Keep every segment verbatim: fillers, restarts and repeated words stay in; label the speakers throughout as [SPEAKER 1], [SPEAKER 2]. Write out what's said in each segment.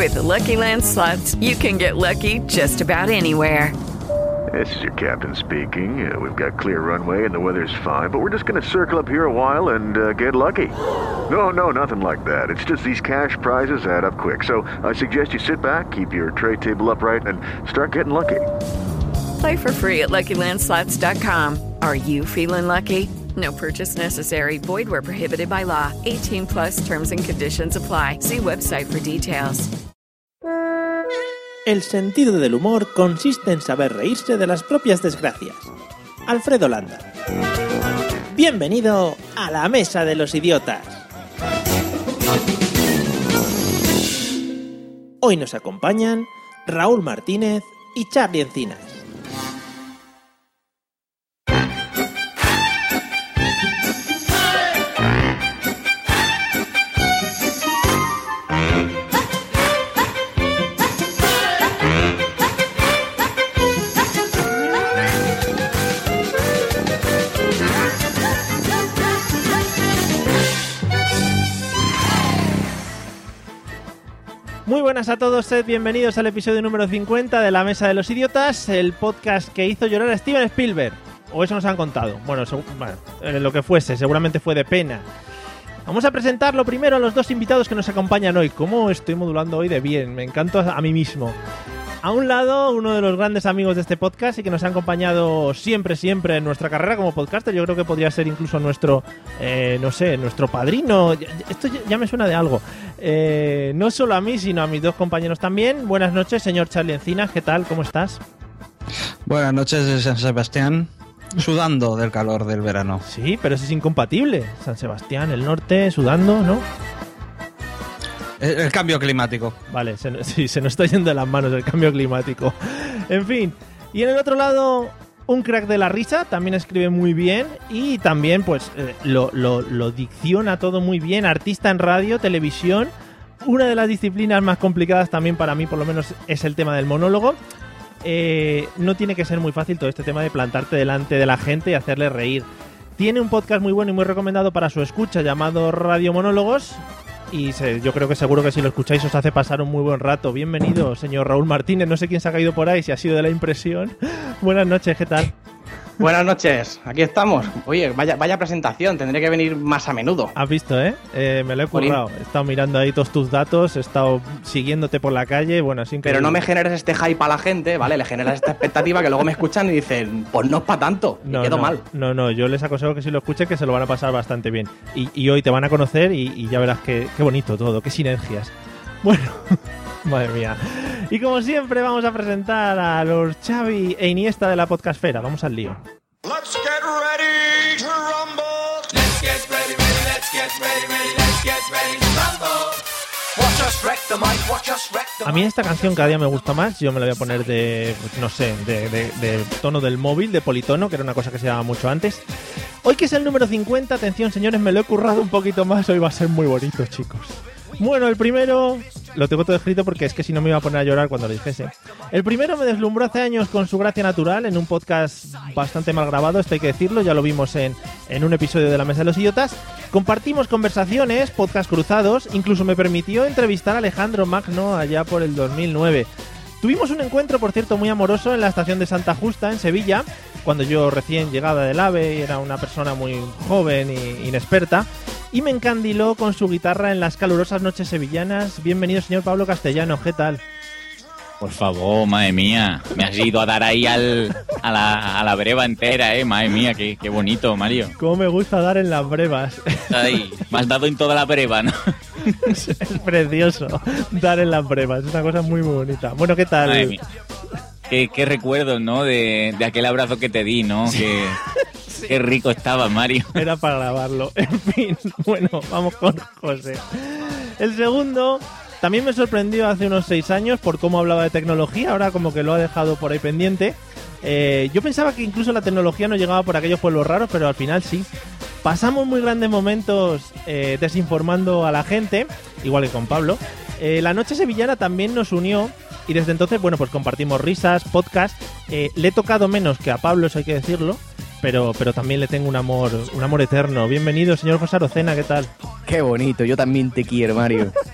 [SPEAKER 1] With Lucky Land Slots, you can get lucky just about anywhere.
[SPEAKER 2] This is your captain speaking. Uh, we've got clear runway and the weather's fine, but we're just going to circle up here a while and uh, get lucky. No, no, nothing like that. It's just these cash prizes add up quick. So I suggest you sit back, keep your tray table upright, and start getting lucky.
[SPEAKER 1] Play for free at Lucky Land Slots dot com. Are you feeling lucky? No purchase necessary. Void where prohibited by law. eighteen plus terms and conditions apply. See website for details.
[SPEAKER 3] El sentido del humor consiste en saber reírse de las propias desgracias. Alfredo Landa. Bienvenido a la Mesa de los Idiotas. Hoy nos acompañan Raúl Martínez y Charlie Encinas. Muy buenas a todos, sed bienvenidos al episodio número cincuenta de La Mesa de los Idiotas, el podcast que hizo llorar a Steven Spielberg. O eso nos han contado. Bueno, seg- bueno eh, lo que fuese, seguramente fue de pena. Vamos a presentarlo primero a los dos invitados que nos acompañan hoy. ¿Cómo estoy modulando hoy de bien? Me encanto a mí mismo. A un lado, uno de los grandes amigos de este podcast y que nos ha acompañado siempre, siempre en nuestra carrera como podcaster. Yo creo que podría ser incluso nuestro, eh, no sé, nuestro padrino. Esto ya me suena de algo. Eh, no solo a mí, sino a mis dos compañeros también. Buenas noches, señor Charlie Encinas. ¿Qué tal? ¿Cómo estás?
[SPEAKER 4] Buenas noches de San Sebastián. Sudando del calor del verano.
[SPEAKER 3] Sí, pero eso es incompatible. San Sebastián, el norte, sudando, ¿no?
[SPEAKER 4] El, el cambio climático.
[SPEAKER 3] Vale, se, sí, se nos está yendo de las manos el cambio climático. En fin, y en el otro lado, un crack de la risa, también escribe muy bien y también pues eh, lo, lo, lo dicciona todo muy bien, artista en radio, televisión. Una de las disciplinas más complicadas también para mí, por lo menos, es el tema del monólogo. Eh, no tiene que ser muy fácil todo este tema de plantarte delante de la gente y hacerle reír. Tiene un podcast muy bueno y muy recomendado para su escucha llamado Radio Monólogos. Y se, yo creo que seguro que si lo escucháis os hace pasar un muy buen rato. Bienvenido, señor Raúl Martínez. No sé quién se ha caído por ahí, si ha sido de la impresión. Buenas noches, ¿qué tal?
[SPEAKER 5] Buenas noches, aquí estamos. Oye, vaya, vaya presentación, tendré que venir más a menudo.
[SPEAKER 3] Has visto, ¿eh? eh me lo he currado. He estado mirando ahí todos tus datos, he estado siguiéndote por la calle. Bueno, así.
[SPEAKER 5] Pero no me generes este hype a la gente, ¿vale? Le generas esta expectativa que luego me escuchan y dicen, pues no es para tanto, y
[SPEAKER 3] no,
[SPEAKER 5] quedo
[SPEAKER 3] no,
[SPEAKER 5] mal.
[SPEAKER 3] No, no, yo les aconsejo que si lo escuchen que se lo van a pasar bastante bien. Y, y hoy te van a conocer y, y ya verás qué, qué bonito todo, qué sinergias. Bueno, madre mía. Y como siempre vamos a presentar a los Xavi e Iniesta de la podcastfera. Vamos al lío.
[SPEAKER 6] Let's get ready to rumble. Let's get ready, ready, let's get ready, ready, let's get ready to rumble. Watch us wreck the mic, watch us wreck the mic.
[SPEAKER 3] A mí esta canción cada día me gusta más. Yo me la voy a poner de, pues, no sé, de, de, de tono del móvil, de politono, que era una cosa que se daba mucho antes. Hoy que es el número cincuenta, atención señores, me lo he currado un poquito más. Hoy va a ser muy bonito, chicos. Bueno, el primero lo tengo todo escrito porque es que si no me iba a poner a llorar cuando lo dijese. El primero me deslumbró hace años con su gracia natural en un podcast bastante mal grabado, esto hay que decirlo, ya lo vimos en, en un episodio de La Mesa de los Idiotas. Compartimos conversaciones, podcast cruzados, incluso me permitió entrevistar a Alejandro Magno allá por el dos mil nueve. Tuvimos un encuentro, por cierto, muy amoroso en la estación de Santa Justa, en Sevilla, cuando yo recién llegada del AVE y era una persona muy joven e inexperta, y me encandiló con su guitarra en las calurosas noches sevillanas. Bienvenido, señor Pablo Castellano, ¿qué tal?
[SPEAKER 7] Por favor, madre mía, me has ido a dar ahí al, a, la, a la breva entera, eh, madre mía, qué, qué bonito, Mario.
[SPEAKER 3] Cómo me gusta dar en las brevas.
[SPEAKER 7] Ay, me has dado en toda la breva, ¿no?
[SPEAKER 3] Es, es precioso dar en las brevas, es una cosa muy, muy bonita. Bueno, ¿qué tal?
[SPEAKER 7] Madre mía. Qué, qué recuerdos, ¿no? De, de aquel abrazo que te di, ¿no? Sí. Que, sí. Qué rico estaba, Mario.
[SPEAKER 3] Era para grabarlo. En fin, bueno, vamos con José. El segundo también me sorprendió hace unos seis años por cómo hablaba de tecnología. Ahora como que lo ha dejado por ahí pendiente. Eh, yo pensaba que incluso la tecnología no llegaba por aquellos pueblos raros, pero al final sí. Pasamos muy grandes momentos eh, desinformando a la gente, igual que con Pablo. Eh, la noche sevillana también nos unió y desde entonces, bueno, pues compartimos risas, podcast. Eh, le he tocado menos que a Pablo, eso hay que decirlo, pero, pero también le tengo un amor, un amor eterno. Bienvenido, señor José Arocena, ¿qué tal?
[SPEAKER 8] Qué bonito, yo también te quiero, Mario.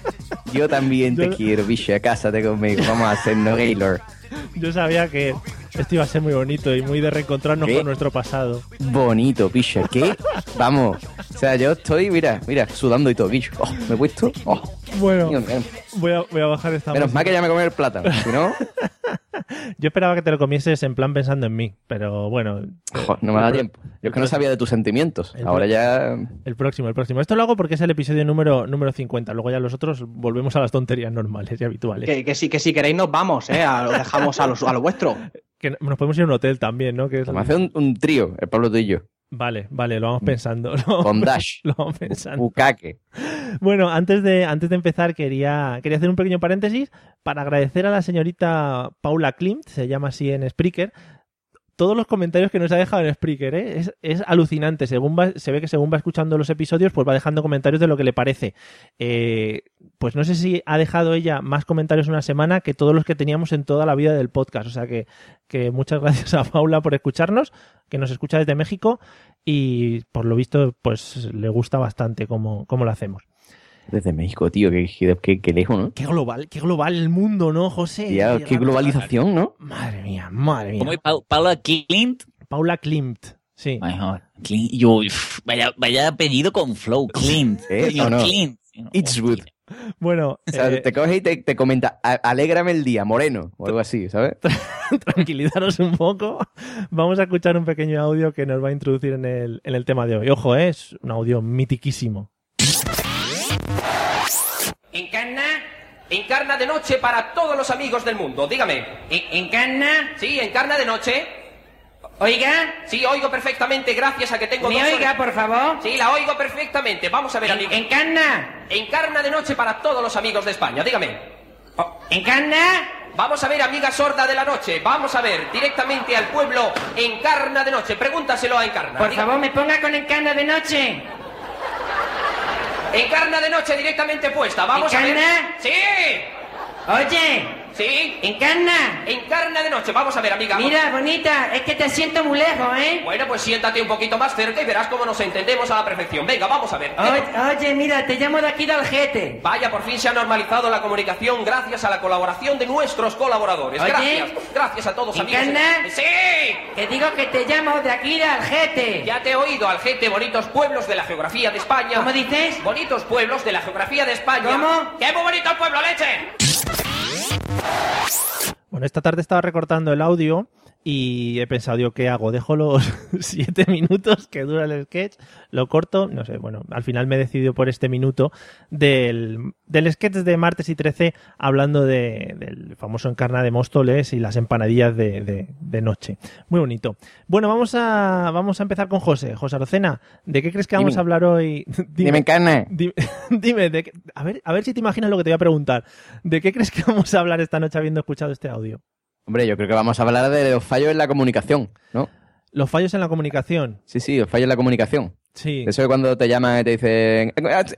[SPEAKER 8] Yo también te
[SPEAKER 3] Yo-
[SPEAKER 8] quiero, bicho. Cásate conmigo. Vamos a hacernos Gaylord.
[SPEAKER 3] Yo sabía que esto iba a ser muy bonito y muy de reencontrarnos
[SPEAKER 8] ¿Qué?
[SPEAKER 3] con nuestro pasado.
[SPEAKER 8] Bonito, bicho. ¿Qué? Vamos. O sea, yo estoy, mira, mira, sudando y todo, bicho. Oh, me he puesto. Oh,
[SPEAKER 3] Bueno,
[SPEAKER 8] Dios mío.
[SPEAKER 3] voy a, voy a bajar esta
[SPEAKER 8] Menos
[SPEAKER 3] música.
[SPEAKER 8] mal que ya me comí el plátano. Si no,
[SPEAKER 3] Yo esperaba que te lo comieses en plan pensando en mí, pero bueno.
[SPEAKER 8] jo, no me da tiempo. Yo es que no sabía de tus sentimientos.
[SPEAKER 3] El
[SPEAKER 8] Ahora
[SPEAKER 3] pro-
[SPEAKER 8] ya.
[SPEAKER 3] El próximo, el próximo. Esto lo hago porque es el episodio número, número cincuenta. Luego ya los otros volvemos a las tonterías normales y habituales.
[SPEAKER 5] Que, que, si, que si queréis nos vamos, ¿eh? A, lo dejamos a, los, a lo vuestro.
[SPEAKER 3] Que nos podemos ir a un hotel también, ¿no? Que es-
[SPEAKER 8] Vamos a hacer un, un trío, el Pablo tú y yo.
[SPEAKER 3] Vale, vale, lo vamos pensando. Lo vamos,
[SPEAKER 8] Con Dash.
[SPEAKER 3] lo vamos pensando.
[SPEAKER 8] Bukake.
[SPEAKER 3] Bueno, antes de, antes de empezar quería, quería hacer un pequeño paréntesis para agradecer a la señorita Paula Klimt, se llama así en Spreaker, todos los comentarios que nos ha dejado en Spreaker, ¿eh? es, es alucinante. Según va, se ve que según va escuchando los episodios, pues va dejando comentarios de lo que le parece. Eh, pues no sé si ha dejado ella más comentarios en una semana que todos los que teníamos en toda la vida del podcast. O sea que, que muchas gracias a Paula por escucharnos, que nos escucha desde México y por lo visto pues le gusta bastante cómo, cómo lo hacemos.
[SPEAKER 8] Desde México, tío, qué, qué, qué lejos, ¿no?
[SPEAKER 3] Qué global, qué global el mundo, ¿no, José?
[SPEAKER 8] Tía, qué globalización, ¿no?
[SPEAKER 3] Madre mía, madre mía.
[SPEAKER 7] ¿Cómo es Pa- Paula Clint?
[SPEAKER 3] Paula Klimt, sí.
[SPEAKER 7] Mejor. Clint. Yo, uf, vaya, vaya apellido con flow. Clint.
[SPEAKER 8] ¿Eh?
[SPEAKER 7] Yo,
[SPEAKER 8] ¿O no?
[SPEAKER 7] Clint.
[SPEAKER 8] Eastwood.
[SPEAKER 3] Bueno,
[SPEAKER 8] O sea,
[SPEAKER 3] eh,
[SPEAKER 8] te coge y te, te comenta, "A- alégrame el día, moreno", o algo así, ¿sabes?
[SPEAKER 3] tranquilizaros un poco. Vamos a escuchar un pequeño audio que nos va a introducir en el, en el tema de hoy. Ojo, ¿eh? Es un audio mitiquísimo.
[SPEAKER 9] ¿Encarna? Encarna de noche para todos los amigos del mundo, dígame. ¿Encarna? Sí, encarna de noche. ¿Oiga? Sí, oigo perfectamente, gracias a que tengo
[SPEAKER 10] ¿Me
[SPEAKER 9] dos
[SPEAKER 10] oiga,
[SPEAKER 9] orejas.
[SPEAKER 10] por favor?
[SPEAKER 9] Sí, la oigo perfectamente. Vamos a ver, amigo.
[SPEAKER 10] ¿Encarna?
[SPEAKER 9] Encarna de noche para todos los amigos de España, dígame.
[SPEAKER 10] ¿Encarna?
[SPEAKER 9] Vamos a ver, amiga sorda de la noche. Vamos a ver, directamente al pueblo Encarna de noche. Pregúntaselo a Encarna.
[SPEAKER 10] Por
[SPEAKER 9] Dígame.
[SPEAKER 10] favor, me ponga con Encarna de noche.
[SPEAKER 9] Encarna de noche directamente puesta. Vamos a ver.
[SPEAKER 10] ¿Encarna?
[SPEAKER 9] Sí.
[SPEAKER 10] Oye,
[SPEAKER 9] Sí.
[SPEAKER 10] ¿encarna?
[SPEAKER 9] Encarna de noche. Vamos a ver, amiga.
[SPEAKER 10] Mira, bonita, es que te siento muy lejos, ¿eh?
[SPEAKER 9] Bueno, pues siéntate un poquito más cerca y verás cómo nos entendemos a la perfección. Venga, vamos a ver.
[SPEAKER 10] Oye, oye, mira, te llamo de aquí de Algete.
[SPEAKER 9] Vaya, por fin se ha normalizado la comunicación gracias a la colaboración de nuestros colaboradores.
[SPEAKER 10] Oye.
[SPEAKER 9] Gracias. Gracias a todos, amigos.
[SPEAKER 10] ¿Encarna?
[SPEAKER 9] ¡Sí!
[SPEAKER 10] Que digo que te llamo de aquí de Algete.
[SPEAKER 9] Ya te he oído, Algete, bonitos pueblos de la geografía de España.
[SPEAKER 10] ¿Cómo dices?
[SPEAKER 9] Bonitos pueblos de la geografía de España.
[SPEAKER 10] ¿Cómo?
[SPEAKER 9] ¡Qué muy bonito el pueblo, leche!
[SPEAKER 3] Bueno, esta tarde estaba recortando el audio y he pensado, digo, ¿qué hago? ¿Dejo los siete minutos que dura el sketch? ¿Lo corto? No sé, bueno, al final me he decidido por este minuto del, del sketch de martes y trece hablando de, del famoso Encarna de Móstoles y las empanadillas de, de, de noche. Muy bonito. Bueno, vamos a, vamos a empezar con José. José Arocena, ¿de qué crees que vamos
[SPEAKER 8] Dime.
[SPEAKER 3] a hablar hoy?
[SPEAKER 8] Dime, Encarna.
[SPEAKER 3] Dime, dime de qué- a, ver, a ver si te imaginas lo que te voy a preguntar. ¿De qué crees que vamos a hablar esta noche habiendo escuchado este audio?
[SPEAKER 8] Hombre, yo creo que vamos a hablar de los fallos en la comunicación, ¿no?
[SPEAKER 3] Los fallos en la comunicación.
[SPEAKER 8] Sí, sí, los fallos en la comunicación.
[SPEAKER 3] Sí.
[SPEAKER 8] Eso es cuando te llaman y te dicen...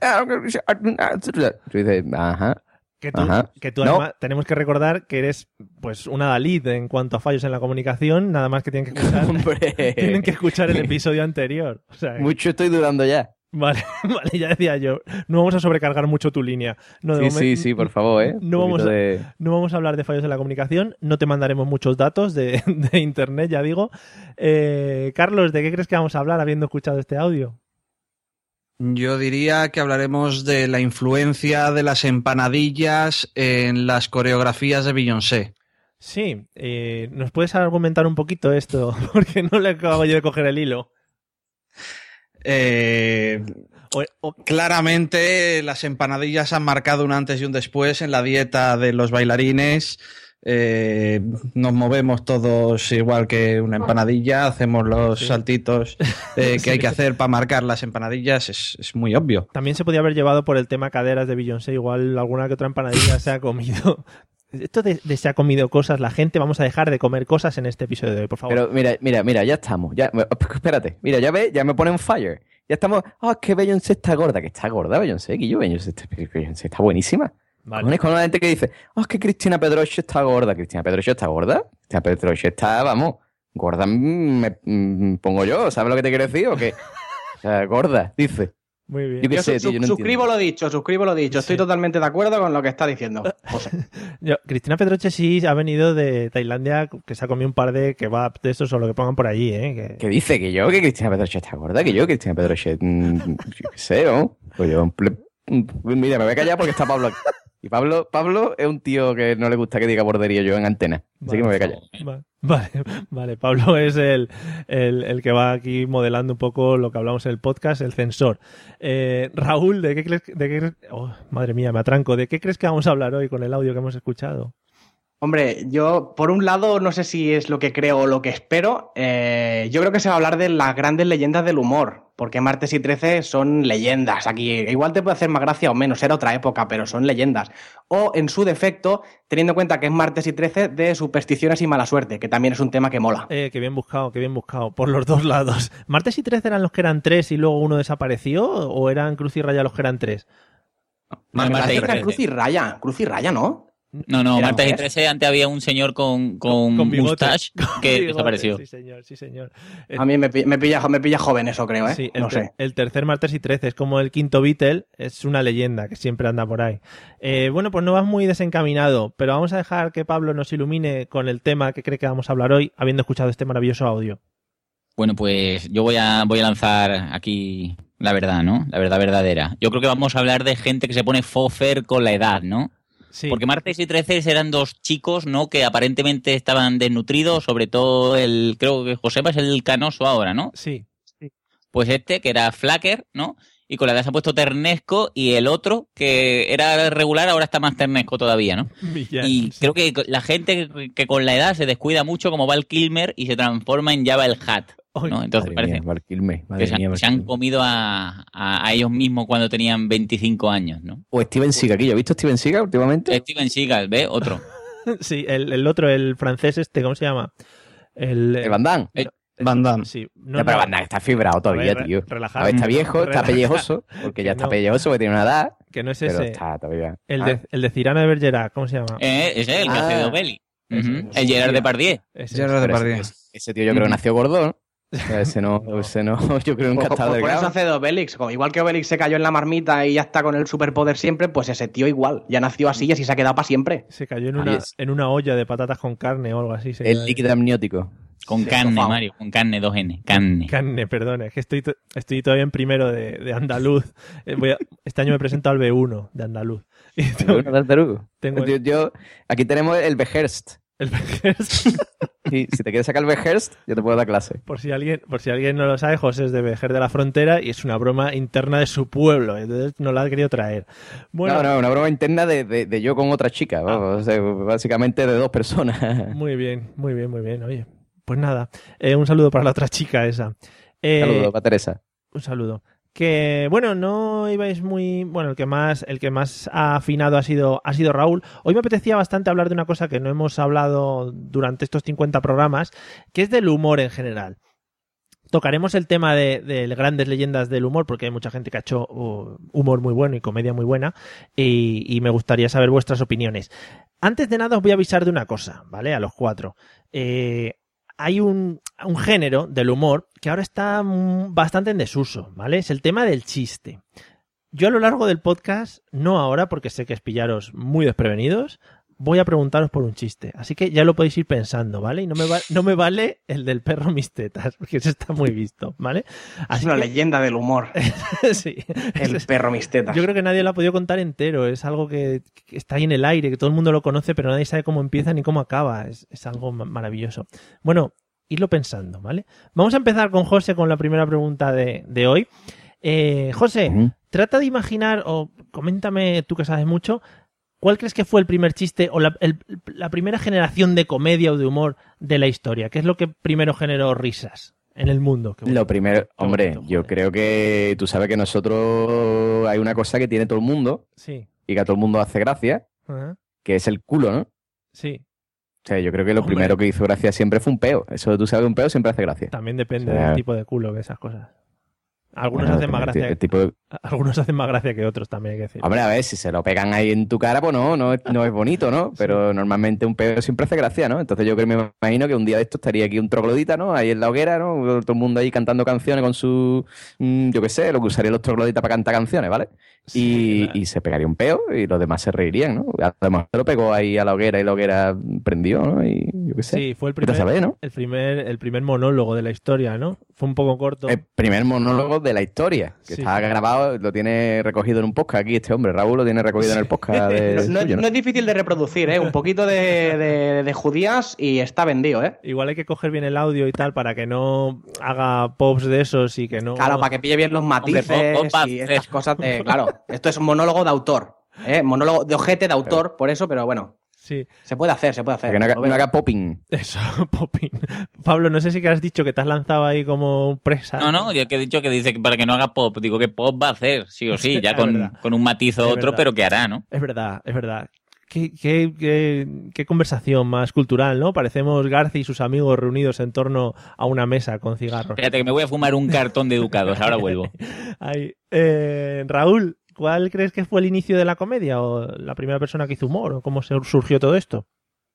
[SPEAKER 8] Tú dices, ajá.
[SPEAKER 3] Que tú,
[SPEAKER 8] Ajá.
[SPEAKER 3] que tú
[SPEAKER 8] No.
[SPEAKER 3] además, tenemos que recordar que eres pues una Dalí en cuanto a fallos en la comunicación, nada más que tienen que escuchar,
[SPEAKER 8] Hombre.
[SPEAKER 3] tienen que escuchar el episodio anterior. O sea,
[SPEAKER 8] Mucho estoy dudando ya.
[SPEAKER 3] vale, vale, ya decía yo, no vamos a sobrecargar mucho tu línea. No, de
[SPEAKER 8] Sí,
[SPEAKER 3] momen-
[SPEAKER 8] sí, sí, por favor, ¿eh?
[SPEAKER 3] No
[SPEAKER 8] Un
[SPEAKER 3] vamos, a,
[SPEAKER 8] poquito de-
[SPEAKER 3] no vamos a hablar de fallos en la comunicación, no te mandaremos muchos datos de, de internet, ya digo. Eh, Carlos, ¿de qué crees que vamos a hablar habiendo escuchado este audio?
[SPEAKER 4] Yo diría que hablaremos de la influencia de las empanadillas en las coreografías de Beyoncé.
[SPEAKER 3] Sí, eh, ¿nos puedes argumentar un poquito esto? Porque no le acabo yo de coger el hilo.
[SPEAKER 4] Eh,
[SPEAKER 3] O- o-
[SPEAKER 4] claramente las empanadillas han marcado un antes y un después en la dieta de los bailarines. Eh, nos movemos todos igual que una empanadilla, hacemos los
[SPEAKER 3] Sí.
[SPEAKER 4] saltitos eh, que
[SPEAKER 3] Sí.
[SPEAKER 4] hay que hacer para marcar las empanadillas, es, es muy obvio.
[SPEAKER 3] También se podía haber llevado por el tema caderas de Beyoncé, igual alguna que otra empanadilla se ha comido. Esto de, de se ha comido cosas, la gente, vamos a dejar de comer cosas en este episodio de hoy, por favor.
[SPEAKER 8] Pero mira, mira, mira, ya estamos. Ya, espérate, mira, ya ves, ya me ponen fire. Ya estamos. Ah, es que Beyoncé está gorda, que está gorda Beyoncé, que yo Beyoncé está, Beyoncé está buenísima.
[SPEAKER 3] Vale.
[SPEAKER 8] Cojones, con una gente que dice, ah, es que Cristina Pedroche está gorda. Cristina Pedroche está gorda. Cristina Pedroche está, vamos, gorda mm, me mm, pongo yo, ¿sabes lo que te quiero decir? O que, o sea, gorda, dice.
[SPEAKER 3] Muy bien.
[SPEAKER 8] Yo qué
[SPEAKER 5] Yo
[SPEAKER 8] sé,
[SPEAKER 5] su-
[SPEAKER 8] tío, yo no
[SPEAKER 5] suscribo
[SPEAKER 8] entiendo.
[SPEAKER 5] lo dicho, suscribo lo dicho. Estoy
[SPEAKER 3] Sí.
[SPEAKER 5] totalmente de acuerdo con lo que está diciendo José.
[SPEAKER 3] Yo- Cristina Pedroche sí ha venido de Tailandia, que se ha comido un par de kebab de esos o lo que pongan por allí, ¿eh? Que-
[SPEAKER 8] ¿Qué dice? ¿Que yo? ¿Que Cristina Pedroche está gorda? ¿Que yo? ¿Que Cristina Pedroche? mm, yo qué sé, ¿no? Pues yo, en ple- mm, mira, me voy a callar porque está Pablo aquí. Y Pablo, Pablo es un tío que no le gusta que diga bordería yo en antena. Así que me voy a callar.
[SPEAKER 3] Va- Vale, vale, Pablo es el, el, el que va aquí modelando un poco lo que hablamos en el podcast, el censor. Eh, Raúl, ¿de qué crees? De qué crees- oh, madre mía, me atranco. ¿De qué crees que vamos a hablar hoy con el audio que hemos escuchado?
[SPEAKER 5] Hombre, yo por un lado no sé si es lo que creo o lo que espero. eh, yo creo que se va a hablar de las grandes leyendas del humor, porque Martes y trece son leyendas. Aquí igual te puede hacer más gracia o menos, era otra época, pero son leyendas. O en su defecto, teniendo en cuenta que es Martes y trece, de supersticiones y mala suerte, que también es un tema que mola.
[SPEAKER 3] Eh, qué bien buscado, qué bien buscado. Por los dos lados. ¿Martes y trece eran los que eran tres y luego uno desapareció? ¿O eran Cruz y Raya los que eran tres?
[SPEAKER 7] No,
[SPEAKER 5] Me
[SPEAKER 7] Martes
[SPEAKER 5] parece
[SPEAKER 7] y
[SPEAKER 5] que era
[SPEAKER 7] trece.
[SPEAKER 5] Cruz y Raya, Cruz y Raya, ¿no?
[SPEAKER 7] No, no,
[SPEAKER 5] ¿Eran
[SPEAKER 7] martes y
[SPEAKER 5] tres?
[SPEAKER 7] trece antes había un señor con, con,
[SPEAKER 3] Con bigote.
[SPEAKER 7] mustache
[SPEAKER 3] Con
[SPEAKER 7] que
[SPEAKER 3] bigote,
[SPEAKER 7] desapareció.
[SPEAKER 3] Sí, señor, sí, señor.
[SPEAKER 5] A mí me, pi- me pilla, me pilla joven eso, creo, ¿eh?
[SPEAKER 3] Sí, el,
[SPEAKER 5] no
[SPEAKER 3] ter-
[SPEAKER 5] sé.
[SPEAKER 3] el tercer martes y trece es como el quinto Beatle, es una leyenda que siempre anda por ahí. Eh, bueno, pues no vas muy desencaminado, pero vamos a dejar que Pablo nos ilumine con el tema que cree que vamos a hablar hoy, habiendo escuchado este maravilloso audio.
[SPEAKER 7] Bueno, pues yo voy a, voy a lanzar aquí la verdad, ¿no? La verdad verdadera. Yo creo que vamos a hablar de gente que se pone fofer con la edad, ¿no?
[SPEAKER 3] Sí.
[SPEAKER 7] Porque martes y trece eran dos chicos, ¿no? Que aparentemente estaban desnutridos, sobre todo el, creo que Joseba es el canoso ahora, ¿no?
[SPEAKER 3] Sí.
[SPEAKER 7] Pues este, que era flacker, ¿no? Y con la edad se ha puesto ternesco, y el otro, que era regular, ahora está más ternesco todavía, ¿no?
[SPEAKER 3] Villano,
[SPEAKER 7] Y
[SPEAKER 3] sí.
[SPEAKER 7] creo que la gente que, que con la edad se descuida mucho, como Val Kilmer, y se transforma en Jabba el Hutt, ¿no? Entonces
[SPEAKER 8] Madre
[SPEAKER 7] parece
[SPEAKER 8] mía, Val Kilmer,
[SPEAKER 7] que
[SPEAKER 8] madre
[SPEAKER 7] se, han-
[SPEAKER 8] mía, Val
[SPEAKER 7] se han
[SPEAKER 8] Kilmer.
[SPEAKER 7] comido a, a, a ellos mismos cuando tenían veinticinco años, ¿no?
[SPEAKER 8] O Steven Seagal, aquí. ¿Yo he visto Steven Seagal últimamente?
[SPEAKER 7] Steven Seagal, ¿ves? Otro.
[SPEAKER 3] Sí, el, el otro, el francés este, ¿cómo se llama? El,
[SPEAKER 8] El Van Damme.
[SPEAKER 7] Eh,
[SPEAKER 4] Van Damme.
[SPEAKER 3] Sí,
[SPEAKER 8] No, pero Van Damme está fibrado todavía,
[SPEAKER 3] A ver,
[SPEAKER 8] tío.
[SPEAKER 3] relajar-
[SPEAKER 8] A ver, está viejo, está
[SPEAKER 3] relajar-
[SPEAKER 8] pellejoso, porque ya
[SPEAKER 3] que
[SPEAKER 8] está
[SPEAKER 3] no.
[SPEAKER 8] pellejoso, porque tiene una edad,
[SPEAKER 3] que no es
[SPEAKER 8] pero
[SPEAKER 3] ese,
[SPEAKER 8] está todavía.
[SPEAKER 3] el,
[SPEAKER 8] Ah,
[SPEAKER 3] de, el de Cirano de Bergerac, ¿cómo se llama?
[SPEAKER 7] Eh, ese es el que
[SPEAKER 8] Ah.
[SPEAKER 7] hace de Obeli.
[SPEAKER 3] Ese,
[SPEAKER 7] Ujú.
[SPEAKER 3] ese.
[SPEAKER 7] El Gerard Depardieu.
[SPEAKER 3] Ese.
[SPEAKER 4] Gerard
[SPEAKER 8] pero
[SPEAKER 4] Depardieu.
[SPEAKER 8] ese, ese tío yo creo que nació gordo, ¿no? O sea, ese no, ese no, yo creo que nunca
[SPEAKER 5] Por,
[SPEAKER 8] está
[SPEAKER 5] por- por eso
[SPEAKER 8] delgado.
[SPEAKER 5] hace de Obelix. Como- Igual que Obelix se cayó en la marmita y ya está con el superpoder siempre, pues ese tío igual. Ya nació así y así se ha quedado para siempre.
[SPEAKER 3] Se cayó en
[SPEAKER 8] Ahí
[SPEAKER 3] una,
[SPEAKER 8] es.
[SPEAKER 3] en una olla de patatas con carne o algo así. se
[SPEAKER 8] El
[SPEAKER 3] cayó.
[SPEAKER 8] líquido amniótico.
[SPEAKER 7] Con
[SPEAKER 5] Sí,
[SPEAKER 7] carne,
[SPEAKER 5] estofado.
[SPEAKER 7] Mario. Con carne, dos N. Carne.
[SPEAKER 3] Carne, perdón, es que estoy, to- estoy todavía en primero de, de andaluz. Eh, voy a- este año me presento al B uno de andaluz. Y tengo,
[SPEAKER 8] Bueno, Tartarugo.
[SPEAKER 3] tengo
[SPEAKER 8] Yo, yo- aquí tenemos el Beherst.
[SPEAKER 3] el Bejerst.
[SPEAKER 8] Y si te quieres sacar el Beherst, yo te puedo dar clase.
[SPEAKER 3] Por si alguien, por si alguien no lo sabe, José es de Vejer de la Frontera y es una broma interna de su pueblo, entonces no la ha querido traer. Bueno,
[SPEAKER 8] No, no, una broma interna de, de- de yo con otra chica. vamos, o sea, básicamente de dos personas.
[SPEAKER 3] muy bien, muy bien, muy bien. Oye, pues nada, eh, un saludo para la otra chica esa. Eh,
[SPEAKER 8] Saludos para Teresa.
[SPEAKER 3] Un saludo. Que bueno, no ibais muy. Bueno, el que más, el que más ha afinado ha sido, ha sido Raúl. Hoy me apetecía bastante hablar de una cosa que no hemos hablado durante estos cincuenta programas, que es del humor en general. Tocaremos el tema de, de grandes leyendas del humor, porque hay mucha gente que ha hecho uh, humor muy bueno y comedia muy buena, y, y me gustaría saber vuestras opiniones. Antes de nada os voy a avisar de una cosa, ¿vale? A los cuatro. Eh, hay un, un género del humor que ahora está mm, bastante en desuso, ¿vale? Es el tema del chiste. Yo a lo largo del podcast, no ahora porque sé que es pillaros muy desprevenidos, voy a preguntaros por un chiste. Así que ya lo podéis ir pensando, ¿vale? Y no me, va- no me vale el del perro mis tetas, porque eso está muy visto, ¿vale?
[SPEAKER 5] Es
[SPEAKER 3] Así
[SPEAKER 5] una
[SPEAKER 3] que-
[SPEAKER 5] leyenda del humor.
[SPEAKER 3] sí.
[SPEAKER 5] El perro mis tetas.
[SPEAKER 3] Yo creo que nadie lo ha podido contar entero. Es algo que, que está ahí en el aire, que todo el mundo lo conoce, pero nadie sabe cómo empieza ni cómo acaba. Es, es algo ma- maravilloso. Bueno, irlo pensando, ¿vale? Vamos a empezar con José con la primera pregunta de, de hoy. Eh, José,
[SPEAKER 8] Ujú.
[SPEAKER 3] trata de imaginar, o coméntame tú que sabes mucho, ¿cuál crees que fue el primer chiste o la, el- la primera generación de comedia o de humor de la historia? ¿Qué es lo que primero generó risas en el mundo? Qué
[SPEAKER 8] Lo
[SPEAKER 3] bonito.
[SPEAKER 8] primero, hombre,
[SPEAKER 3] bonito,
[SPEAKER 8] yo
[SPEAKER 3] joder.
[SPEAKER 8] creo que tú sabes que nosotros hay una cosa que tiene todo el mundo
[SPEAKER 3] Sí.
[SPEAKER 8] y que a todo el mundo hace gracia,
[SPEAKER 3] Ajá.
[SPEAKER 8] que es el culo, ¿no?
[SPEAKER 3] Sí.
[SPEAKER 8] O sea, yo creo que lo
[SPEAKER 3] Hombre.
[SPEAKER 8] primero que hizo gracia siempre fue un peo. Eso tú sabes, un peo siempre hace gracia.
[SPEAKER 3] También depende
[SPEAKER 8] O sea,
[SPEAKER 3] del tipo de culo que esas cosas. Algunos
[SPEAKER 8] Bueno,
[SPEAKER 3] hacen más
[SPEAKER 8] depende,
[SPEAKER 3] gracia.
[SPEAKER 8] el tipo de-
[SPEAKER 3] Algunos hacen más gracia que otros, también hay que decir.
[SPEAKER 8] Hombre, a ver, si se lo pegan ahí en tu cara, pues no, no, es- no es bonito, ¿no? Pero normalmente un peo siempre hace gracia, ¿no? Entonces yo creo, me imagino que un día de esto estaría aquí un troglodita, ¿no? Ahí en la hoguera, ¿no? Todo el mundo ahí cantando canciones con su, mm, yo qué sé, lo que usarían los trogloditas para cantar canciones, ¿vale? Y, y se pegaría un peo y los demás se reirían, ¿no? Además se lo pegó ahí a la hoguera y la hoguera prendió, ¿no? Y yo qué sé.
[SPEAKER 3] Sí, fue el
[SPEAKER 8] Vete a
[SPEAKER 3] primer,
[SPEAKER 8] saber, ¿no?
[SPEAKER 3] el primer, el primer monólogo de la historia, ¿no? Fue un poco corto.
[SPEAKER 8] El primer monólogo de la historia, que
[SPEAKER 3] Sí.
[SPEAKER 8] está grabado, lo tiene recogido en un podcast aquí este hombre, Raúl lo tiene recogido en el podcast de,
[SPEAKER 5] No, no-
[SPEAKER 8] suyo, ¿no?
[SPEAKER 5] no es difícil de reproducir, ¿eh? Un poquito de, de- de judías y está vendido, ¿eh?
[SPEAKER 3] Igual hay que coger bien el audio y tal para que no haga pops de esos y que no...
[SPEAKER 5] Claro, para que pille bien los matices
[SPEAKER 7] Hombre, pop, pop,
[SPEAKER 5] y
[SPEAKER 7] pop.
[SPEAKER 5] estas cosas de... Claro, esto es un monólogo de autor, ¿eh? Monólogo de ojete de autor, por eso, pero bueno,
[SPEAKER 3] Sí,
[SPEAKER 5] se puede hacer, se puede hacer.
[SPEAKER 8] Para que no haga,
[SPEAKER 5] Lo veo.
[SPEAKER 8] no haga popping.
[SPEAKER 3] eso, popping. Pablo, no sé si que has dicho que te has lanzado ahí como presa.
[SPEAKER 7] No, no, yo que he dicho que dice que para que no haga pop, digo que pop va a hacer, sí o sí, ya
[SPEAKER 3] Es
[SPEAKER 7] con,
[SPEAKER 3] verdad.
[SPEAKER 7] con un matiz o
[SPEAKER 3] Es
[SPEAKER 7] otro,
[SPEAKER 3] verdad.
[SPEAKER 7] pero que hará, ¿no?
[SPEAKER 3] Es verdad, es verdad. Qué, qué, qué, qué conversación más cultural, ¿no? Parecemos Garci y sus amigos reunidos en torno a una mesa con cigarros.
[SPEAKER 7] Espérate que me voy a fumar un cartón de educados, ahora vuelvo.
[SPEAKER 3] Ahí. Eh, Raúl, ¿cuál crees que fue el inicio de la comedia? ¿O la primera persona que hizo humor? ¿O cómo se surgió todo esto?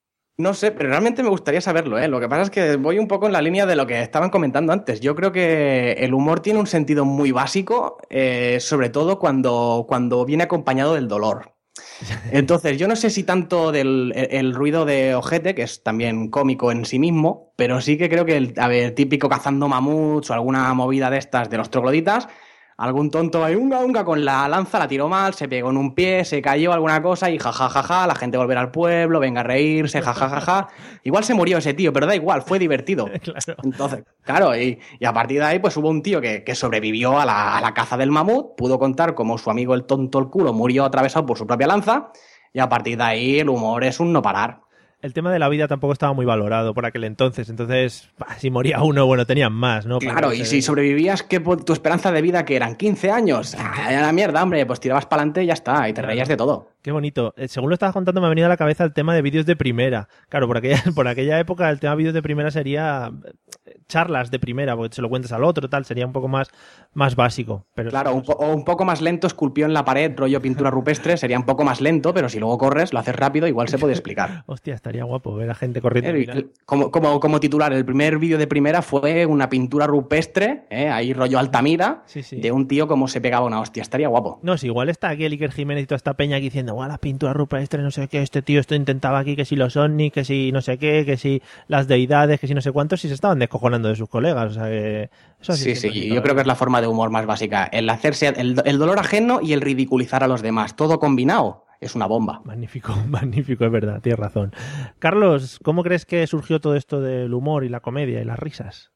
[SPEAKER 5] No sé, pero realmente me gustaría saberlo, ¿eh? Lo que pasa es que voy un poco en la línea de lo que estaban comentando antes. Yo creo que el humor tiene un sentido muy básico, eh, sobre todo cuando, cuando viene acompañado del dolor. Entonces, yo no sé si tanto del el, el ruido de ojete, que es también cómico en sí mismo, pero sí que creo que el, a ver, típico cazando mamuts o alguna movida de estas de los trogloditas, algún tonto ahí, unga, unga, con la lanza, la tiró mal, se pegó en un pie, se cayó alguna cosa y jajajaja, ja, ja, la gente volverá al pueblo, venga a reírse, jajajaja. Ja, ja. Igual se murió ese tío, pero da igual, fue divertido.
[SPEAKER 3] Claro.
[SPEAKER 5] Entonces, claro, y, y a partir de ahí, pues hubo un tío que, que sobrevivió a la, a la caza del mamut, pudo contar cómo su amigo el tonto el culo murió atravesado por su propia lanza, y a partir de ahí el humor es un no parar.
[SPEAKER 3] El tema de la vida tampoco estaba muy valorado por aquel entonces. Entonces, bah, si moría uno, bueno, tenían más, ¿no? Para
[SPEAKER 5] Claro,
[SPEAKER 3] que
[SPEAKER 5] y
[SPEAKER 3] se-
[SPEAKER 5] si sobrevivías, ¿qué po- tu esperanza de vida que eran quince años? Ah, ya la mierda, hombre, pues tirabas para adelante y ya está, y te reías de todo.
[SPEAKER 3] Qué bonito. Eh, Según lo estabas contando, me ha venido a la cabeza el tema de vídeos de primera. Claro, por aquella, por aquella época el tema de vídeos de primera sería eh, charlas de primera, porque se lo cuentas al otro, tal, sería un poco más, más básico. Pero
[SPEAKER 5] Claro, un po- o un poco más lento, esculpió en la pared, rollo pintura rupestre, sería un poco más lento, pero si luego corres, lo haces rápido, igual se puede explicar.
[SPEAKER 3] Hostia, estaría guapo ver a gente corriendo.
[SPEAKER 5] Eh,
[SPEAKER 3] viral.
[SPEAKER 5] Como, como, como titular, el primer vídeo de primera fue una pintura rupestre, eh, ahí rollo Altamira,
[SPEAKER 3] Sí, sí.
[SPEAKER 5] de un tío como se pegaba una hostia, estaría guapo.
[SPEAKER 3] No, si igual está aquí el Iker Jiménez y toda esta peña aquí diciendo, guau, las pinturas rupestres, no sé qué, este tío esto intentaba aquí, que si los ovnis, que si no sé qué, que si las deidades, que si no sé cuántos, y se estaban descojonando de sus colegas. O sea que eso
[SPEAKER 5] Sí,
[SPEAKER 3] siempre
[SPEAKER 5] sí,
[SPEAKER 3] quita,
[SPEAKER 5] yo creo que es la forma de humor más básica, el hacerse el, el dolor ajeno y el ridiculizar a los demás, todo combinado, es una bomba.
[SPEAKER 3] Magnífico, magnífico, es verdad, tienes razón. Carlos, ¿cómo crees que surgió todo esto del humor y la comedia y las risas?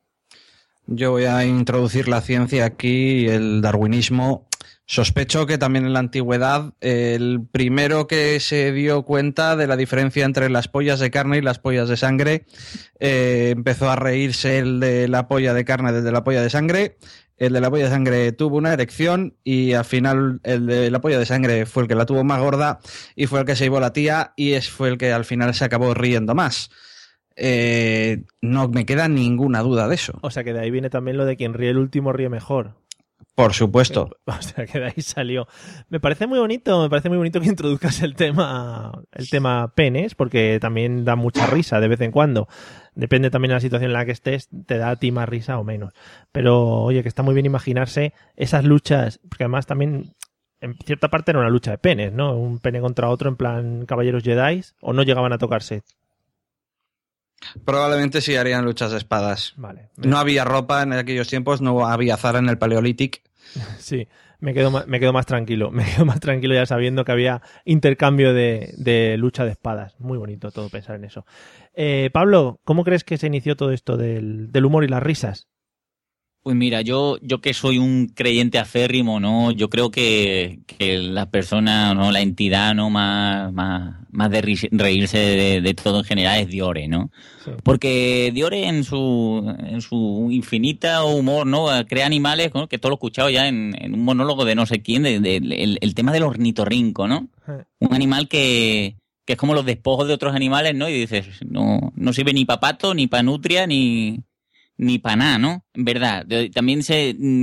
[SPEAKER 4] Yo voy a introducir la ciencia aquí, el darwinismo. Sospecho que también en la antigüedad el primero que se dio cuenta de la diferencia entre las pollas de carne y las pollas de sangre eh, empezó a reírse el de la polla de carne del de la polla de sangre. El de la polla de sangre tuvo una erección y al final el de la polla de sangre fue el que la tuvo más gorda y fue el que se llevó la tía y es, fue el que al final se acabó riendo más. Eh, no me queda ninguna duda de eso.
[SPEAKER 3] O sea que de ahí viene también lo de quien ríe el último ríe mejor.
[SPEAKER 4] Por supuesto.
[SPEAKER 3] O sea que de ahí salió. Me parece muy bonito, me parece muy bonito que introduzcas el tema, el tema penes, porque también da mucha risa de vez en cuando. Depende también de la situación en la que estés, te da a ti más risa o menos. Pero oye, que está muy bien imaginarse esas luchas, porque además también en cierta parte era una lucha de penes, ¿no? Un pene contra otro en plan caballeros Jedi, o no llegaban a tocarse.
[SPEAKER 4] Probablemente sí harían luchas de espadas.
[SPEAKER 3] Vale.
[SPEAKER 4] No había ropa en aquellos tiempos, no había Zara en el Paleolítico.
[SPEAKER 3] Sí, me quedo, más, me quedo más tranquilo. Me quedo más tranquilo ya sabiendo que había intercambio de, de lucha de espadas. Muy bonito todo pensar en eso. Eh, Pablo, ¿cómo crees que se inició todo esto del, del humor y las risas?
[SPEAKER 7] Pues mira, yo, yo que soy un creyente aférrimo, ¿no? Yo creo que, que la persona, ¿no? La entidad, ¿no? Más, más, más de ri- reírse de, de todo en general es Diore, ¿no?
[SPEAKER 3] Sí.
[SPEAKER 7] Porque Diore en su, en su infinita humor, ¿no? Crea animales, ¿no? Que todo lo he escuchado ya en, en un monólogo de no sé quién, de, de- el, el tema del ornitorrinco, ¿no?
[SPEAKER 3] Eh,
[SPEAKER 7] Un animal que, que es como los despojos de otros animales, ¿no? Y dices, no, no sirve ni para pato, ni para nutria, ni... ni para nada, ¿no? En verdad, de- también se, mm,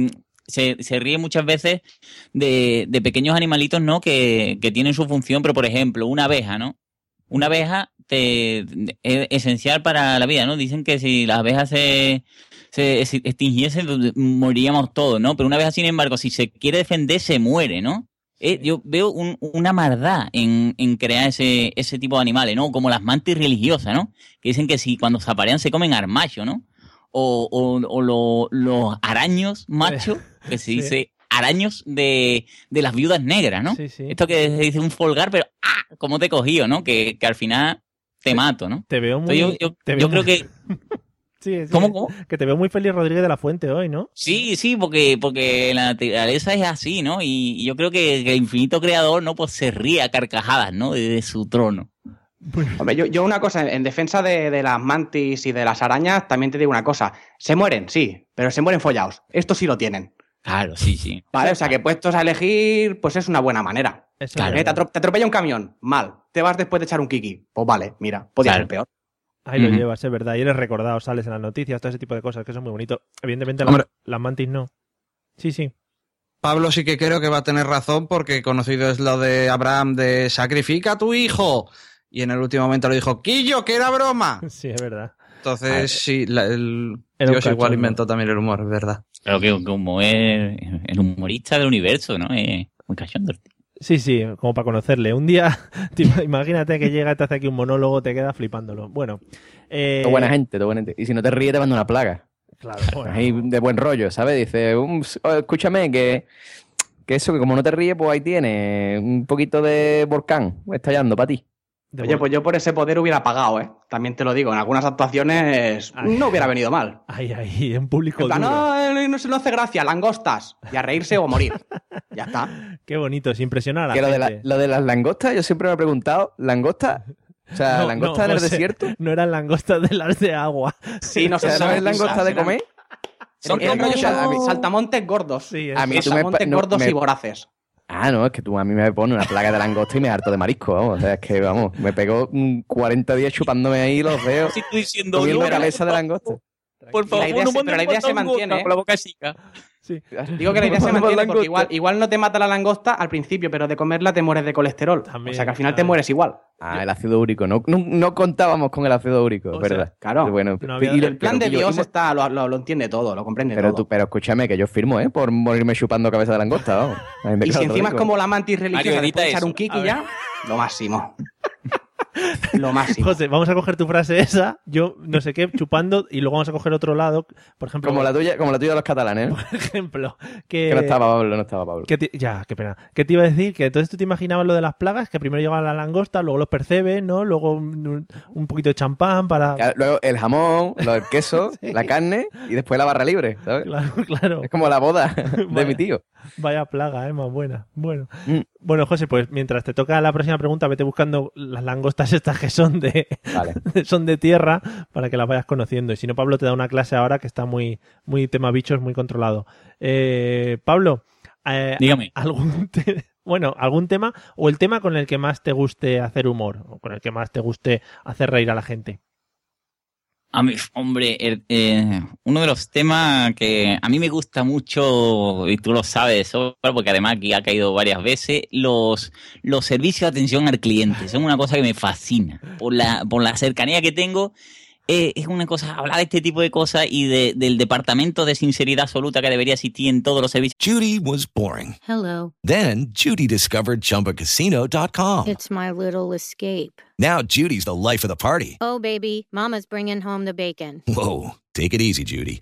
[SPEAKER 7] se, se ríe muchas veces de, de pequeños animalitos, ¿no? Que, que tienen su función, pero por ejemplo, una abeja, ¿no? Una abeja te, es esencial para la vida, ¿no? Dicen que si las abejas se, se extinguiesen, moriríamos todos, ¿no? Pero una abeja, sin embargo, si se quiere defender, se muere, ¿no? Eh, yo veo un, una maldad en, en crear ese, ese tipo de animales, ¿no? Como las mantis religiosas, ¿no? Que dicen que si cuando se aparean se comen armacho, ¿no? O, o, o lo, los araños machos, que se dice sí. araños de, de las viudas negras, ¿no? Sí, sí. Esto que se dice un folgar, pero ¡ah! ¿Cómo te he cogido, no? Que, que al final te mato, ¿no?
[SPEAKER 3] Te veo muy...
[SPEAKER 7] Entonces yo yo,
[SPEAKER 3] te veo
[SPEAKER 7] yo
[SPEAKER 3] muy...
[SPEAKER 7] creo que...
[SPEAKER 3] Sí, sí.
[SPEAKER 7] ¿Cómo, cómo?
[SPEAKER 3] Que te veo muy feliz, Rodríguez de la Fuente, hoy, ¿no?
[SPEAKER 7] Sí, sí, porque, porque la naturaleza es así, ¿no? Y, y yo creo que, que el infinito creador, ¿no? Pues se ríe a carcajadas, ¿no? Desde su trono.
[SPEAKER 5] Hombre, yo, yo una cosa, en defensa de, de las mantis y de las arañas, también te digo una cosa. Se mueren, sí, pero se mueren follados. Estos sí lo tienen.
[SPEAKER 7] Claro, sí, sí.
[SPEAKER 5] Vale, o sea que puestos a elegir, pues es una buena manera.
[SPEAKER 3] Claro.
[SPEAKER 5] Eh, te, atro- te atropella un camión, mal. Te vas después de echar un kiki. Pues vale, mira, podía
[SPEAKER 7] Claro.
[SPEAKER 5] ser peor.
[SPEAKER 3] Ahí lo
[SPEAKER 7] Ujú.
[SPEAKER 3] llevas, es verdad. Y eres recordado, sales en las noticias, todo ese tipo de cosas, que son muy bonitos. Evidentemente,
[SPEAKER 4] Hombre.
[SPEAKER 3] las, las mantis no. Sí, sí.
[SPEAKER 4] Pablo sí que creo que va a tener razón porque conocido es lo de Abraham de sacrifica a tu hijo. Y en el último momento le dijo, Quillo, que era broma.
[SPEAKER 3] Sí, es verdad.
[SPEAKER 4] Entonces,
[SPEAKER 3] ver.
[SPEAKER 4] sí, la- el
[SPEAKER 3] Era un
[SPEAKER 4] Dios igual
[SPEAKER 3] cachondo.
[SPEAKER 4] inventó también el humor, es verdad.
[SPEAKER 7] Pero que como es el humorista del universo, ¿no? Es muy cachondo.
[SPEAKER 3] Sí, sí, como para conocerle. Un día, te ima- imagínate que llega, te hace aquí un monólogo, te quedas flipándolo. Bueno. Eh,
[SPEAKER 8] Todo buena gente, todo buena gente. Y si no te ríes, te manda una plaga.
[SPEAKER 3] Claro, bueno.
[SPEAKER 8] Ahí de buen rollo, ¿sabes? Dice, um, oh, escúchame, que, que eso, que como no te ríes, pues ahí tienes un poquito de volcán estallando para ti.
[SPEAKER 3] de
[SPEAKER 5] Oye,
[SPEAKER 3] bol-
[SPEAKER 5] pues yo por ese poder hubiera pagado, ¿eh? También te lo digo, en algunas actuaciones
[SPEAKER 3] Ay.
[SPEAKER 5] no hubiera venido mal.
[SPEAKER 3] Ahí, ahí, en público
[SPEAKER 5] En plan,
[SPEAKER 3] duro.
[SPEAKER 5] no, eh, no se lo hace gracia, langostas. Y a reírse o morir. Ya está.
[SPEAKER 3] Qué bonito, es impresionar a la
[SPEAKER 8] Que lo de,
[SPEAKER 3] gente.
[SPEAKER 8] la- lo de las langostas, yo siempre me he preguntado, ¿langostas? O sea,
[SPEAKER 3] No,
[SPEAKER 8] ¿langostas
[SPEAKER 3] no,
[SPEAKER 8] en el
[SPEAKER 3] José,
[SPEAKER 8] desierto?
[SPEAKER 3] No eran langostas de las de agua.
[SPEAKER 5] Sí, no
[SPEAKER 8] O
[SPEAKER 5] se
[SPEAKER 8] sea, ¿no
[SPEAKER 5] sabe
[SPEAKER 8] es langosta de comer?
[SPEAKER 5] Son
[SPEAKER 8] Porque
[SPEAKER 5] rollo
[SPEAKER 8] escucha, a mí-
[SPEAKER 5] saltamontes gordos.
[SPEAKER 3] Sí,
[SPEAKER 8] A mí
[SPEAKER 3] eso.
[SPEAKER 8] tú me-
[SPEAKER 5] Saltamontes
[SPEAKER 8] no,
[SPEAKER 5] gordos
[SPEAKER 8] me-
[SPEAKER 5] y voraces.
[SPEAKER 8] Ah, no, es que tú a mí me pones una plaga de langosta y me harto de marisco, vamos. O sea, es que, vamos, me pegó mm, cuarenta días chupándome ahí los dedos,
[SPEAKER 7] Si estoy diciendo
[SPEAKER 8] comiendo
[SPEAKER 7] no,
[SPEAKER 8] cabeza de langosta.
[SPEAKER 7] por favor,
[SPEAKER 5] La idea
[SPEAKER 7] no
[SPEAKER 5] se- pero la idea se mantiene, ¿eh?
[SPEAKER 7] con la boca chica.
[SPEAKER 3] Sí.
[SPEAKER 5] Digo que la idea se
[SPEAKER 8] Vamos,
[SPEAKER 5] mantiene
[SPEAKER 8] langosta.
[SPEAKER 5] porque igual, igual no te mata la langosta al principio, pero de comerla te mueres de colesterol.
[SPEAKER 3] También,
[SPEAKER 5] o sea que al final te
[SPEAKER 3] claro.
[SPEAKER 5] mueres igual.
[SPEAKER 8] Ah, el ácido úrico. No, no, no contábamos con el ácido úrico,
[SPEAKER 3] O sea,
[SPEAKER 8] ¿verdad?
[SPEAKER 5] claro.
[SPEAKER 8] Pero bueno,
[SPEAKER 3] No había-
[SPEAKER 8] y-
[SPEAKER 5] El plan de
[SPEAKER 8] pero,
[SPEAKER 5] Dios
[SPEAKER 8] yo-
[SPEAKER 5] está, lo, lo- lo entiende todo, lo comprende
[SPEAKER 8] Pero,
[SPEAKER 5] todo.
[SPEAKER 8] tú, pero escúchame, que yo firmo, ¿eh? Por morirme chupando cabeza de langosta, vamos. Ahí me
[SPEAKER 5] Y si
[SPEAKER 8] claro, te lo
[SPEAKER 5] encima es
[SPEAKER 8] digo.
[SPEAKER 5] como la mantis religiosa
[SPEAKER 7] Mario,
[SPEAKER 5] después de
[SPEAKER 7] edita
[SPEAKER 5] echar un
[SPEAKER 7] eso.
[SPEAKER 5] kiki
[SPEAKER 3] A
[SPEAKER 5] ya, lo máximo. Lo máximo.
[SPEAKER 3] José, vamos a coger tu frase esa, yo no sé qué, chupando, y luego vamos a coger otro lado, por ejemplo,
[SPEAKER 8] Como la tuya, como la tuya de los catalanes, ¿eh?
[SPEAKER 3] por ejemplo, que,
[SPEAKER 8] Que no estaba Pablo, no estaba Pablo.
[SPEAKER 3] que te- ya, qué pena. ¿Qué te iba a decir? Que entonces tú te imaginabas lo de las plagas, que primero llegaba la langosta, luego los percebes, ¿no? Luego un, un poquito de champán para...
[SPEAKER 8] Ya, luego el jamón, lo- el queso,
[SPEAKER 3] Sí.
[SPEAKER 8] la carne y después la barra libre, ¿sabes?
[SPEAKER 3] Claro, claro.
[SPEAKER 8] Es como la boda de
[SPEAKER 3] Vale.
[SPEAKER 8] mi tío.
[SPEAKER 3] Vaya plaga, ¿eh? Más buena. Bueno.
[SPEAKER 8] Mm.
[SPEAKER 3] Bueno, José, pues mientras te toca la próxima pregunta, vete buscando las langostas estas que son de,
[SPEAKER 8] Vale.
[SPEAKER 3] son de tierra para que las vayas conociendo. Y si no, Pablo te da una clase ahora que está muy, muy tema bichos, muy controlado. Eh, Pablo, eh,
[SPEAKER 7] Dígame.
[SPEAKER 3] algún te- bueno, algún tema o el tema con el que más te guste hacer humor o con el que más te guste hacer reír a la gente.
[SPEAKER 7] A mí, hombre, el- eh, uno de los temas que a mí me gusta mucho, y tú lo sabes, Sobra, porque además aquí ha caído varias veces, los, los servicios de atención al cliente. Son una cosa que me fascina. Por la, por la cercanía que tengo, eh, es una cosa, hablar de este tipo de cosas y de, del departamento de sinceridad absoluta que debería existir en todos los servicios.
[SPEAKER 11] Judy was boring.
[SPEAKER 12] Hello.
[SPEAKER 11] Then Judy discovered Chumba Casino dot com.
[SPEAKER 12] It's my little escape.
[SPEAKER 11] Now Judy's the life of the party.
[SPEAKER 12] Oh, baby, mama's bringing home the bacon.
[SPEAKER 11] Whoa, take it easy, Judy.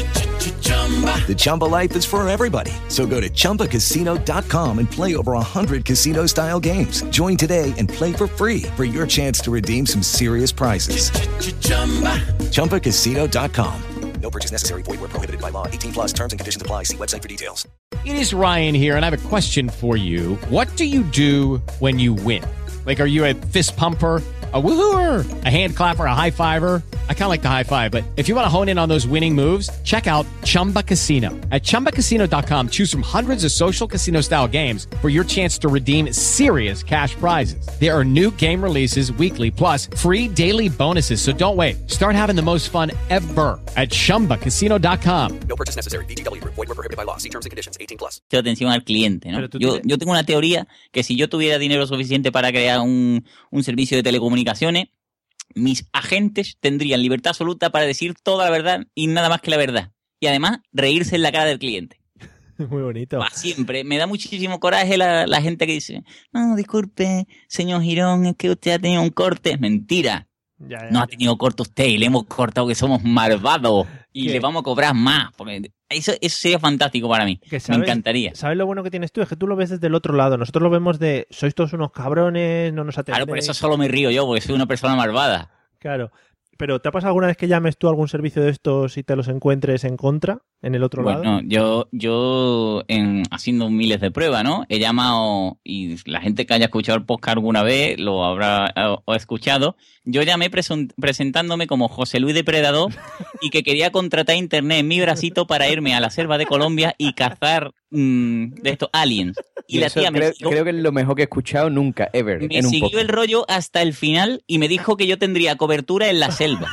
[SPEAKER 11] The Chumba life is for everybody. So go to Chumba Casino dot com and play over one hundred casino-style games. Join today and play for free for your chance to redeem some serious prizes. Chumba Casino dot com.
[SPEAKER 13] No purchase necessary. Void where prohibited by law. eighteen plus terms and conditions apply. See website for details.
[SPEAKER 14] It is Ryan here, and I have a question for you. What do you do when you win? Like, are you a fist pumper, a woohooer, a hand clapper, a high fiver? I kind of like the high five, but if you want to hone in on those winning moves, check out Chumba Casino. At chumba casino dot com, choose from hundreds of social casino style games for your chance to redeem serious cash prizes. There are new game releases weekly, plus free daily bonuses. So don't wait. Start having the most fun ever at chumba casino dot com.
[SPEAKER 13] No purchase necessary. V G W. Void where prohibited by law. See terms and conditions. eighteen plus.
[SPEAKER 7] Atención al cliente, ¿no?
[SPEAKER 3] tú
[SPEAKER 7] Yo,
[SPEAKER 3] tienes-
[SPEAKER 7] yo tengo una teoría que si yo tuviera dinero suficiente para crear un, un servicio de telecomunicaciones, mis agentes tendrían libertad absoluta para decir toda la verdad y nada más que la verdad. Y además, reírse en la cara del cliente.
[SPEAKER 3] Muy bonito.
[SPEAKER 7] Pa' siempre. Me da muchísimo coraje la, la gente que dice, no, disculpe, señor Girón, es que usted ha tenido un corte. Es mentira.
[SPEAKER 3] Ya, ya,
[SPEAKER 7] No ha tenido corte usted y le hemos cortado que somos malvados y
[SPEAKER 3] ¿Qué?
[SPEAKER 7] le vamos a cobrar más. Porque eso, eso sería fantástico para mí.
[SPEAKER 3] Que
[SPEAKER 7] Me
[SPEAKER 3] sabes-
[SPEAKER 7] encantaría.
[SPEAKER 3] ¿Sabes lo bueno que tienes tú? Es que tú lo ves desde el otro lado. Nosotros lo vemos de, sois todos unos cabrones, no nos atendéis.
[SPEAKER 7] Claro, por eso solo me río yo, porque soy una persona malvada.
[SPEAKER 3] Claro. Pero ¿te ha pasado alguna vez que llames tú a algún servicio de estos y te los encuentres en contra, en el otro lado?
[SPEAKER 7] Bueno, yo, yo en, haciendo miles de pruebas, ¿no? He llamado, y la gente que haya escuchado el podcast alguna vez lo habrá o, o escuchado. Yo llamé presun- presentándome como José Luis Depredador y que quería contratar internet en mi bracito para irme a la selva de Colombia y cazar mmm, de estos aliens. Y
[SPEAKER 8] Y
[SPEAKER 7] la
[SPEAKER 8] eso
[SPEAKER 7] tía me
[SPEAKER 8] creo,
[SPEAKER 7] siguió-
[SPEAKER 8] creo que es lo mejor que he escuchado nunca, ever,
[SPEAKER 7] me
[SPEAKER 8] en un
[SPEAKER 7] siguió
[SPEAKER 8] podcast.
[SPEAKER 7] el rollo hasta el final y me dijo que yo tendría cobertura en la selva.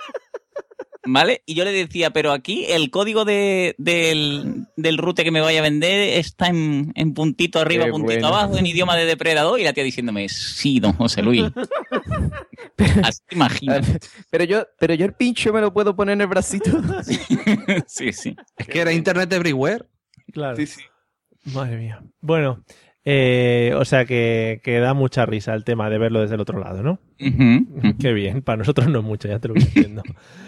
[SPEAKER 7] ¿Vale? Y yo le decía, pero aquí el código de, del, del route que me vaya a vender está en, en puntito arriba,
[SPEAKER 8] Qué
[SPEAKER 7] puntito
[SPEAKER 8] bueno.
[SPEAKER 7] abajo, en idioma de depredador, y la tía diciéndome, sí, don José Luis. Así te imaginas.
[SPEAKER 8] Pero yo, pero yo el pincho me lo puedo poner en el bracito.
[SPEAKER 7] Sí, sí.
[SPEAKER 4] Es que era Internet Everywhere.
[SPEAKER 3] Claro.
[SPEAKER 8] Sí, sí.
[SPEAKER 3] Madre mía. Bueno, eh, o sea que, que da mucha risa el tema de verlo desde el otro lado, ¿no?
[SPEAKER 7] Ujú.
[SPEAKER 3] Qué bien. Para nosotros no mucho, ya te lo voy diciendo.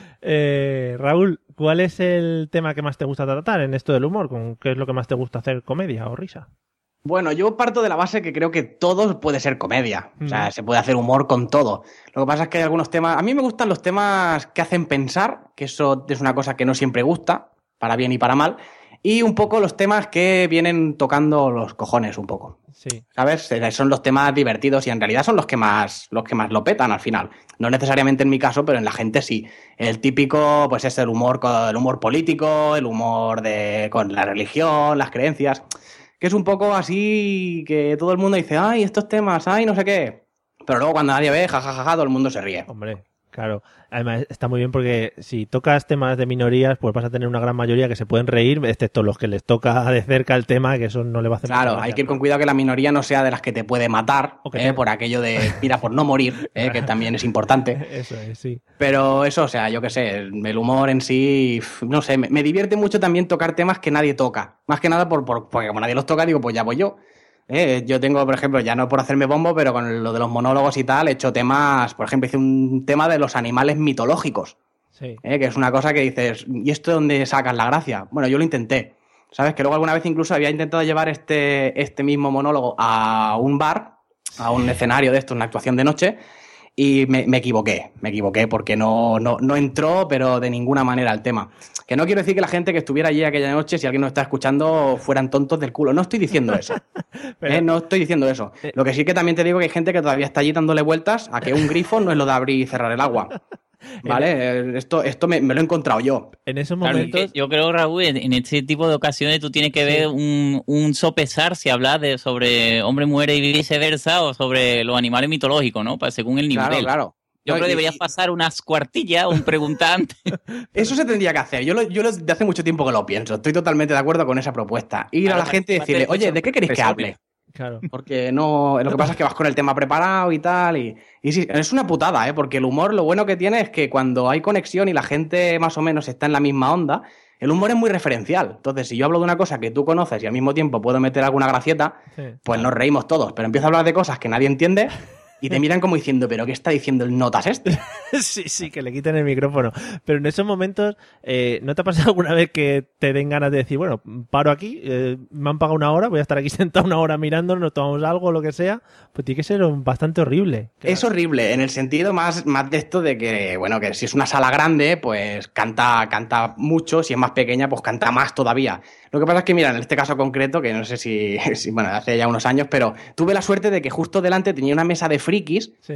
[SPEAKER 3] Eh, Raúl, ¿cuál es el tema que más te gusta tratar en esto del humor? ¿Con qué es lo que más te gusta hacer, comedia o risa?
[SPEAKER 5] Bueno, yo parto de la base que creo que todo puede ser comedia. O sea,
[SPEAKER 3] Mm.
[SPEAKER 5] se puede hacer humor con todo. Lo que pasa es que hay algunos temas... A mí me gustan los temas que hacen pensar, que eso es una cosa que no siempre gusta, para bien y para mal. Y un poco los temas que vienen tocando los cojones un poco.
[SPEAKER 3] Sí.
[SPEAKER 5] ¿Sabes? Eh, Son los temas divertidos y en realidad son los que más, los que más lo petan al final. No necesariamente en mi caso, pero en la gente sí. El típico, pues es el humor, co- el humor político, el humor de, con la religión, las creencias, que es un poco así que todo el mundo dice, ay, estos temas, ay, no sé qué. Pero luego cuando nadie ve, jajajaja, ja, ja, todo el mundo se ríe.
[SPEAKER 3] Hombre, claro. Además, está muy bien porque si tocas temas de minorías, pues vas a tener una gran mayoría que se pueden reír, excepto los que les toca de cerca el tema, que eso no le va a hacer
[SPEAKER 5] Claro,
[SPEAKER 3] mucha gracia.
[SPEAKER 5] hay que ir con cuidado que la minoría no sea de las que te puede matar,
[SPEAKER 3] O que
[SPEAKER 5] eh,
[SPEAKER 3] te-
[SPEAKER 5] por aquello de, mira, por no morir, eh, que también es importante.
[SPEAKER 3] Eso es, sí.
[SPEAKER 5] Pero eso, o sea, yo qué sé, el humor en sí, f- no sé, me, me divierte mucho también tocar temas que nadie toca. Más que nada por, por- porque como nadie los toca, digo, pues ya voy yo. Eh, yo tengo, por ejemplo, ya no por hacerme bombo, pero con lo de los monólogos y tal, he hecho temas, por ejemplo, hice un tema de los animales mitológicos,
[SPEAKER 3] Sí.
[SPEAKER 5] eh, que es una cosa que dices, ¿y esto de dónde sacas la gracia? Bueno, yo lo intenté. ¿Sabes? Que luego alguna vez incluso había intentado llevar este, este mismo monólogo a un bar, a un escenario de esto, una actuación de noche, y me, me equivoqué, me equivoqué porque no, no, no entró, pero de ninguna manera el tema. Que no quiero decir que la gente que estuviera allí aquella noche, si alguien nos está escuchando, fueran tontos del culo. No estoy diciendo eso.
[SPEAKER 3] Pero-
[SPEAKER 5] ¿eh? No estoy diciendo eso. Lo que sí que también te digo que hay gente que todavía está allí dándole vueltas a que un grifo no es lo de abrir y cerrar el agua. ¿Vale? Eh, Esto, esto me, me lo he encontrado yo.
[SPEAKER 3] En esos
[SPEAKER 7] Claro,
[SPEAKER 3] momentos...
[SPEAKER 7] es que yo creo, Raúl, en en este tipo de ocasiones tú tienes que ver un, un sopesar si hablas de sobre hombre, mujer y viceversa o sobre los animales mitológicos, ¿no? Para, según el nivel.
[SPEAKER 5] Claro, claro.
[SPEAKER 7] Yo
[SPEAKER 5] No,
[SPEAKER 7] creo que
[SPEAKER 5] y-
[SPEAKER 7] deberías
[SPEAKER 5] y-
[SPEAKER 7] pasar unas cuartillas, un preguntante.
[SPEAKER 5] Eso se tendría que hacer. Yo, lo, yo lo- de hace mucho tiempo que lo pienso. Estoy totalmente de acuerdo con esa propuesta. Ir
[SPEAKER 7] Claro,
[SPEAKER 5] a la gente y
[SPEAKER 7] para- para
[SPEAKER 5] decirle,
[SPEAKER 7] hacer
[SPEAKER 5] oye,
[SPEAKER 7] mucho
[SPEAKER 5] ¿de qué queréis que
[SPEAKER 7] resumen.
[SPEAKER 5] hable?
[SPEAKER 3] Claro.
[SPEAKER 5] Porque no. Lo que pasa es que vas con el tema preparado y tal. Y, y sí, es una putada, ¿eh? Porque el humor, lo bueno que tiene es que cuando hay conexión y la gente más o menos está en la misma onda, el humor es muy referencial. Entonces, si yo hablo de una cosa que tú conoces y al mismo tiempo puedo meter alguna gracieta,
[SPEAKER 3] Sí.
[SPEAKER 5] pues nos reímos todos. Pero empiezo a hablar de cosas que nadie entiende y te miran como diciendo, ¿pero qué está diciendo el notas este?
[SPEAKER 3] Sí, sí, que le quiten el micrófono. Pero en esos momentos, eh, ¿no te ha pasado alguna vez que te den ganas de decir, bueno, paro aquí, eh, me han pagado una hora, voy a estar aquí sentado una hora mirando, nos tomamos algo, lo que sea? Pues tiene que ser un- bastante horrible.
[SPEAKER 5] Es horrible, en el sentido más, más de esto de que, bueno, que si es una sala grande, pues canta, canta mucho, si es más pequeña, pues canta más todavía. Lo que pasa es que, mira, en este caso concreto, que no sé si, si bueno, hace ya unos años, pero tuve la suerte de que justo delante tenía una mesa de frikis
[SPEAKER 3] Sí.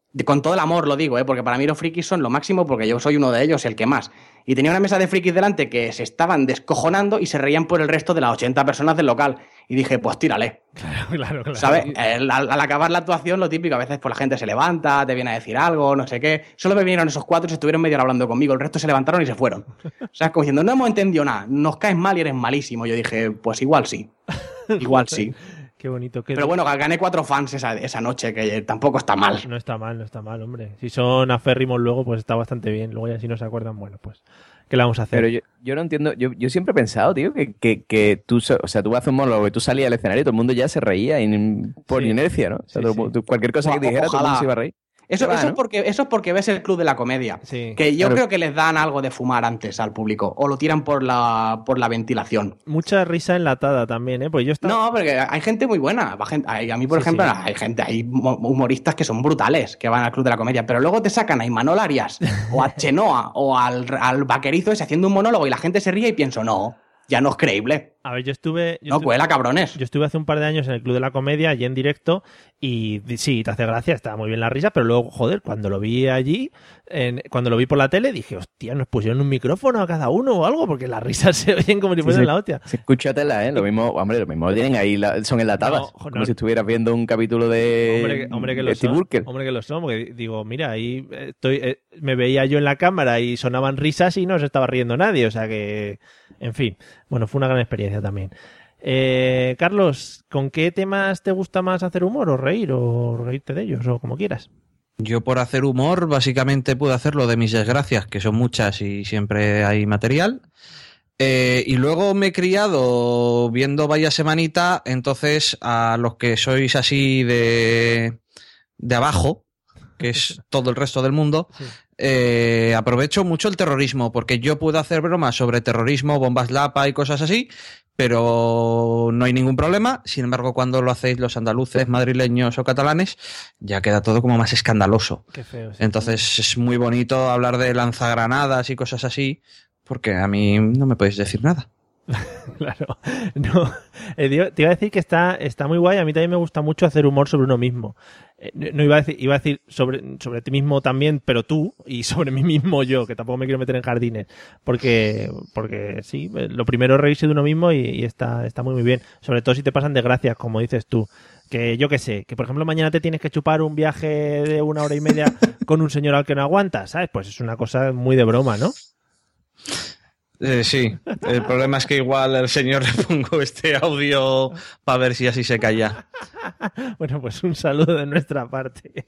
[SPEAKER 5] de- con todo el amor lo digo, ¿eh? Porque para mí los frikis son lo máximo porque yo soy uno de ellos, el que más. Y tenía una mesa de frikis delante que se estaban descojonando y se reían por el resto de las ochenta personas del local. Y dije, pues tírale.
[SPEAKER 3] Claro, claro.
[SPEAKER 5] ¿Sabes? El- al, al acabar la actuación, lo típico, a veces pues, la gente se levanta, te viene a decir algo, no sé qué. Solo me vinieron esos cuatro y se estuvieron media hora hablando conmigo. El resto se levantaron y se fueron. O sea, como diciendo, no hemos entendido nada, nos caes mal y eres malísimo. Yo dije, pues igual sí. Igual sí.
[SPEAKER 3] Qué bonito. Qué
[SPEAKER 5] Pero bueno, gané cuatro fans esa, esa noche, que tampoco está mal.
[SPEAKER 3] No está mal, no está mal, hombre. Si son aférrimos luego, pues está bastante bien. Luego ya si no se acuerdan, bueno, pues, ¿qué le vamos a hacer?
[SPEAKER 8] Pero yo, yo no entiendo, yo, yo siempre he pensado, tío, que, que, que tú, so- o sea, tú haces un monólogo y tú salías al escenario y todo el mundo ya se reía y- por
[SPEAKER 5] Sí.
[SPEAKER 8] inercia, ¿no? O sea,
[SPEAKER 5] Sí,
[SPEAKER 8] todo-
[SPEAKER 5] sí.
[SPEAKER 8] tú- cualquier cosa que
[SPEAKER 5] O-
[SPEAKER 8] dijera, todo el mundo
[SPEAKER 5] ojalá.
[SPEAKER 8] se iba a reír.
[SPEAKER 5] Eso,
[SPEAKER 8] Va,
[SPEAKER 5] eso,
[SPEAKER 8] ¿no?
[SPEAKER 5] es porque, eso es porque ves el Club de la Comedia.
[SPEAKER 3] Sí.
[SPEAKER 5] Que yo
[SPEAKER 8] Claro.
[SPEAKER 5] creo que les dan algo de fumar antes al público. O lo tiran por la, por la ventilación.
[SPEAKER 3] Mucha risa enlatada también, ¿eh? Pues yo estaba...
[SPEAKER 5] No, porque hay gente muy buena. Va gente- hay- A mí, por
[SPEAKER 3] Sí,
[SPEAKER 5] ejemplo,
[SPEAKER 3] sí.
[SPEAKER 5] hay gente, hay mo- humoristas que son brutales, que van al Club de la Comedia. Pero luego te sacan a Imanol Arias, o a Chenoa, o al, al vaquerizo ese haciendo un monólogo y la gente se ríe y pienso, no, ya no es creíble.
[SPEAKER 3] A ver, yo estuve... Yo
[SPEAKER 5] No
[SPEAKER 3] estuve-
[SPEAKER 5] cuela, cabrones.
[SPEAKER 3] Yo estuve hace un par de años en el Club de la Comedia, allí en directo, y di- sí, te hace gracia, estaba muy bien la risa, pero luego, joder, cuando lo vi allí, en- cuando lo vi por la tele, dije, hostia, nos pusieron un micrófono a cada uno o algo, porque las risas se oyen como si
[SPEAKER 8] Sí,
[SPEAKER 3] fueran
[SPEAKER 8] sí.
[SPEAKER 3] la hostia.
[SPEAKER 8] Se escucha tela, ¿eh? Lo mismo, hombre, lo mismo lo tienen ahí, la- son enlatadas.
[SPEAKER 3] No,
[SPEAKER 8] como
[SPEAKER 3] no.
[SPEAKER 8] si estuvieras viendo un capítulo de,
[SPEAKER 3] Hombre, que- hombre que
[SPEAKER 8] de
[SPEAKER 3] lo
[SPEAKER 8] Steve
[SPEAKER 3] son,
[SPEAKER 8] Urkel.
[SPEAKER 3] hombre que lo son, porque digo, mira, ahí estoy, eh, me veía yo en la cámara y sonaban risas y no se estaba riendo nadie, o sea que, en fin, bueno, fue una gran experiencia también. Eh, Carlos, ¿con qué temas te gusta más hacer humor o reír o reírte de ellos o como quieras?
[SPEAKER 4] Yo por hacer humor básicamente puedo hacerlo de mis desgracias, que son muchas y siempre hay material. Eh, y luego me he criado viendo Vaya Semanita, entonces a los que sois así de, de abajo, que es todo el resto del mundo, eh, aprovecho mucho el terrorismo, porque yo puedo hacer bromas sobre terrorismo, bombas lapa y cosas así, pero no hay ningún problema. Sin embargo, cuando lo hacéis los andaluces, madrileños o catalanes, ya queda todo como más escandaloso.
[SPEAKER 3] Qué feo, sí.
[SPEAKER 4] Entonces es muy bonito hablar de lanzagranadas y cosas así, porque a mí no me podéis decir nada.
[SPEAKER 3] Claro, no, eh, digo- te iba a decir que está, está muy guay, a mí también me gusta mucho hacer humor sobre uno mismo. Eh, no no iba a decir, iba a decir sobre, sobre ti mismo también, pero tú, y sobre mí mismo yo, que tampoco me quiero meter en jardines, porque, porque sí, eh, lo primero es reírse de uno mismo y, y está, está muy muy bien, sobre todo si te pasan desgracias, como dices tú. Que yo qué sé, que por ejemplo mañana te tienes que chupar un viaje de una hora y media con un señor al que no aguantas, ¿sabes? Pues es una cosa muy de broma, ¿no?
[SPEAKER 4] Eh, sí, el problema es que igual al señor le pongo este audio para ver si así se calla.
[SPEAKER 3] Bueno, pues un saludo de nuestra parte.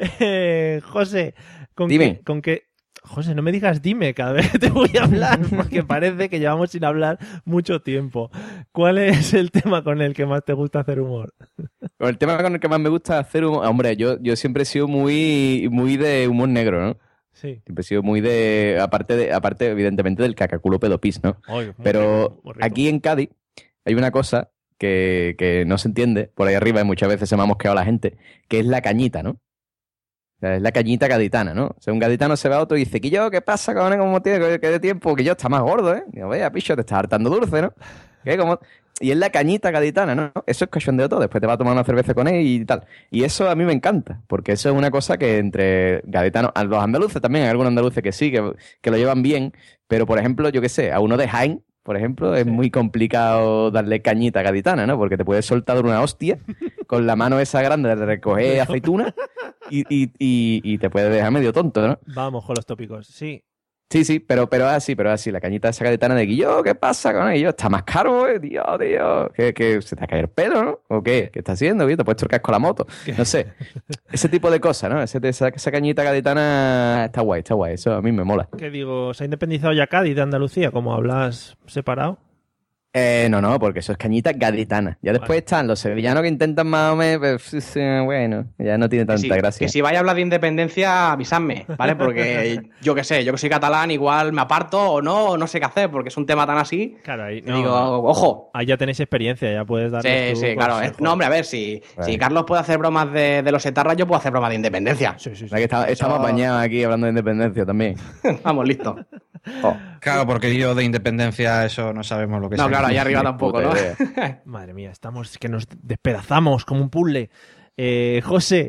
[SPEAKER 3] Eh, José, ¿con
[SPEAKER 8] Dime.
[SPEAKER 3] qué, con qué... José, no me digas dime cada vez que te voy a hablar, porque parece que llevamos sin hablar mucho tiempo. ¿Cuál es el tema con el que más te gusta hacer humor?
[SPEAKER 8] El tema con el que más me gusta hacer humor, hombre, yo, yo siempre he sido muy, muy de humor negro, ¿no?
[SPEAKER 3] Sí.
[SPEAKER 8] Siempre he sido muy de, aparte de, aparte evidentemente del cacaculo pedopis, ¿no?
[SPEAKER 3] Ay, muy
[SPEAKER 8] Pero
[SPEAKER 3] rico, muy rico.
[SPEAKER 8] aquí en Cádiz hay una cosa que, que no se entiende, por ahí arriba y muchas veces se me ha mosqueado la gente, que es la cañita, ¿no? O sea, es la cañita gaditana, ¿no? O sea, un gaditano se va a otro y dice, Quillo, ¿qué pasa, cabrón? ¿Cómo tiene que de tiempo? Quillo está más gordo, ¿eh? Digo, vaya, picho, te estás hartando dulce, ¿no? ¿Qué? ¿Cómo? Y es la cañita gaditana, ¿no? Eso es cachondeo todo. Después te va a tomar una cerveza con él y tal. Y eso a mí me encanta, porque eso es una cosa que entre gaditanos, a los andaluces también, hay algunos andaluces que sí, que, que lo llevan bien, pero por ejemplo, yo qué sé, a uno de Jaén, por ejemplo, es muy complicado darle cañita gaditana, ¿no? Porque te puedes soltar una hostia con la mano esa grande de recoger aceituna y, y, y, y te puede dejar medio tonto, ¿no?
[SPEAKER 3] Vamos con los tópicos, sí.
[SPEAKER 8] Sí, sí, pero, pero es así, pero es así. La cañita esa gaditana de Guillo, ¿qué pasa con ello? Está más caro, eh, tío, tío. ¿Qué, qué, se te ha caído el pelo, ¿no? ¿O qué? ¿Qué estás haciendo? ¿Te puedes torcar con la moto? No sé. Ese tipo de cosas, ¿no? Ese, esa, esa cañita gaditana está guay, está guay. Eso a mí me mola.
[SPEAKER 3] ¿Qué digo? ¿Se ha independizado ya Cádiz de Andalucía, como hablas separado?
[SPEAKER 8] Eh, no, no, porque eso es cañita gaditana. Ya después están los sevillanos que intentan más o menos, pues, eh, bueno, ya no tiene
[SPEAKER 5] Que
[SPEAKER 8] tanta
[SPEAKER 5] si,
[SPEAKER 8] gracia.
[SPEAKER 5] que si vais a hablar de independencia, avisadme, ¿vale? Porque yo qué sé, yo que soy catalán, igual me aparto o no, o no sé qué hacer, porque es un tema tan así.
[SPEAKER 3] Claro, ahí
[SPEAKER 5] que digo, ojo.
[SPEAKER 3] Ahí ya tenéis experiencia, ya puedes dar.
[SPEAKER 5] Sí, sí, claro. eh. No, hombre, a ver, si, si Carlos puede hacer bromas de, de los etarras, yo puedo hacer bromas de independencia.
[SPEAKER 3] Sí, sí,
[SPEAKER 8] La que está- estamos
[SPEAKER 5] Eso-
[SPEAKER 8] apañados aquí hablando de independencia también.
[SPEAKER 5] Vamos, listo.
[SPEAKER 8] Oh.
[SPEAKER 4] Claro, porque yo de independencia eso no sabemos lo que
[SPEAKER 5] No,
[SPEAKER 4] sea.
[SPEAKER 5] claro, allá arriba tampoco, ¿no?
[SPEAKER 3] Madre mía, estamos que nos despedazamos como un puzzle. Eh, José,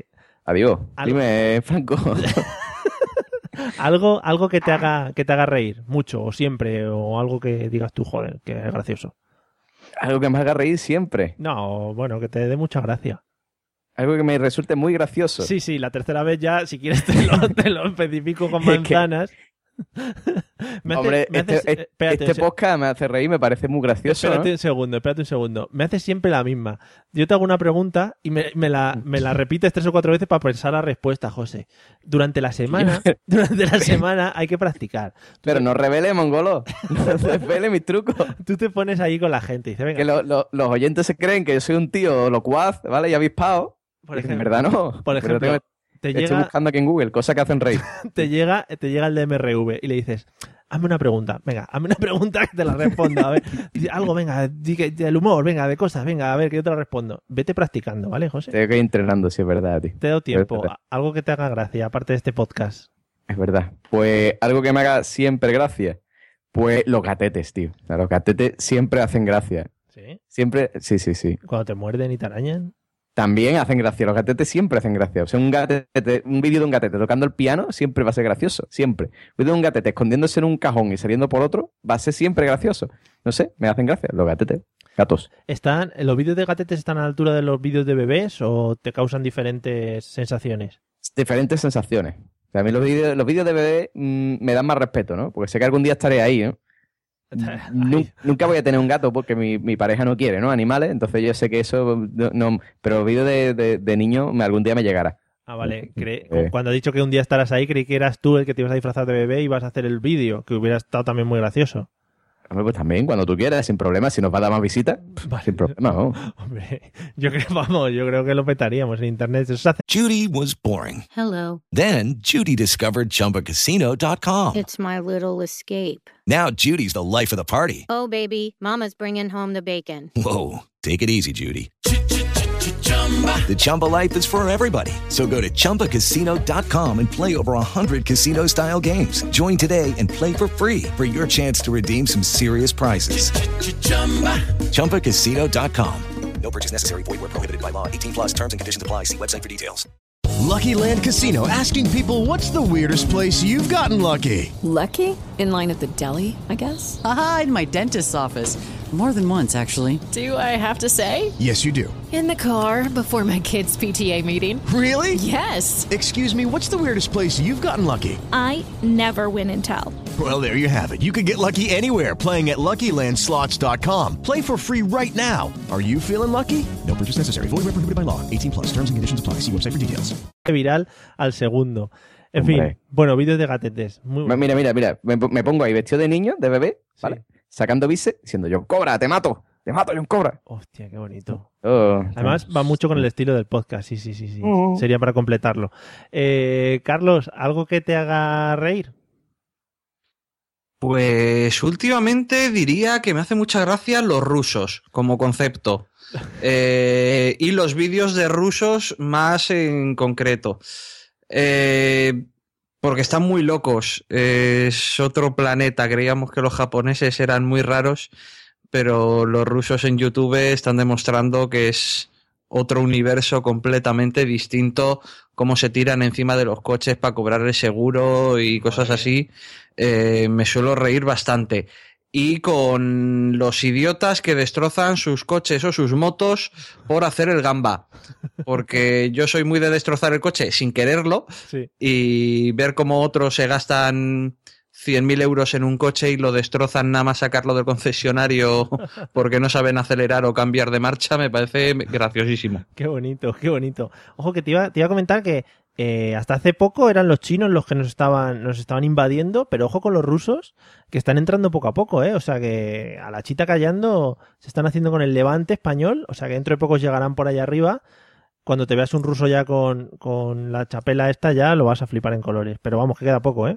[SPEAKER 8] Adiós.
[SPEAKER 3] Algo-
[SPEAKER 8] Dime, Franco.
[SPEAKER 3] algo algo que te haga que te haga reír mucho o siempre, o algo que digas tú, joder, que es gracioso.
[SPEAKER 8] Algo que me haga reír siempre.
[SPEAKER 3] No, bueno, que te dé mucha gracia.
[SPEAKER 8] Algo que me resulte muy gracioso.
[SPEAKER 3] Sí, sí, la tercera vez ya, si quieres te lo, te lo especifico con
[SPEAKER 8] Es que-
[SPEAKER 3] manzanas. Me hace-
[SPEAKER 8] Hombre,
[SPEAKER 3] me haces-
[SPEAKER 8] este,
[SPEAKER 3] eh, espérate,
[SPEAKER 8] este
[SPEAKER 3] un se-
[SPEAKER 8] podcast me hace reír, me parece muy gracioso,
[SPEAKER 3] Espérate
[SPEAKER 8] ¿no?
[SPEAKER 3] un segundo, espérate un segundo. Me haces siempre la misma. Yo te hago una pregunta y me, me la, me la repites tres o cuatro veces para pensar la respuesta, José. Durante la semana, durante la semana hay que practicar.
[SPEAKER 8] Pero no revele, mongolo. No revele mis trucos.
[SPEAKER 3] Tú te pones ahí con la gente y dices, venga,
[SPEAKER 8] Que lo- lo- los oyentes se creen que yo soy un tío locuaz, ¿vale? Y avispado.
[SPEAKER 3] Por
[SPEAKER 8] Y en
[SPEAKER 3] ejemplo,
[SPEAKER 8] verdad no.
[SPEAKER 3] por
[SPEAKER 8] Pero
[SPEAKER 3] ejemplo,
[SPEAKER 8] tengo-
[SPEAKER 3] te
[SPEAKER 8] estoy
[SPEAKER 3] llega,
[SPEAKER 8] buscando aquí en Google cosas que hacen reír.
[SPEAKER 3] te llega, te llega el D M R V y le dices, hazme una pregunta, venga, hazme una pregunta que te la responda, a ver, Dice, algo, venga, di que- del humor, venga, de cosas, venga, a ver, que yo te la respondo. Vete practicando, ¿vale, José?
[SPEAKER 8] Tengo que ir entrenando, si es verdad, tío.
[SPEAKER 3] Te doy tiempo,
[SPEAKER 8] Es verdad.
[SPEAKER 3] algo que te haga gracia, aparte de este podcast.
[SPEAKER 8] Es verdad. Pues algo que me haga siempre gracia. Pues los gatetes, tío. O sea, los gatetes siempre hacen gracia.
[SPEAKER 3] ¿Sí?
[SPEAKER 8] Siempre, sí, sí, sí.
[SPEAKER 3] Cuando te muerden y te arañan.
[SPEAKER 8] También hacen gracia. Los gatetes siempre hacen gracia. O sea, un gatete, un vídeo de un gatete tocando el piano siempre va a ser gracioso. Siempre. Un vídeo de un gatete escondiéndose en un cajón y saliendo por otro va a ser siempre gracioso. No sé, me hacen gracia. Los gatetes. Gatos.
[SPEAKER 3] ¿Están, ¿Los vídeos de gatetes están a la altura de los vídeos de bebés o te causan diferentes sensaciones?
[SPEAKER 8] Diferentes sensaciones. O sea, a mí los vídeos los vídeos de bebé mmm, me dan más respeto, ¿no? Porque sé que algún día estaré ahí, ¿no? Nu- Nunca voy a tener un gato porque mi, mi pareja no quiere, ¿no? Animales, entonces yo sé que eso no, no- pero el vídeo de, de, de niño me- algún día me llegará.
[SPEAKER 3] Ah, vale. Cre-
[SPEAKER 8] Eh.
[SPEAKER 3] Cuando has dicho que un día estarás ahí, creí que eras tú el que te ibas a disfrazar de bebé y ibas a hacer el vídeo, que hubiera estado también muy gracioso.
[SPEAKER 8] Hombre, pues también, cuando tú quieras, sin problema, si nos va a dar más visitas, sin problema, ¿no?
[SPEAKER 3] Hombre, yo creo, vamos, yo creo que lo petaríamos en internet. Eso se hace.
[SPEAKER 11] Judy was boring.
[SPEAKER 12] Hello.
[SPEAKER 11] Then Judy discovered Chumba Casino dot com.
[SPEAKER 12] It's my little escape.
[SPEAKER 11] Now Judy's the life of the party.
[SPEAKER 12] Oh, baby, Mama's bringing home the bacon.
[SPEAKER 11] Whoa, take it easy, Judy. The Chumba life is for everybody. So go to Chumba Casino dot com and play over one hundred casino-style games. Join today and play for free for your chance to redeem some serious prizes. Chumba Casino dot com.
[SPEAKER 13] No purchase necessary. Void where prohibited by law. eighteen plus terms and conditions apply. See website for details.
[SPEAKER 15] Lucky Land Casino, asking people, what's the weirdest place you've gotten lucky?
[SPEAKER 16] Lucky? In line at the deli, I guess?
[SPEAKER 17] Aha, in my dentist's office. More than once, actually.
[SPEAKER 16] Do I have to say?
[SPEAKER 15] Yes, you do.
[SPEAKER 16] In the car before my kids' P T A meeting.
[SPEAKER 15] Really?
[SPEAKER 16] Yes.
[SPEAKER 15] Excuse me, what's the weirdest place you've gotten lucky?
[SPEAKER 18] I never win and tell.
[SPEAKER 15] Well, there you have it. You can get lucky anywhere, playing at Lucky Land Slots dot com. Play for free right now. Are you feeling lucky? No purchase necessary. Void where prohibited by law. eighteen plus. Terms and conditions apply. See website for details.
[SPEAKER 3] Viral al segundo. En
[SPEAKER 8] Hombre.
[SPEAKER 3] fin, bueno, vídeos de gatetes. Muy
[SPEAKER 8] Ma- Mira, mira, mira, me, me pongo ahí vestido de niño, de bebé, ¿vale? Sacando bice, diciendo yo, cobra, te mato, te mato, yo cobra.
[SPEAKER 3] Hostia, qué bonito.
[SPEAKER 8] Oh.
[SPEAKER 3] Además, va mucho con el estilo del podcast, sí, sí, sí, sí.
[SPEAKER 8] Mm.
[SPEAKER 3] Sería para completarlo. Eh, Carlos, ¿algo que te haga reír?
[SPEAKER 4] Pues últimamente diría que me hace mucha gracia los rusos como concepto. Eh, y los vídeos de rusos más en concreto. Eh, porque están muy locos. Eh, es otro planeta. Creíamos que los japoneses eran muy raros, pero los rusos en YouTube están demostrando que es otro universo completamente distinto. Cómo se tiran encima de los coches para cobrar el seguro y cosas así. Eh, me suelo reír bastante. Y con los idiotas que destrozan sus coches o sus motos por hacer el gamba. Porque yo soy muy de destrozar el coche sin quererlo.
[SPEAKER 3] Sí.
[SPEAKER 4] Y ver cómo otros se gastan cien mil euros en un coche y lo destrozan nada más sacarlo del concesionario porque no saben acelerar o cambiar de marcha, me parece graciosísimo.
[SPEAKER 3] Qué bonito, qué bonito. Ojo, que te iba, te iba a comentar que eh, hasta hace poco eran los chinos los que nos estaban, nos estaban invadiendo, pero ojo con los rusos, que están entrando poco a poco, ¿eh? O sea que a la chita callando se están haciendo con el levante español, o sea que dentro de poco llegarán por allá arriba. Cuando te veas un ruso ya con, con la chapela esta, ya lo vas a flipar en colores. Pero vamos, que queda poco, ¿eh?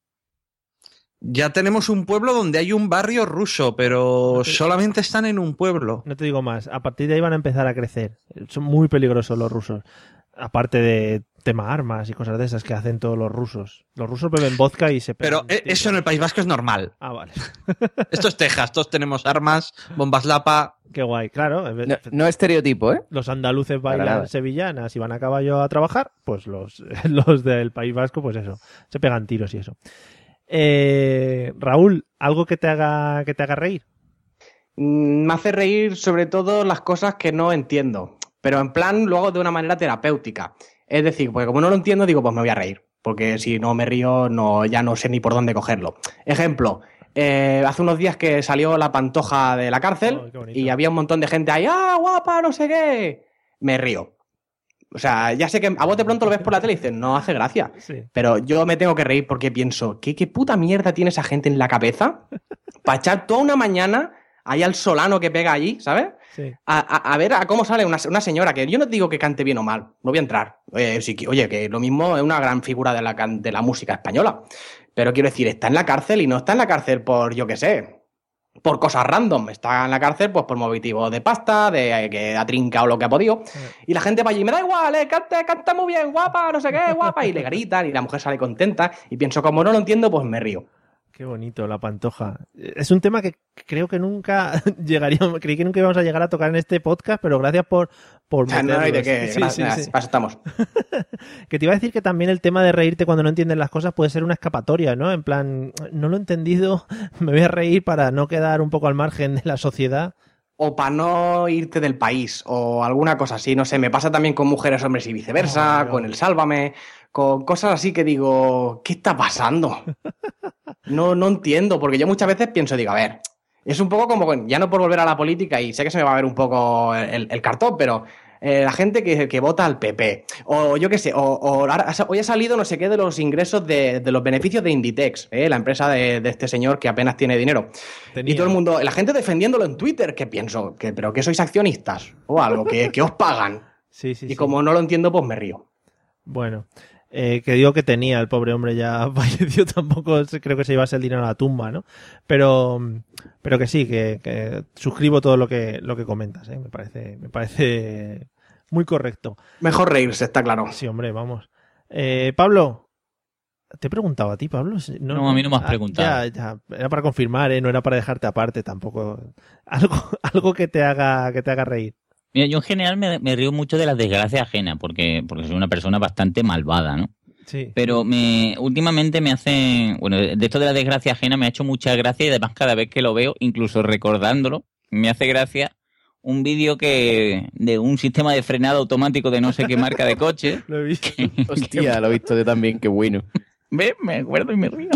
[SPEAKER 4] Ya tenemos un pueblo donde hay un barrio ruso, pero
[SPEAKER 3] No te-
[SPEAKER 4] solamente están en un pueblo.
[SPEAKER 3] No te digo más. A partir de ahí van a empezar a crecer. Son muy peligrosos los rusos. Aparte de tema armas y cosas de esas que hacen todos los rusos. Los rusos beben vodka y se pegan.
[SPEAKER 4] Pero eso en el País Vasco es normal.
[SPEAKER 3] Ah, vale.
[SPEAKER 4] Esto es Texas, todos tenemos armas, bombas lapa.
[SPEAKER 3] Qué guay, claro.
[SPEAKER 8] No, no estereotipo, ¿eh?
[SPEAKER 3] Los andaluces
[SPEAKER 8] Para
[SPEAKER 3] bailan
[SPEAKER 8] nada.
[SPEAKER 3] sevillanas y van a caballo a trabajar, pues los, los del País Vasco, pues eso, se pegan tiros y eso. Eh, Raúl, ¿algo que te haga que te haga reír?
[SPEAKER 5] Mm, Me hace reír sobre todo las cosas que no entiendo, pero en plan luego de una manera terapéutica. Es decir, porque como no lo entiendo, digo, pues me voy a reír, porque si no me río, no, ya no sé ni por dónde cogerlo. Ejemplo, eh, hace unos días que salió la Pantoja de la cárcel
[SPEAKER 3] Oh,
[SPEAKER 5] y había un montón de gente ahí, ¡ah, guapa, no sé qué! Me río. O sea, ya sé que a vos de pronto lo ves por la tele y dices, no hace gracia.
[SPEAKER 3] Sí.
[SPEAKER 5] Pero yo me tengo que reír porque pienso, ¿qué, qué puta mierda tiene esa gente en la cabeza para echar toda una mañana ahí al solano que pega allí, ¿sabes?
[SPEAKER 3] Sí.
[SPEAKER 5] A, a, a ver a cómo sale una, una señora, que yo no digo que cante bien o mal, no voy a entrar. Eh, sí que- oye, que lo mismo es una gran figura de la, can- de la música española. Pero quiero decir, está en la cárcel y no está en la cárcel por, yo qué sé, por cosas random. Está en la cárcel pues por motivos de pasta, de eh, que ha trincado lo que ha podido. Y la gente va allí, me da igual, eh, canta, canta muy bien, guapa, no sé qué, guapa. Y le gritan y la mujer sale contenta. Y pienso, como no lo entiendo, pues me río.
[SPEAKER 3] Qué bonito, la Pantoja. Es un tema que creo que nunca llegaríamos, creí que nunca íbamos a llegar a tocar en este podcast, pero gracias por, por
[SPEAKER 5] O sea, no hay de qué,
[SPEAKER 3] Sí,
[SPEAKER 5] gracias,
[SPEAKER 3] sí, sí.
[SPEAKER 5] para eso estamos.
[SPEAKER 3] Que te iba a decir que también el tema de reírte cuando no entiendes las cosas puede ser una escapatoria, ¿no? En plan, no lo he entendido, me voy a reír para no quedar un poco al margen de la sociedad.
[SPEAKER 5] O para no irte del país, o alguna cosa así, no sé, me pasa también con mujeres, hombres y viceversa, con el Sálvame, con cosas así que digo, ¿qué está pasando? No, no entiendo, porque yo muchas veces pienso, digo, a ver, es un poco como, con- ya no por volver a la política, y sé que se me va a ver un poco el, el cartón, pero eh, la gente que, que vota al P P, o yo qué sé, o, o ahora- hoy ha salido no sé qué de los ingresos de, de los beneficios de Inditex, ¿eh? La empresa de, de este señor que apenas tiene dinero.
[SPEAKER 3] Tenía.
[SPEAKER 5] Y todo el mundo, la gente defendiéndolo en Twitter, que pienso, que, pero que sois accionistas, o algo, que, que os pagan.
[SPEAKER 3] Sí, sí,
[SPEAKER 5] Y
[SPEAKER 3] sí.
[SPEAKER 5] como no lo entiendo, pues me río.
[SPEAKER 3] Bueno, eh, que digo que tenía, el pobre hombre ya falleció, tampoco se- creo que se llevase el dinero a la tumba, ¿no? Pero, pero que sí, que, que suscribo todo lo que, lo que comentas, ¿eh? Me parece, me parece muy correcto.
[SPEAKER 5] Mejor reírse, está claro.
[SPEAKER 3] Sí, hombre, vamos. Eh, Pablo, te he preguntado a ti, Pablo.
[SPEAKER 7] No, a mí no me has
[SPEAKER 3] Ah,
[SPEAKER 7] preguntado.
[SPEAKER 3] Ya, ya, era para confirmar, ¿eh? No era para dejarte aparte tampoco. Algo, algo que te haga, que te haga reír.
[SPEAKER 7] Mira, yo en general me, me río mucho de las desgracias ajenas, porque, porque soy una persona bastante malvada, ¿no?
[SPEAKER 3] Sí.
[SPEAKER 7] Pero me últimamente me hace, bueno, de esto de la desgracia ajena me ha hecho mucha gracia y además cada vez que lo veo, incluso recordándolo, me hace gracia un vídeo que de un sistema de frenado automático de no sé qué marca de coche.
[SPEAKER 3] Lo he visto.
[SPEAKER 8] Hostia, lo he visto yo también, qué bueno.
[SPEAKER 7] ¿Ves? Me acuerdo y me río.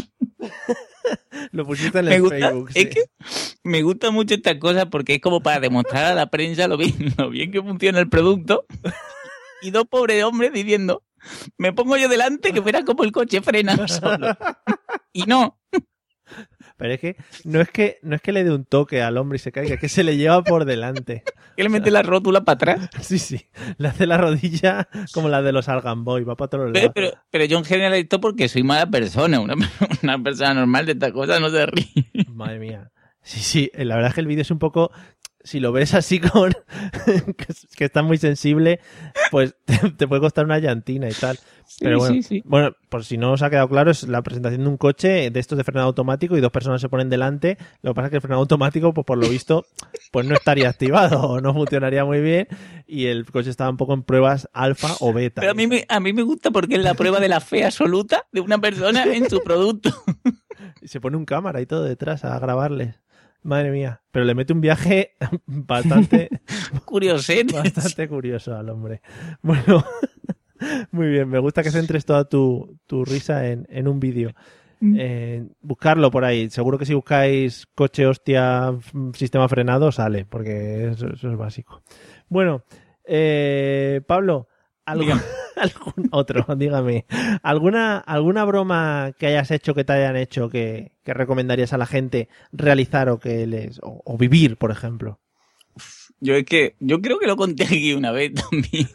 [SPEAKER 3] Lo pusiste en
[SPEAKER 7] Me
[SPEAKER 3] el
[SPEAKER 7] gusta,
[SPEAKER 3] Facebook.
[SPEAKER 7] es
[SPEAKER 3] sí.
[SPEAKER 7] que me gusta mucho estas cosas porque es como para demostrar a la prensa lo bien, lo bien que funciona el producto. Y dos pobres hombres diciendo, me pongo yo delante que fuera como el coche frena solo. Y no.
[SPEAKER 3] Pero es que no es que no es que le dé un toque al hombre y se caiga, es que se le lleva por delante.
[SPEAKER 7] Que le mete la rótula para atrás.
[SPEAKER 3] Sí, sí. Le hace la rodilla como la de los Argan Boy, va para todos
[SPEAKER 7] Pero,
[SPEAKER 3] lados.
[SPEAKER 7] pero, pero yo en general esto porque soy mala persona. Una, una persona normal de estas cosas no se ríe.
[SPEAKER 3] Madre mía. Sí, sí, la verdad es que el vídeo es un poco, si lo ves así con que, que está muy sensible, pues te, te puede costar una llantina y tal. Pero bueno,
[SPEAKER 7] sí, sí.
[SPEAKER 3] bueno, por si no os ha quedado claro, es la presentación de un coche de estos de frenado automático y dos personas se ponen delante. Lo que pasa es que el frenado automático, pues por lo visto, pues no estaría activado o no funcionaría muy bien y el coche estaba un poco en pruebas alfa o beta.
[SPEAKER 7] Pero a mí, me, a mí me gusta porque es la prueba de la fe absoluta de una persona en su producto.
[SPEAKER 3] Y se pone un cámara y todo detrás a grabarles. Madre mía. Pero le mete un viaje bastante
[SPEAKER 7] Curioset.
[SPEAKER 3] bastante curioso al hombre. Bueno, muy bien. Me gusta que centres toda tu, tu risa en, en un vídeo. Eh, buscarlo por ahí. Seguro que si buscáis coche hostia sistema frenado sale, porque eso, eso es básico. Bueno, eh, Pablo, ¿algún, algún otro? Dígame. ¿Alguna, ¿Alguna broma que hayas hecho, que te hayan hecho, que, que recomendarías a la gente realizar o que les o, o vivir, por ejemplo?
[SPEAKER 7] Yo es que, yo creo que lo conté aquí una vez también.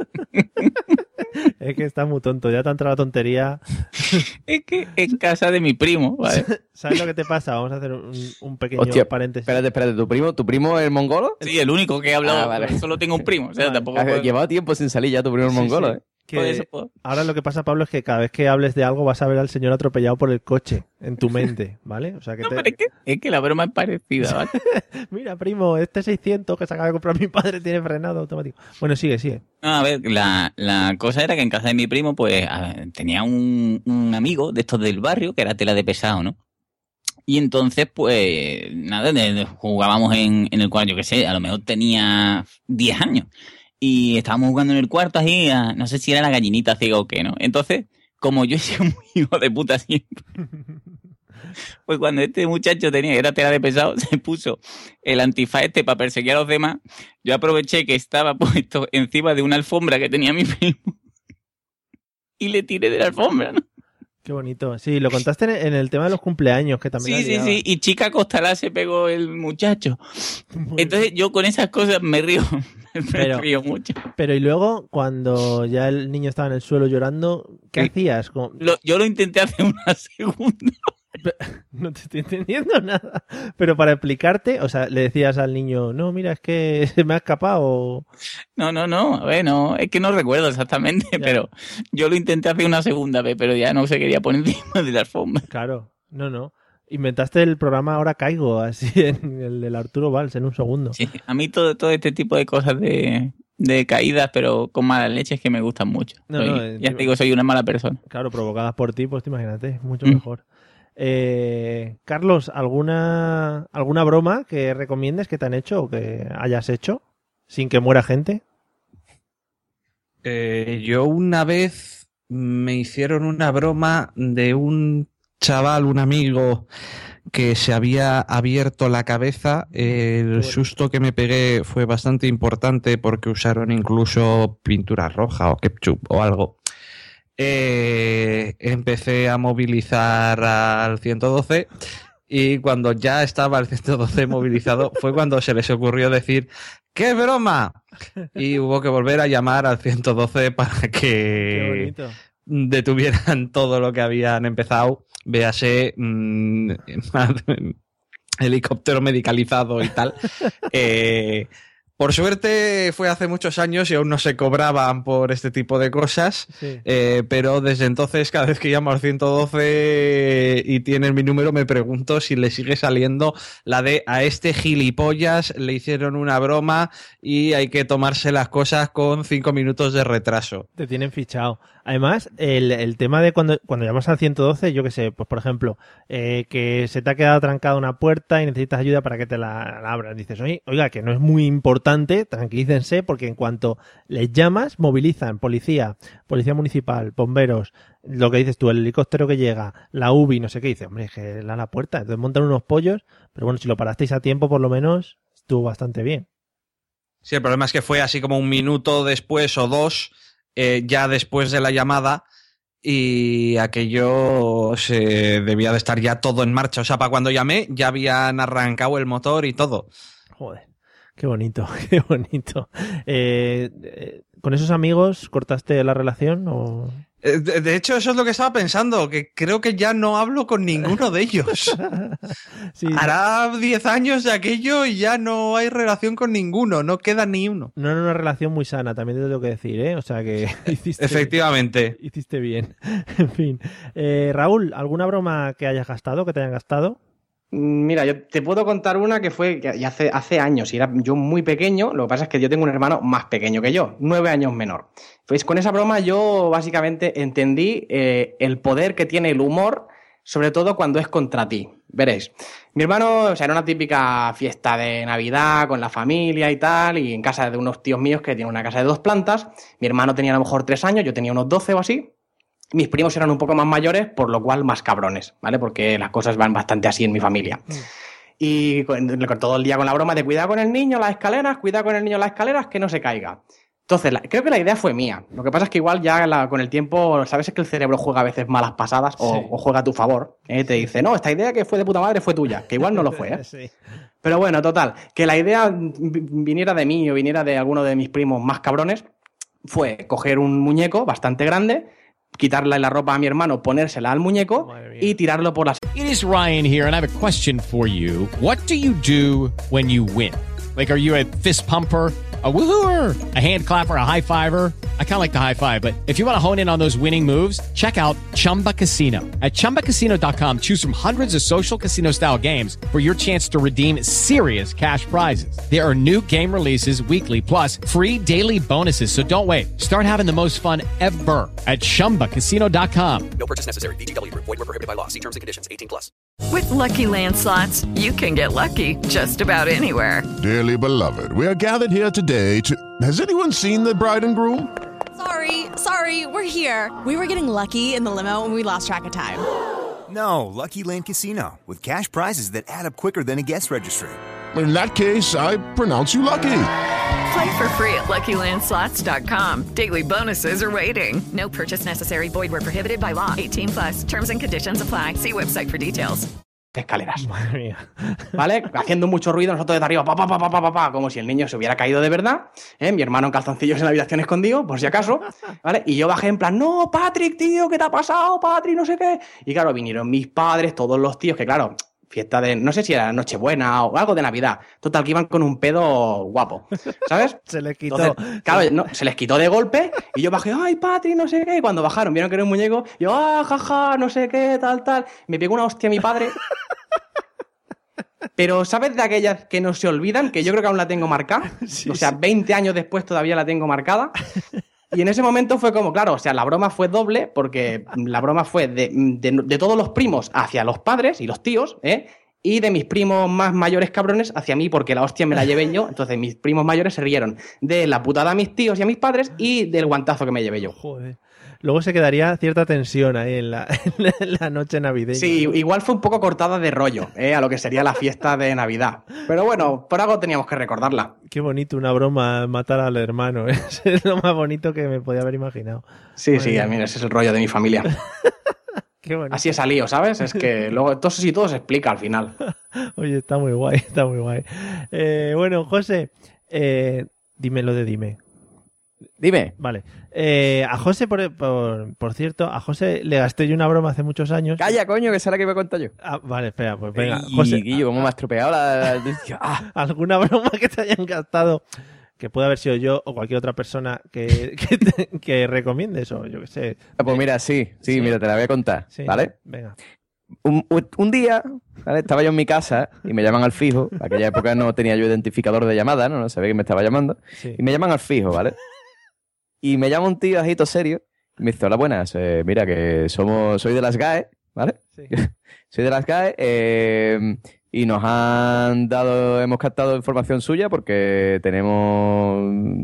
[SPEAKER 3] Es que está muy tonto, ya te ha entrado la tontería.
[SPEAKER 7] Es que en casa de mi primo, ¿vale?
[SPEAKER 3] ¿Sabes lo que te pasa? Vamos a hacer un, un pequeño
[SPEAKER 8] Hostia,
[SPEAKER 3] paréntesis.
[SPEAKER 8] espérate, espérate, ¿tu primo, ¿tu primo es mongolo?
[SPEAKER 7] Sí, el único que he hablado,
[SPEAKER 8] Ah, vale.
[SPEAKER 7] solo tengo un primo, o sea,
[SPEAKER 8] Vale.
[SPEAKER 7] tampoco
[SPEAKER 8] Ha
[SPEAKER 7] puedo-
[SPEAKER 8] llevado tiempo sin salir ya tu primo
[SPEAKER 3] Sí,
[SPEAKER 8] mongolo,
[SPEAKER 3] sí.
[SPEAKER 8] ¿eh?
[SPEAKER 3] Que
[SPEAKER 7] Por eso, pues.
[SPEAKER 3] ahora lo que pasa, Pablo, es que cada vez que hables de algo vas a ver al señor atropellado por el coche en tu mente, ¿vale? O sea que
[SPEAKER 7] No,
[SPEAKER 3] te...
[SPEAKER 7] pero es que, es que la broma es parecida, ¿vale?
[SPEAKER 3] Mira, primo, este seiscientos que se acaba de comprar mi padre tiene frenado automático. Bueno, sigue, sigue.
[SPEAKER 7] No, a ver, la, la cosa era que en casa de mi primo, pues, a ver, tenía un, un amigo de estos del barrio que era tela de pesado, ¿no? Y entonces, pues, nada, de- de- jugábamos en, en el cuarto, yo qué sé, a lo mejor tenía diez años. Y estábamos jugando en el cuarto así, a- no sé si era la gallinita ciega o qué, ¿no? Entonces, como yo he sido muy hijo de puta siempre, pues cuando este muchacho tenía, era tela de pesado, se puso el antifaz este para perseguir a los demás, yo aproveché que estaba puesto encima de una alfombra que tenía mi primo y le tiré de la alfombra, ¿no?
[SPEAKER 3] Qué bonito. Sí, lo contaste en, en el tema de los cumpleaños, que también
[SPEAKER 7] Sí,
[SPEAKER 3] la
[SPEAKER 7] sí,
[SPEAKER 3] liaba.
[SPEAKER 7] sí. Y chica costalá se pegó el muchacho. Entonces yo con esas cosas me río. Me
[SPEAKER 3] Pero-
[SPEAKER 7] río mucho.
[SPEAKER 3] Pero y luego, cuando ya el niño estaba en el suelo llorando, ¿qué
[SPEAKER 7] Sí.
[SPEAKER 3] hacías? Como-
[SPEAKER 7] Lo- yo lo intenté hace una segunda.
[SPEAKER 3] No te estoy entendiendo nada. Pero para explicarte, o sea, le decías al niño, no, mira, es que se me ha escapado.
[SPEAKER 7] No, no, no. A ver, no. Es que no recuerdo exactamente, pero yo lo intenté hace una segunda vez, pero ya no se quería poner encima de la alfombra.
[SPEAKER 3] Claro, no, no. Inventaste el programa Ahora Caigo, así en el del Arturo Valls, en un segundo.
[SPEAKER 7] Sí, a mí todo, todo este tipo de cosas de, de caídas, pero con malas leches que me gustan mucho.
[SPEAKER 3] No,
[SPEAKER 7] Soy-
[SPEAKER 3] no,
[SPEAKER 7] ya
[SPEAKER 3] encima-
[SPEAKER 7] te digo, soy una mala persona.
[SPEAKER 3] Claro, provocadas por ti, pues te imagínate, mucho
[SPEAKER 7] Mm.
[SPEAKER 3] mejor. Eh, Carlos, ¿alguna, ¿alguna broma que recomiendes que te han hecho o que hayas hecho sin que muera gente?
[SPEAKER 4] Eh, yo una vez me hicieron una broma de un chaval, un amigo que se había abierto la cabeza. El susto que me pegué fue bastante importante porque usaron incluso pintura roja o ketchup o algo. Eh, empecé a movilizar al ciento doce y cuando ya estaba el ciento doce movilizado fue cuando se les ocurrió decir ¡qué broma! Y hubo que volver a llamar al ciento doce para
[SPEAKER 3] Qué
[SPEAKER 4] que
[SPEAKER 3] bonito.
[SPEAKER 4] detuvieran todo lo que habían empezado. Véase mm, helicóptero medicalizado y tal. Eh, por suerte fue hace muchos años y aún no se cobraban por este tipo de cosas,
[SPEAKER 3] Sí.
[SPEAKER 4] eh, pero desde entonces cada vez que llamo al ciento doce y tienen mi número me pregunto si le sigue saliendo la de a este gilipollas le hicieron una broma y hay que tomarse las cosas con cinco minutos de retraso.
[SPEAKER 3] Te tienen fichado. Además, el, el tema de cuando, cuando llamas al ciento doce, yo qué sé, pues por ejemplo, eh, que se te ha quedado trancada una puerta y necesitas ayuda para que te la, la abran. Dices, oye, oiga, que no es muy importante, tranquilícense, porque en cuanto les llamas, movilizan policía, policía municipal, bomberos, lo que dices tú, el helicóptero que llega, la U B I, no sé qué, dices, hombre, es que le da la puerta. Entonces montan unos pollos, pero bueno, si lo parasteis a tiempo, por lo menos, estuvo bastante bien.
[SPEAKER 4] Sí, el problema es que fue así como un minuto después o dos, eh, ya después de la llamada, y aquello se debía de estar ya todo en marcha. O sea, para cuando llamé ya habían arrancado el motor y todo.
[SPEAKER 3] Joder, qué bonito, qué bonito. Eh, eh, ¿Con esos amigos cortaste la relación o...?
[SPEAKER 4] Eh, De, de hecho, eso es lo que estaba pensando, que creo que ya no hablo con ninguno de ellos.
[SPEAKER 3] Sí.
[SPEAKER 4] Hará diez años de aquello y ya no hay relación con ninguno, no queda ni uno.
[SPEAKER 3] No era una relación muy sana, también te tengo que decir, ¿eh? O sea que hiciste,
[SPEAKER 4] Efectivamente.
[SPEAKER 3] hiciste bien. En fin. Eh, Raúl, ¿alguna broma que hayas gastado, que te hayan gastado?
[SPEAKER 5] Mira, yo te puedo contar una que fue que hace, hace años y era yo muy pequeño. Lo que pasa es que yo tengo un hermano más pequeño que yo, nueve años menor. Pues con esa broma yo básicamente entendí eh, el poder que tiene el humor, sobre todo cuando es contra ti. Veréis, mi hermano, o sea, era una típica fiesta de Navidad con la familia y tal, y en casa de unos tíos míos que tienen una casa de dos plantas. Mi hermano tenía a lo mejor tres años, yo tenía unos doce o así. Mis primos eran un poco más mayores, por lo cual más cabrones, ¿vale? Porque las cosas van bastante así en mi familia. Mm. Y con, con todo el día con la broma de cuidado con el niño, las escaleras, cuidado con el niño, las escaleras, que no se caiga. Entonces, la, creo que la idea fue mía. Lo que pasa es que igual ya la, con el tiempo, sabes que el cerebro juega a veces malas pasadas o, sí. o juega a tu favor. ¿eh? Te dice, no, esta idea que fue de puta madre fue tuya, que igual no lo fue, ¿eh? Sí. Pero bueno, total, que la idea viniera de mí o viniera de alguno de mis primos más cabrones, fue coger un muñeco bastante grande, quitarle la ropa a mi hermano, ponérsela al muñeco y tirarlo por las...
[SPEAKER 14] It is Ryan here, and I have a question for you. What do you do when you win? Like, are you a fist pumper? A woohooer, a hand clapper, a high fiver. I kind of like the high five, but if you want to hone in on those winning moves, check out Chumba Casino. At chumba casino dot com, choose from hundreds of social casino style games for your chance to redeem serious cash prizes. There are new game releases weekly, plus free daily bonuses. So don't wait. Start having the most fun ever at chumba casino dot com.
[SPEAKER 13] No purchase necessary. V G W Group. Void where prohibited by law. See terms and conditions. eighteen plus.
[SPEAKER 1] With Lucky Land Slots, you can get lucky just about anywhere.
[SPEAKER 19] Dearly beloved, we are gathered here today to... Has anyone seen the bride and groom?
[SPEAKER 20] Sorry, sorry, we're here. We were getting lucky in the limo and we lost track of time.
[SPEAKER 21] No, Lucky Land Casino, with cash prizes that add up quicker than a guest registry.
[SPEAKER 19] In that case, I pronounce you lucky.
[SPEAKER 1] Play for free at lucky land slots dot com. Daily bonuses are waiting. No purchase necessary. Void where prohibited by law. eighteen plus. Terms and conditions apply. See website for details.
[SPEAKER 5] Escaleras.
[SPEAKER 3] Madre mía.
[SPEAKER 5] ¿Vale? Haciendo mucho ruido, nosotros desde arriba, pa, pa, pa, pa, pa, pa, pa, como si el niño se hubiera caído de verdad. ¿eh? Mi hermano en calzoncillos en la habitación escondido, por si acaso. ¿Vale? Y yo bajé en plan, no, Patrick, tío, ¿qué te ha pasado, Patrick? No sé qué. Y claro, vinieron mis padres, todos los tíos, que claro, fiesta de, no sé si era Nochebuena o algo de Navidad. Total, que iban con un pedo guapo, ¿sabes?
[SPEAKER 3] Se les quitó.
[SPEAKER 5] Entonces, claro, no, se les quitó de golpe y yo bajé, ay, Patrick, no sé qué. Y cuando bajaron, vieron que era un muñeco, y yo, ah, jaja, no sé qué, tal, tal. Me pegó una hostia a mi padre. Pero, ¿sabes de aquellas que no se olvidan? Que yo creo que aún la tengo marcada. Sí, o sea, veinte años después todavía la tengo marcada. Y en ese momento fue como, claro, o sea, la broma fue doble, porque la broma fue de, de, de todos los primos hacia los padres y los tíos, ¿eh? Y de mis primos más mayores cabrones hacia mí, porque la hostia me la llevé yo. Entonces mis primos mayores se rieron de la putada a mis tíos y a mis padres y del guantazo que me llevé yo.
[SPEAKER 3] Joder. Luego se quedaría cierta tensión ahí en la, en la noche navideña.
[SPEAKER 5] Sí, igual fue un poco cortada de rollo, ¿eh? A lo que sería la fiesta de Navidad. Pero bueno, por algo teníamos que recordarla.
[SPEAKER 3] Qué bonito, una broma, matar al hermano. ¿eh? Es lo más bonito que me podía haber imaginado.
[SPEAKER 5] Sí, Madre sí, mía. A mí ese es el rollo de mi familia.
[SPEAKER 3] Qué bonito.
[SPEAKER 5] Así he salido, ¿sabes? Es que luego todo eso sí todo se explica al final.
[SPEAKER 3] Oye, está muy guay, está muy guay. Eh, bueno, José, eh, dime lo de dime.
[SPEAKER 8] Dime.
[SPEAKER 3] Vale. Eh, a José, por, por, por cierto, a José le gasté yo una broma hace muchos años.
[SPEAKER 8] Calla, coño, que será que iba a contar yo.
[SPEAKER 3] Ah, vale, espera, pues venga.
[SPEAKER 8] Y,
[SPEAKER 3] José,
[SPEAKER 8] Guillo, ¿cómo me has estropeado la... la...
[SPEAKER 3] ah, ¿alguna broma que te hayan gastado que pueda haber sido yo o cualquier otra persona que, que, te, que recomiendes o yo qué sé?
[SPEAKER 8] Ah, pues mira, sí, sí, sí, mira, te la voy a contar, sí, ¿vale?
[SPEAKER 3] Venga.
[SPEAKER 8] Un, un día, ¿vale? Estaba yo en mi casa y me llaman al fijo. En aquella época no tenía yo identificador de llamada, no, no sabía quién me estaba llamando. Sí. Y me llaman al fijo, ¿vale? Y me llama un tío ajito serio y me dice, hola, buenas, eh, mira que somos, soy de las G A E, ¿vale? Sí. Soy de las G A E eh, y nos han dado, hemos captado información suya porque tenemos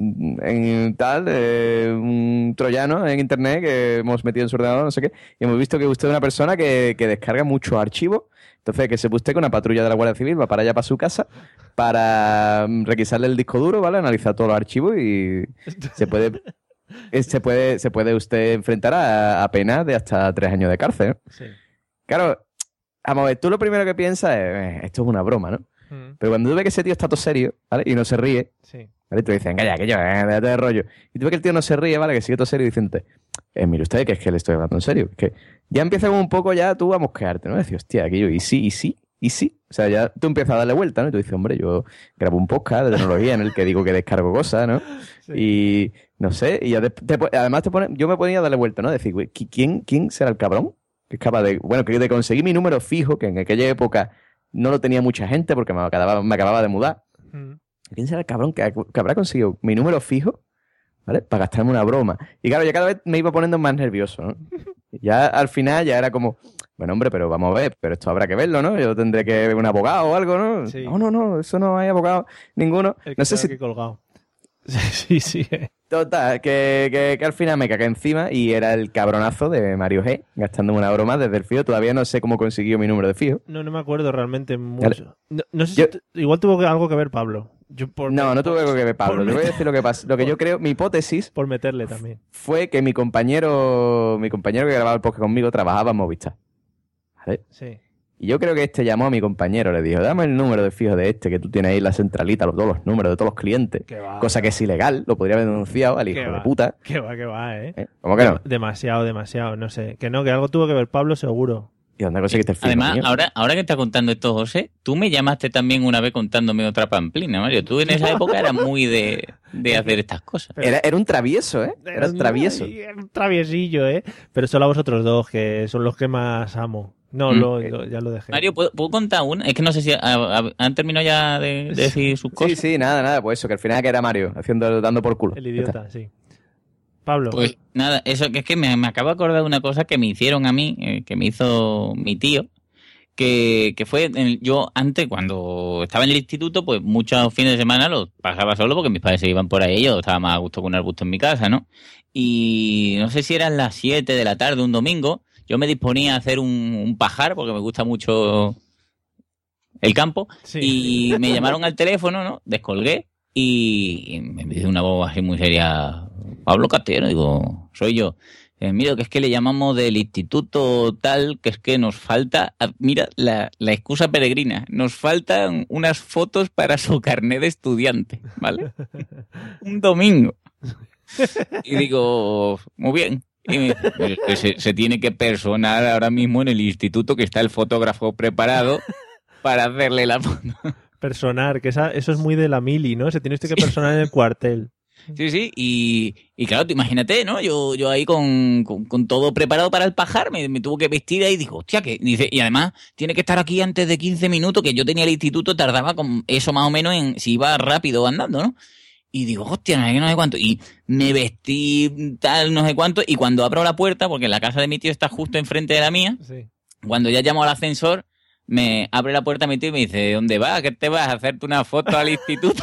[SPEAKER 8] en tal eh, un troyano en internet que hemos metido en su ordenador, no sé qué, y hemos visto que usted es una persona que, que descarga muchos archivos. Entonces, que se usted con una patrulla de la Guardia Civil va para allá, para su casa, para requisarle el disco duro, ¿vale? Analizar todos los archivos y se puede... Se puede, se puede usted enfrentar a, a penas de hasta tres años de cárcel, ¿no? Sí. Claro, vamos a ver, tú lo primero que piensas es, eh, esto es una broma, ¿no? Mm. Pero cuando tú ves que ese tío está todo serio, ¿vale? Y no se ríe, sí. ¿Vale? Y tú dices, venga ya, que yo, eh, déjate de rollo. Y tú ves que el tío no se ríe, ¿vale? Que sigue todo serio diciéndote, eh, mire usted, que es que le estoy hablando en serio. Que ya empieza como un poco ya tú a mosquearte, ¿no? Decir, hostia, aquí yo, y sí, y sí, y sí. O sea, ya tú empiezas a darle vuelta, ¿no? Y tú dices, hombre, yo grabo un podcast de tecnología en el que digo que descargo cosas, ¿no? Sí. Y no sé, y ya te, te, además te pone, yo me ponía a darle vuelta, ¿no? Decir, güey, ¿quién, ¿quién será el cabrón? Que es capaz de, bueno, que de conseguir mi número fijo, que en aquella época no lo tenía mucha gente porque me acababa, me acababa de mudar. Mm. ¿Quién será el cabrón que, que habrá conseguido mi número fijo, ¿vale? Para gastarme una broma. Y claro, ya cada vez me iba poniendo más nervioso, ¿no? Ya al final ya era como, bueno, hombre, pero vamos a ver, pero esto habrá que verlo, ¿no? Yo tendré que ver un abogado o algo, ¿no? Sí. No, no, no, eso no hay abogado ninguno.
[SPEAKER 3] El que
[SPEAKER 8] no sé si...
[SPEAKER 3] aquí colgado. Sí, sí.
[SPEAKER 8] Total, que, que, que al final me cagué encima y era el cabronazo de Mario G, gastándome una broma desde el fijo. Todavía no sé cómo consiguió mi número de fijo.
[SPEAKER 3] No, no me acuerdo realmente mucho. No, no sé yo, si t- igual tuvo algo que ver Pablo. Yo por,
[SPEAKER 8] no, no
[SPEAKER 3] por,
[SPEAKER 8] tuvo algo que ver Pablo. Te voy a decir lo que pasa. Lo que yo creo, mi hipótesis...
[SPEAKER 3] Por meterle también.
[SPEAKER 8] Fue que mi compañero, mi compañero que grababa el podcast conmigo trabajaba en Movistar. ¿Vale? Sí. Y yo creo que este llamó a mi compañero, le dijo, dame el número de fijo de este, que tú tienes ahí la centralita, los, todos los números de todos los clientes. Va, cosa que es ilegal, lo podría haber denunciado al hijo
[SPEAKER 3] va,
[SPEAKER 8] de puta.
[SPEAKER 3] Que va, que va, ¿eh?
[SPEAKER 8] ¿eh? ¿Cómo que no?
[SPEAKER 3] Demasiado, demasiado, no sé. Que no, que algo tuvo que ver Pablo seguro.
[SPEAKER 8] ¿Y dónde conseguiste el film?
[SPEAKER 7] Además, ahora, ahora que estás contando esto, José, tú me llamaste también una vez contándome otra pamplina, Mario. Tú en esa época eras muy de, de hacer estas cosas.
[SPEAKER 8] Era, era un travieso, ¿eh? Era un travieso.
[SPEAKER 3] Era un traviesillo, ¿eh? Pero solo a vosotros dos, que son los que más amo. No,
[SPEAKER 7] Mm.
[SPEAKER 3] lo, lo- ya lo dejé.
[SPEAKER 7] Mario, ¿puedo, puedo contar una? Es que no sé si a- a- han terminado ya de, de decir sus cosas.
[SPEAKER 8] Sí, sí, nada, nada, pues eso, que al final que era Mario, haciendo, dando por culo.
[SPEAKER 3] El idiota, sí. Pablo.
[SPEAKER 7] Pues nada, eso que es que me, me acabo de acordar de una cosa que me hicieron a mí, eh, que me hizo mi tío, que, que fue, en- yo antes cuando estaba en el instituto, pues muchos fines de semana los pasaba solo porque mis padres se iban por ahí, yo estaba más a gusto con un arbusto en mi casa, ¿no? Y no sé si eran las siete de la tarde un domingo, yo me disponía a hacer un, un pajar porque me gusta mucho el campo, y me llamaron al teléfono, ¿no? Descolgué y, y me dice una voz así muy seria, Pablo Castillero, digo, soy yo. Eh, mira, que es que le llamamos del instituto tal, que es que nos falta, ah, mira, la, la excusa peregrina, nos faltan unas fotos para su carnet de estudiante, ¿vale? Un domingo. Y digo, muy bien. Y me dice, "Pero que se, se tiene que personar ahora mismo en el instituto, que está el fotógrafo preparado para hacerle la foto.
[SPEAKER 3] Personar, que esa, eso es muy de la mili, ¿no? Se tiene usted que personar en el cuartel.
[SPEAKER 7] Sí, sí, y, y claro, tú imagínate, ¿no? Yo, yo ahí con, con, con todo preparado para el pajar, me, me tuvo que vestir ahí y digo, hostia, que dice, y además tiene que estar aquí antes de quince minutos, que yo tenía el instituto, tardaba con eso más o menos en si iba rápido o andando, ¿no? Y digo, hostia, no sé qué, no sé cuánto. Y me vestí tal, no sé cuánto, y cuando abro la puerta, porque la casa de mi tío está justo enfrente de la mía,
[SPEAKER 3] Sí.
[SPEAKER 7] cuando ya llamo al ascensor, me abre la puerta mi tío y me dice, ¿dónde vas? ¿Qué te vas a hacerte una foto al instituto?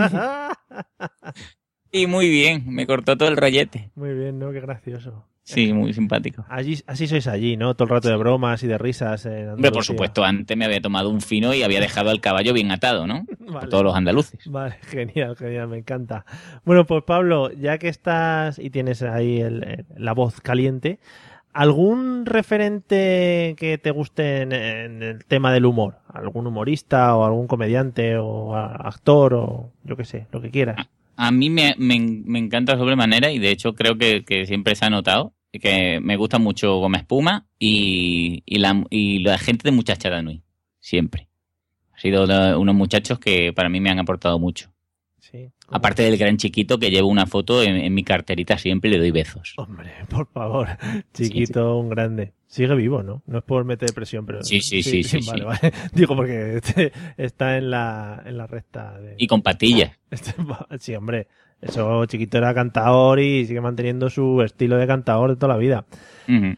[SPEAKER 7] Y muy bien, me cortó todo el rollete.
[SPEAKER 3] Muy bien, ¿no? Qué gracioso.
[SPEAKER 7] Sí, muy simpático.
[SPEAKER 3] Allí, así sois allí, ¿no? Todo el rato de bromas y de risas. En
[SPEAKER 7] Hombre, por
[SPEAKER 3] Andalucía.
[SPEAKER 7] supuesto, antes me había tomado un fino y había dejado al caballo bien atado, ¿no?
[SPEAKER 3] Vale.
[SPEAKER 7] Por todos los andaluces.
[SPEAKER 3] Vale, genial, genial, me encanta. Bueno, pues Pablo, ya que estás y tienes ahí el- el- la voz caliente, ¿algún referente que te guste en, en el tema del humor? ¿Algún humorista o algún comediante o a- actor o yo qué sé, lo que quieras?
[SPEAKER 7] A mí me, me, me encanta sobremanera y de hecho creo que, que siempre se ha notado que me gusta mucho Goma Espuma y, y, la, y la gente de Muchachada Nui. Siempre. Ha sido de unos muchachos que para mí me han aportado mucho.
[SPEAKER 3] Sí.
[SPEAKER 7] Aparte del gran chiquito que llevo una foto en, en mi carterita siempre y le doy besos.
[SPEAKER 3] Hombre, por favor, chiquito, un grande. Sigue vivo, ¿no? No es por meter presión, pero...
[SPEAKER 7] Sí, sí, sí, sí,
[SPEAKER 3] Vale,
[SPEAKER 7] sí.
[SPEAKER 3] vale. Digo porque este está en la, en la recta de...
[SPEAKER 7] Y con patillas.
[SPEAKER 3] Este- sí, hombre. Eso, chiquito era cantador y sigue manteniendo su estilo de cantador de toda la vida.
[SPEAKER 7] Ujú.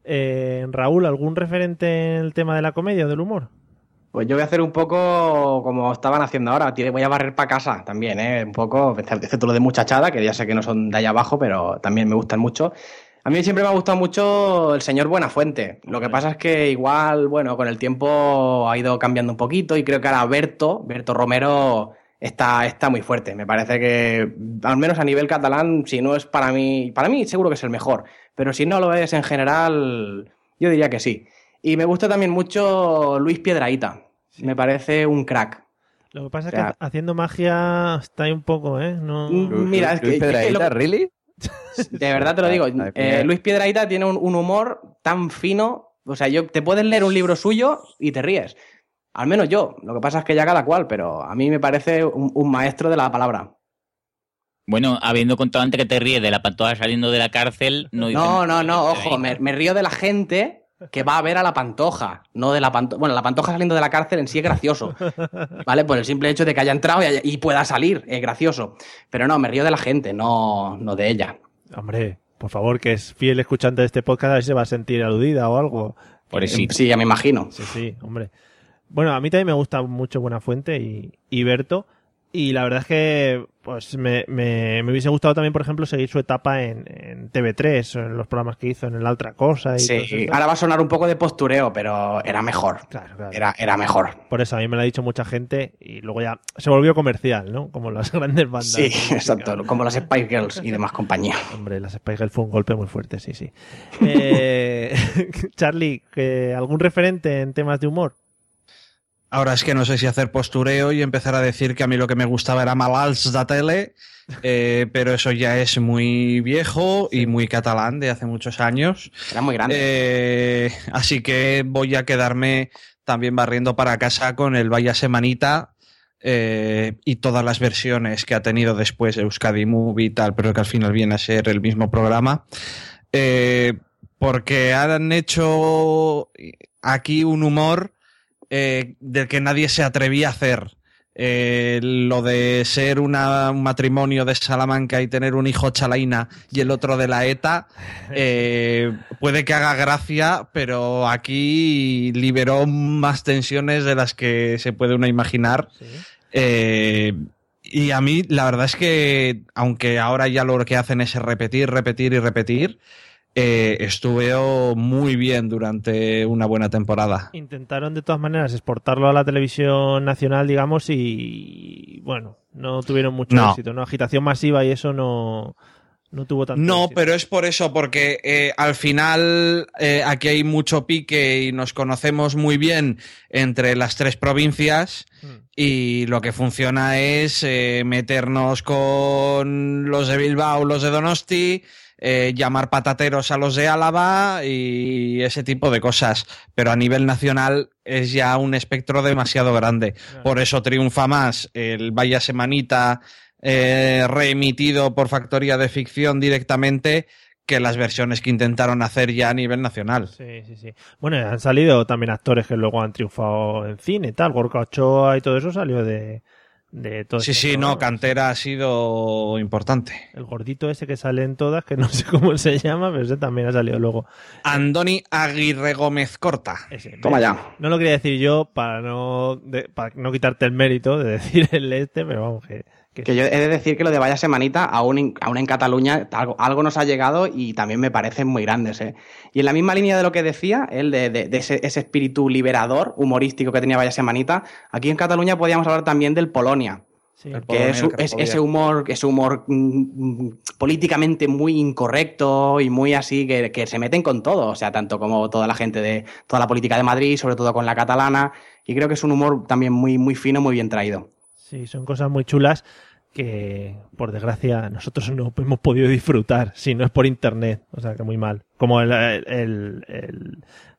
[SPEAKER 3] Eh, Raúl, ¿algún referente en el tema de la comedia o del humor?
[SPEAKER 5] Pues yo voy a hacer un poco como estaban haciendo ahora. Tío, voy a barrer para casa también, ¿eh? Un poco, excepto lo de Muchachada, que ya sé que no son de allá abajo, pero también me gustan mucho. A mí siempre me ha gustado mucho el señor Buenafuente. Lo que pasa es que igual, bueno, con el tiempo ha ido cambiando un poquito y creo que ahora Berto, Berto Romero, está, está muy fuerte. Me parece que, al menos a nivel catalán, si no es para mí, para mí seguro que es el mejor, pero si no lo es en general, yo diría que sí. Y me gusta también mucho Luis Piedrahita. Me parece un crack.
[SPEAKER 3] Lo que pasa
[SPEAKER 5] O sea,
[SPEAKER 3] es que haciendo magia está ahí un poco, ¿eh? No...
[SPEAKER 5] Mira, es que...
[SPEAKER 8] Luis Piedrahita,
[SPEAKER 5] es que lo-
[SPEAKER 8] ¿really?
[SPEAKER 5] De verdad te lo digo.
[SPEAKER 8] Madre
[SPEAKER 5] eh,
[SPEAKER 8] mía.
[SPEAKER 5] Luis Piedrahita tiene un, un humor tan fino. O sea, yo te puedes leer un libro suyo y te ríes. Al menos yo. Lo que pasa es que ya cada cual, pero a mí me parece un, un maestro de la palabra.
[SPEAKER 7] Bueno, habiendo contado antes que te ríes de la Pantoja saliendo de la cárcel, no dices-
[SPEAKER 5] No, no, no, ojo, me, me río de la gente que va a ver a la Pantoja, no de la Pantoja. Bueno, la Pantoja saliendo de la cárcel en sí es gracioso, ¿vale? Por el simple hecho de que haya entrado y, haya- y pueda salir, es gracioso. Pero no, me río de la gente, no, no de ella.
[SPEAKER 3] Hombre, por favor, que es fiel escuchante de este podcast, a ver si se va a sentir aludida o algo.
[SPEAKER 7] Por eso sí.
[SPEAKER 5] Sí, ya me imagino.
[SPEAKER 3] Sí, sí, hombre. Bueno, a mí también me gusta mucho Buenafuente y, y Berto. Y la verdad es que pues me, me, me hubiese gustado también, por ejemplo, seguir su etapa en, en T V tres, en los programas que hizo en el La Otra Cosa. Y todo
[SPEAKER 5] Sí,
[SPEAKER 3] eso.
[SPEAKER 5] ahora va a sonar un poco de postureo, pero era mejor.
[SPEAKER 3] Claro, claro.
[SPEAKER 5] Era, era mejor.
[SPEAKER 3] Por eso a mí me lo ha dicho mucha gente y luego ya se volvió comercial, ¿no? Como las grandes bandas.
[SPEAKER 5] Sí,
[SPEAKER 3] de música.
[SPEAKER 5] exacto, como las Spice Girls y demás compañía.
[SPEAKER 3] Hombre, las Spice Girls fue un golpe muy fuerte, sí, sí. Eh, Charlie, ¿que ¿algún referente en temas de humor?
[SPEAKER 4] Ahora es que no sé si hacer postureo y empezar a decir que a mí lo que me gustaba era Malalts de tele, eh, pero eso ya es muy viejo y muy catalán de hace muchos años.
[SPEAKER 5] Era muy grande.
[SPEAKER 4] Eh, así que voy a quedarme también barriendo para casa con el Vaya Semanita eh, y todas las versiones que ha tenido después Euskadi Movie y tal, pero que al final viene a ser el mismo programa. Eh, porque han hecho aquí un humor Eh, del que nadie se atrevía a hacer. Eh, lo de ser una, un matrimonio de Salamanca y tener un hijo chalaína y el otro de la ETA, eh, puede que haga gracia, pero aquí liberó más tensiones de las que se puede uno imaginar. Sí. Eh, y a mí la verdad es que, aunque ahora ya lo que hacen es repetir, repetir y repetir, Eh, estuve muy bien durante una buena temporada.
[SPEAKER 3] Intentaron de todas maneras exportarlo a la televisión nacional, digamos, y bueno, no tuvieron mucho
[SPEAKER 4] no.
[SPEAKER 3] éxito, ¿no? Agitación masiva y eso no, no tuvo tanto
[SPEAKER 4] No,
[SPEAKER 3] éxito.
[SPEAKER 4] pero es por eso, porque eh, al final eh, aquí hay mucho pique y nos conocemos muy bien entre las tres provincias mm. y lo que funciona es eh, meternos con los de Bilbao, los de Donosti, Eh, llamar patateros a los de Álava y ese tipo de cosas, pero a nivel nacional es ya un espectro demasiado grande. Claro. Por eso triunfa más el Vaya Semanita eh, reemitido por Factoría de Ficción directamente que las versiones que intentaron hacer ya a nivel nacional.
[SPEAKER 3] Sí, sí, sí. Bueno, han salido también actores que luego han triunfado en cine, tal. Gorka Ochoa y todo eso salió de... De todo
[SPEAKER 4] sí,
[SPEAKER 3] este
[SPEAKER 4] sí,
[SPEAKER 3] programa.
[SPEAKER 4] No, Cantera ha sido importante.
[SPEAKER 3] El gordito ese que sale en todas, que no sé cómo se llama, pero ese también ha salido luego.
[SPEAKER 4] Andoni Aguirre Gómez Corta.
[SPEAKER 3] Ese,
[SPEAKER 5] Toma ya.
[SPEAKER 3] No lo quería decir yo para no, de, para no quitarte el mérito de decir el este, pero vamos, que... Que,
[SPEAKER 5] que yo he de decir que lo de Vaya Semanita, aún en, aún en Cataluña, algo, algo nos ha llegado y también me parecen muy grandes, ¿eh? Y en la misma línea de lo que decía, él de, de, de ese, ese espíritu liberador, humorístico que tenía Vaya Semanita, aquí en Cataluña podíamos hablar también del Polonia. Sí, que Polonia, es, que es ese humor, ese humor mm, políticamente muy incorrecto y muy así, que, que se meten con todo, o sea, tanto como toda la gente de toda la política de Madrid, sobre todo con la catalana, y creo que es un humor también muy, muy fino, muy bien traído.
[SPEAKER 3] Sí, son cosas muy chulas que, por desgracia, nosotros no hemos podido disfrutar si no es por internet. O sea, que muy mal. Como el, el, el, el,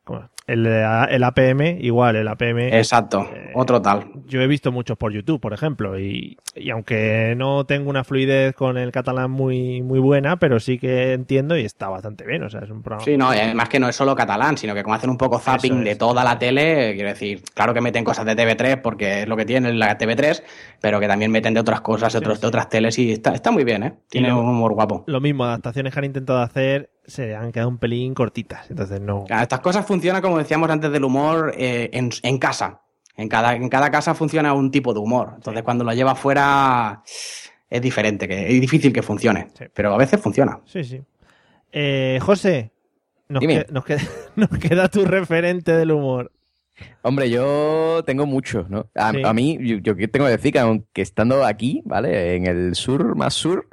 [SPEAKER 3] el, el A P M, igual, el A P M.
[SPEAKER 5] Exacto, eh, otro tal.
[SPEAKER 3] Yo he visto muchos por YouTube, por ejemplo, y, y aunque no tengo una fluidez con el catalán muy, muy buena, pero sí que entiendo y está bastante bien. O sea, es un programa.
[SPEAKER 5] Sí, no, y además que no es solo catalán, sino que como hacen un poco zapping es, de toda la tele, quiero decir, claro que meten cosas de T V tres porque es lo que tiene la T V tres, pero que también meten de otras cosas, de, otros, de otras teles y está, está muy bien, ¿eh? Tiene lo, un humor guapo.
[SPEAKER 3] Lo mismo, adaptaciones que han intentado hacer se han quedado un pelín cortitas, entonces no...
[SPEAKER 5] Estas cosas funcionan, como decíamos antes del humor, eh, en, en casa. En cada, en cada casa funciona un tipo de humor. Entonces, sí. Cuando lo lleva fuera es diferente, que es difícil que funcione. Sí. Pero a veces funciona.
[SPEAKER 3] Sí, sí. Eh, José, nos, que, nos, queda, nos queda tu referente del humor.
[SPEAKER 8] Hombre, yo tengo muchos, ¿no? A, sí. a mí, yo, yo tengo que decir que aunque estando aquí, ¿vale? En el sur, más sur,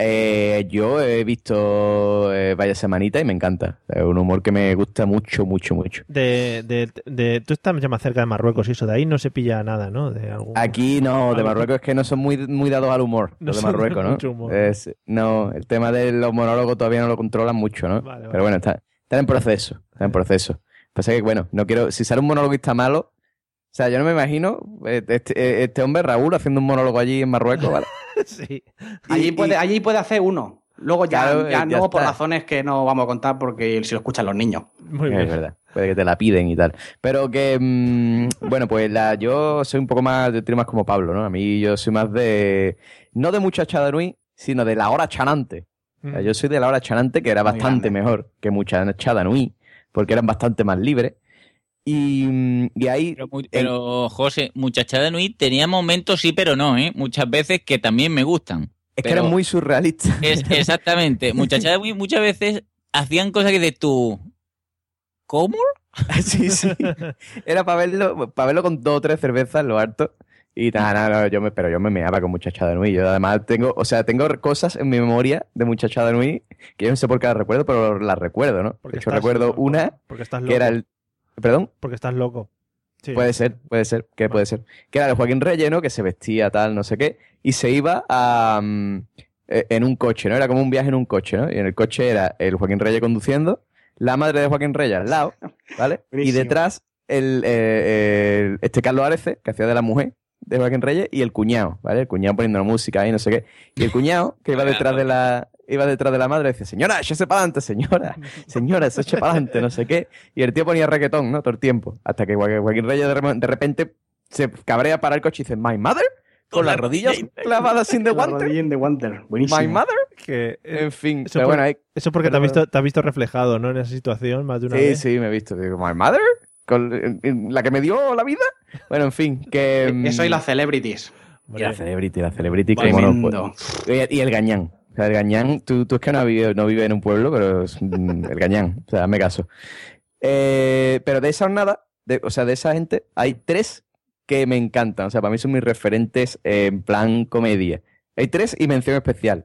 [SPEAKER 8] Eh, yo he visto eh, Vaya Semanita y me encanta. Es un humor que me gusta mucho, mucho, mucho.
[SPEAKER 3] De, de, de, tú estás ya más cerca de Marruecos y eso, de ahí no se pilla nada, ¿no? De algún...
[SPEAKER 8] Aquí no, de Marruecos es que no son muy, muy dados al humor, no los de Marruecos, ¿no?
[SPEAKER 3] Mucho humor.
[SPEAKER 8] Es, no, el tema de los monólogos todavía no lo controlan mucho, ¿no? Vale, vale. Pero bueno, está, está en proceso, está en proceso. Pasa que, bueno, no quiero, si sale un monólogo y está malo, o sea, yo no me imagino este, este hombre, Raúl, haciendo un monólogo allí en Marruecos, ¿vale?
[SPEAKER 3] Sí.
[SPEAKER 5] Allí, y, puede, y... allí puede hacer uno. Luego ya, claro, ya, ya no está. Por razones que no vamos a contar porque si lo escuchan los niños.
[SPEAKER 3] Muy bien.
[SPEAKER 8] Es verdad. Puede que te la piden y tal. Pero que, mmm, bueno, pues la, yo soy un poco más, yo tiro más como Pablo, ¿no? A mí yo soy más de, no de Muchachada Nui, sino de La Hora Chanante. Mm. O sea, yo soy de La Hora Chanante, que era Muy bastante grande. Mejor que Muchachada Nui, porque eran bastante más libres. Y, y ahí...
[SPEAKER 7] Pero, pero José, Muchachada Nui tenía momentos sí, pero no, ¿eh? Muchas veces que también me gustan.
[SPEAKER 8] Es que eran muy surrealistas.
[SPEAKER 7] Es, exactamente. Muchachada Nui muchas veces hacían cosas que de tú... ¿Cómo?
[SPEAKER 8] Sí, sí. Era para verlo, para verlo con dos o tres cervezas, lo harto. Y nada, nada, no, yo me, pero yo me meaba con Muchachada Nui. Yo además tengo, o sea, tengo cosas en mi memoria de Muchachada Nui que yo no sé por qué las recuerdo, pero las recuerdo, ¿no? Porque de hecho, recuerdo loco, una
[SPEAKER 3] porque estás loco.
[SPEAKER 8] que era el... ¿Perdón?
[SPEAKER 3] Porque estás loco. Sí.
[SPEAKER 8] Puede ser, puede ser, que puede ser. Que era el Joaquín Reyes, ¿no? Que se vestía tal, no sé qué, y se iba a, um, en un coche, ¿no? Era como un viaje en un coche, ¿no? Y en el coche era el Joaquín Reyes conduciendo, la madre de Joaquín Reyes al lado, ¿vale? Y detrás el, eh, el- este Carlos Areces, que hacía de la mujer de Joaquín Reyes, y el cuñado, ¿vale? El cuñado poniendo la música ahí, no sé qué. Y el cuñado, que iba detrás de la iba detrás de la madre, decía, señora, échese para adelante, señora, señora, se eche para adelante, no sé qué. Y el tío ponía reggaetón, ¿no? Todo el tiempo. Hasta que Joaquín Joaquín Reyes de, re- de repente se cabrea para el coche y dice, my mother, con las rodillas clavadas sin the
[SPEAKER 5] La
[SPEAKER 8] wanter.
[SPEAKER 5] rodilla in the wanter. Buenísimo.
[SPEAKER 8] My mother.
[SPEAKER 3] Que,
[SPEAKER 8] En fin,
[SPEAKER 3] Eso,
[SPEAKER 8] pero
[SPEAKER 3] por-
[SPEAKER 8] bueno, hay-
[SPEAKER 3] eso porque te has, visto, te has visto reflejado, ¿no? En esa situación más de una
[SPEAKER 8] Sí,
[SPEAKER 3] vez.
[SPEAKER 8] sí, me he visto. Digo, my mother, con en- en la que me dio la vida. Bueno, en fin, que... mm,
[SPEAKER 5] Eso y las celebrities.
[SPEAKER 8] Y la celebrity, la celebrity, que
[SPEAKER 5] Tremendo.
[SPEAKER 8] mono, pues. Y, y el gañán. O sea, el gañán, tú, tú es que no vives no vive en un pueblo, pero es mm, el gañán. O sea, hazme caso. Eh, pero de esa jornada, de, o sea, de esa gente, hay tres que me encantan. O sea, para mí son mis referentes eh, en plan comedia. Hay tres y mención especial.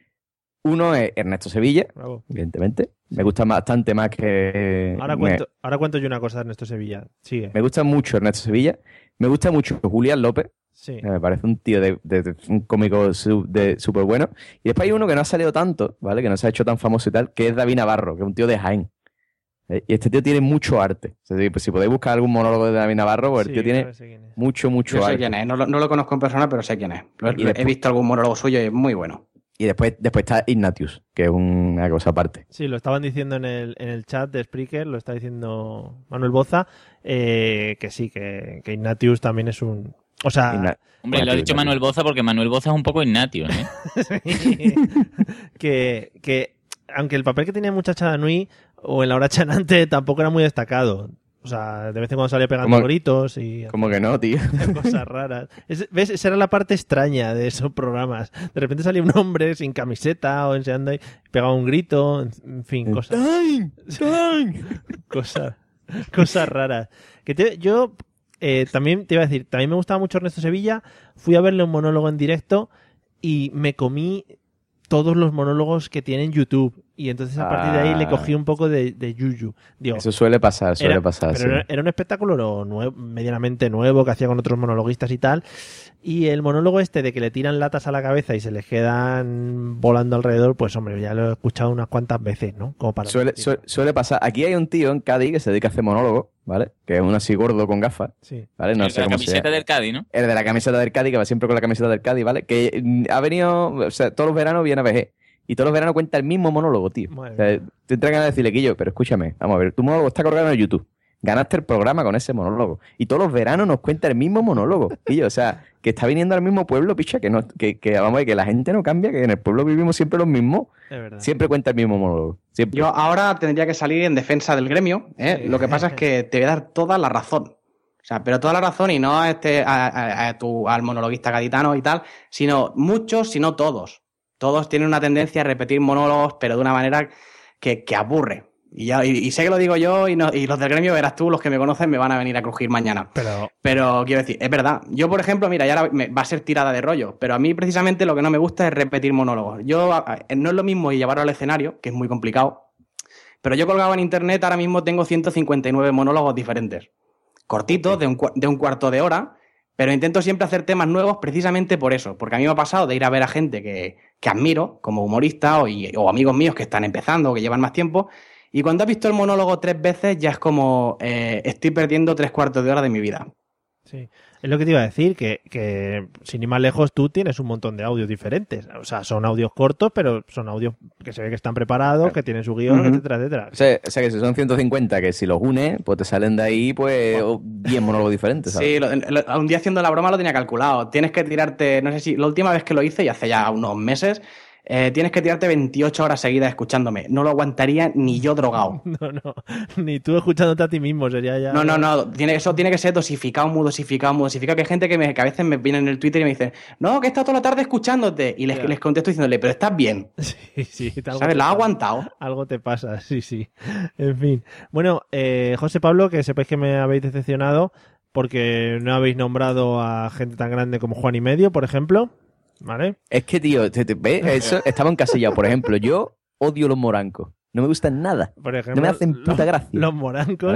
[SPEAKER 8] Uno es Ernesto Sevilla,
[SPEAKER 3] Bravo.
[SPEAKER 8] evidentemente. Me gusta bastante más que...
[SPEAKER 3] Ahora
[SPEAKER 8] me-
[SPEAKER 3] cuento, ahora cuento yo una cosa de Ernesto Sevilla. Sigue.
[SPEAKER 8] me gusta mucho Ernesto Sevilla. Me gusta mucho Julián López.
[SPEAKER 3] Sí.
[SPEAKER 8] Me parece un tío de, de- de- un cómico su- de súper bueno. Y después hay uno que no ha salido tanto, ¿vale? Que no se ha hecho tan famoso y tal, que es David Navarro, que es un tío de Jaén. ¿Eh? Y este tío tiene mucho arte. O sea, si, pues, si podéis buscar algún monólogo de David Navarro, pues el
[SPEAKER 3] Sí,
[SPEAKER 8] tío tiene
[SPEAKER 3] claro, sé quién es.
[SPEAKER 8] mucho, mucho
[SPEAKER 5] Yo sé
[SPEAKER 8] arte.
[SPEAKER 5] quién es. No lo, no lo conozco en persona, pero sé quién es. Lo-
[SPEAKER 8] Y
[SPEAKER 5] lo-
[SPEAKER 8] después-
[SPEAKER 5] He visto algún monólogo suyo y es muy bueno.
[SPEAKER 8] Y después, después está Ignatius, que es una cosa aparte.
[SPEAKER 3] Sí, lo estaban diciendo en el, en el chat de Spreaker, lo está diciendo Manuel Boza, eh, que sí, que, que Ignatius también es un... O sea...
[SPEAKER 8] Igna-
[SPEAKER 7] Hombre, lo ha dicho Manuel Boza porque Manuel Boza es un poco Ignatius, ¿eh?
[SPEAKER 3] que, que aunque el papel que tenía Muchacha Nui o en La Hora Chanante tampoco era muy destacado. O sea, de vez en cuando salía pegando
[SPEAKER 8] ¿Cómo-
[SPEAKER 3] gritos y
[SPEAKER 8] Como que no, tío.
[SPEAKER 3] cosas raras. Es- ¿Ves? Esa era la parte extraña de esos programas. De repente salía un hombre sin camiseta o enseñando y pegaba un grito, en- en fin, cosas.
[SPEAKER 8] ¡Time! ¡Time!
[SPEAKER 3] cosas, cosas raras. Que te- yo eh, también te iba a decir, también me gustaba mucho Ernesto Sevilla. Fui a verle un monólogo en directo y me comí todos los monólogos que tiene en YouTube. Y entonces a partir de ahí le
[SPEAKER 8] Ah.
[SPEAKER 3] cogí un poco de, de yuyu. Digo,
[SPEAKER 8] Eso suele pasar, suele
[SPEAKER 3] era,
[SPEAKER 8] pasar.
[SPEAKER 3] pero
[SPEAKER 8] sí.
[SPEAKER 3] era, era un espectáculo nuevo, medianamente nuevo que hacía con otros monologuistas y tal. Y el monólogo este de que le tiran latas a la cabeza y se les quedan volando alrededor, pues hombre, ya lo he escuchado unas cuantas veces, ¿no? Como para
[SPEAKER 8] Suele, suele, suele pasar. Aquí hay un tío en Cádiz que se dedica a hacer monólogo, ¿vale? Que es un así gordo con gafas,
[SPEAKER 3] Sí.
[SPEAKER 8] ¿vale? No
[SPEAKER 7] El de
[SPEAKER 8] sé
[SPEAKER 7] la
[SPEAKER 8] cómo se
[SPEAKER 7] camiseta
[SPEAKER 8] llama.
[SPEAKER 7] del Cádiz, ¿no?
[SPEAKER 8] El de la camiseta del Cádiz, que va siempre con la camiseta del Cádiz, ¿vale? Que mm, ha venido, o sea, todos los veranos viene a V G. Y todos los veranos cuenta el mismo monólogo, tío.
[SPEAKER 3] Madre
[SPEAKER 8] O sea, te entran ganas de decirle, Quillo, pero escúchame, vamos a ver, tu monólogo está colgado en YouTube. Ganaste el programa con ese monólogo. Y todos los veranos nos cuenta el mismo monólogo, Quillo. O sea, que está viniendo al mismo pueblo, picha, que no, que, que vamos a ver, que la gente no cambia, que en el pueblo vivimos siempre los mismos.
[SPEAKER 3] Es verdad.
[SPEAKER 8] Siempre cuenta el mismo monólogo. Siempre.
[SPEAKER 5] Yo ahora tendría que salir en defensa del gremio. ¿eh?
[SPEAKER 3] Sí.
[SPEAKER 5] Lo que pasa es que te voy a dar toda la razón. O sea, pero toda la razón y no a este, a, a- a tu, al monologuista gaditano y tal, sino muchos, sino todos. Todos tienen una tendencia a repetir monólogos, pero de una manera que, que aburre. Y, ya, y, y sé que lo digo yo y, no- y los del gremio, verás tú, los que me conocen, me van a venir a crujir mañana.
[SPEAKER 3] Pero
[SPEAKER 5] Pero quiero decir, es verdad. Yo, por ejemplo, mira, ya ahora me- va a ser tirada de rollo, pero a mí precisamente lo que no me gusta es repetir monólogos. Yo, a- a- no es lo mismo llevarlo al escenario, que es muy complicado, pero yo colgado en internet ahora mismo tengo ciento cincuenta y nueve monólogos diferentes. Cortitos, de un, cua- de un cuarto de hora, pero intento siempre hacer temas nuevos precisamente por eso, porque a mí me ha pasado de ir a ver a gente que, que admiro como humorista o, y- o amigos míos que están empezando o que llevan más tiempo, y cuando has visto el monólogo tres veces ya es como eh, estoy perdiendo tres cuartos de hora de mi vida.
[SPEAKER 3] sí. Es lo que te iba a decir, que, que sin ir más lejos tú tienes un montón de audios diferentes. O sea, son audios cortos, pero son audios que se ve que están preparados, que tienen su guión,
[SPEAKER 8] Ujú.
[SPEAKER 3] etcétera, etcétera.
[SPEAKER 8] O sea, o sea, que si son ciento cincuenta, que si los unes, pues te salen de ahí, pues, diez monólogos diferentes, ¿sabes?
[SPEAKER 5] Sí, lo- lo- un día haciendo la broma lo tenía calculado. Tienes que tirarte, no sé si, la última vez que lo hice, y hace ya unos meses, eh, tienes que tirarte veintiocho horas seguidas escuchándome. No lo aguantaría ni yo drogado.
[SPEAKER 3] No, no, ni tú escuchándote a ti mismo sería ya...
[SPEAKER 5] No, no, no, tiene, eso tiene que ser dosificado, muy dosificado, muy dosificado. Que hay gente que, me, que a veces me viene en el Twitter y me dice, no, que he estado toda la tarde escuchándote. Y les,
[SPEAKER 3] Ya.
[SPEAKER 5] les contesto diciéndole, pero estás bien.
[SPEAKER 3] Sí, sí. algo
[SPEAKER 5] ¿Sabes?
[SPEAKER 3] te
[SPEAKER 5] La has
[SPEAKER 3] pasa.
[SPEAKER 5] aguantado.
[SPEAKER 3] Algo te pasa, sí, sí. En fin. Bueno, eh, José Pablo, que sepáis que me habéis decepcionado porque no habéis nombrado a gente tan grande como Juan y Medio, por ejemplo. ¿Vale?
[SPEAKER 8] Es que, tío, te- te- ¿ves? Eso estaba encasillado. Por ejemplo, yo odio los morancos. No me gustan nada.
[SPEAKER 3] Por ejemplo,
[SPEAKER 8] No me hacen puta
[SPEAKER 3] los,
[SPEAKER 8] gracia.
[SPEAKER 3] Los morancos.
[SPEAKER 8] ¿Vale?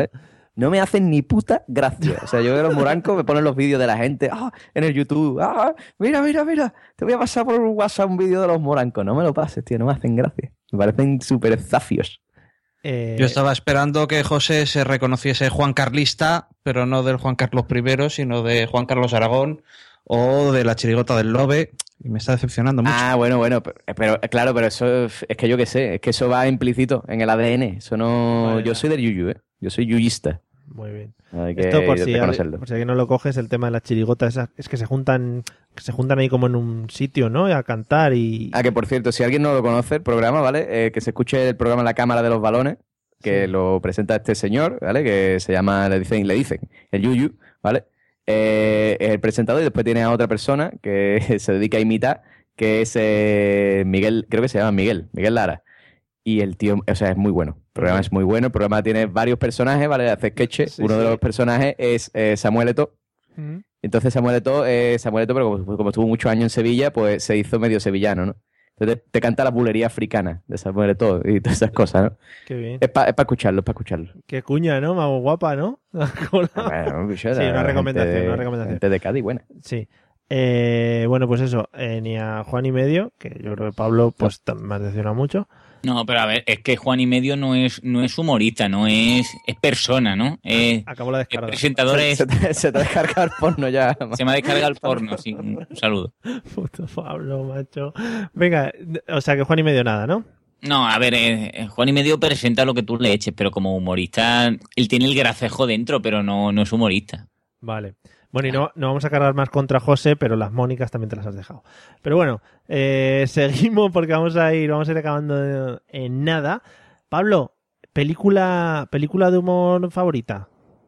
[SPEAKER 8] no me hacen ni puta gracia. O sea, yo veo los morancos, me ponen los vídeos de la gente, ah, en el YouTube, ah, mira, mira, mira, te voy a pasar por WhatsApp un vídeo de los morancos. No me lo pases, tío, no me hacen gracia. Me parecen súper zafios.
[SPEAKER 3] Eh...
[SPEAKER 4] Yo estaba esperando que José se reconociese Juan Carlista, pero no del Juan Carlos I, sino de Juan Carlos Aragón o de la chirigota del Lobe. Y me está decepcionando mucho.
[SPEAKER 8] Ah, bueno, bueno, pero, pero claro, pero eso es que yo qué sé, es que eso va implícito en el A D N. Eso no. Vale, yo soy del yuyu, ¿eh? Yo soy yuyista.
[SPEAKER 3] Muy bien.
[SPEAKER 8] Hay que,
[SPEAKER 3] Esto por si,
[SPEAKER 8] conocerlo.
[SPEAKER 3] por si alguien no lo coges, el tema de las chirigotas es, es que se juntan, que se juntan ahí como en un sitio, ¿no? A cantar y.
[SPEAKER 8] Ah, que por cierto, si alguien no lo conoce, el programa, ¿vale? Eh, que se escuche el programa La Cámara de los Balones, que sí. Lo presenta este señor, ¿vale? Que se llama, le dicen, le dicen, el yuyu, ¿vale? Eh, es el presentador y después tiene a otra persona que se dedica a imitar, que es eh, Miguel, creo que se llama Miguel, Miguel Lara. Y el tío, o sea, es muy bueno. El programa es muy bueno. El programa tiene varios personajes, ¿vale? Hace sketches. Sí, Uno sí. de los personajes es eh, Samuel Eto'o. Uh-huh. Entonces Samuel Eto'o es Samuel Eto'o, pero como, como estuvo muchos años en Sevilla, pues se hizo medio sevillano, ¿no? Entonces te, te canta la bulería africana de Samuel Eto'o y todas esas cosas, ¿no?
[SPEAKER 3] Qué bien.
[SPEAKER 8] Es para es pa escucharlo, es para escucharlo.
[SPEAKER 3] Qué cuña, ¿no? Más guapa, ¿no?
[SPEAKER 8] Bueno, pues,
[SPEAKER 3] sí, una recomendación,
[SPEAKER 8] gente,
[SPEAKER 3] una recomendación.
[SPEAKER 8] Gente de Cádiz, buena.
[SPEAKER 3] Sí. Eh, bueno, pues eso, eh, ni a Juan y medio, que yo creo que Pablo pues no. me ha decepcionado mucho.
[SPEAKER 7] No, pero a ver, es que Juan y medio no es no es humorista, no es es persona, ¿no? Es,
[SPEAKER 3] Acabo la descarga.
[SPEAKER 7] El presentador
[SPEAKER 8] se,
[SPEAKER 7] es...
[SPEAKER 8] Se te, se te descarga el porno ya.
[SPEAKER 7] Se me ha descargado el porno, sí. Un saludo.
[SPEAKER 3] Puto Pablo, macho. Venga, o sea que Juan y medio nada, ¿no?
[SPEAKER 7] No, a ver, eh, Juan y medio presenta lo que tú le eches, pero como humorista, él tiene el gracejo dentro, pero no, no es humorista.
[SPEAKER 3] Vale. Bueno, y no, no vamos a cargar más contra José, pero las Mónicas también te las has dejado. Pero bueno, eh, seguimos porque vamos a ir, vamos a ir acabando en nada. Pablo, película, película de humor favorita.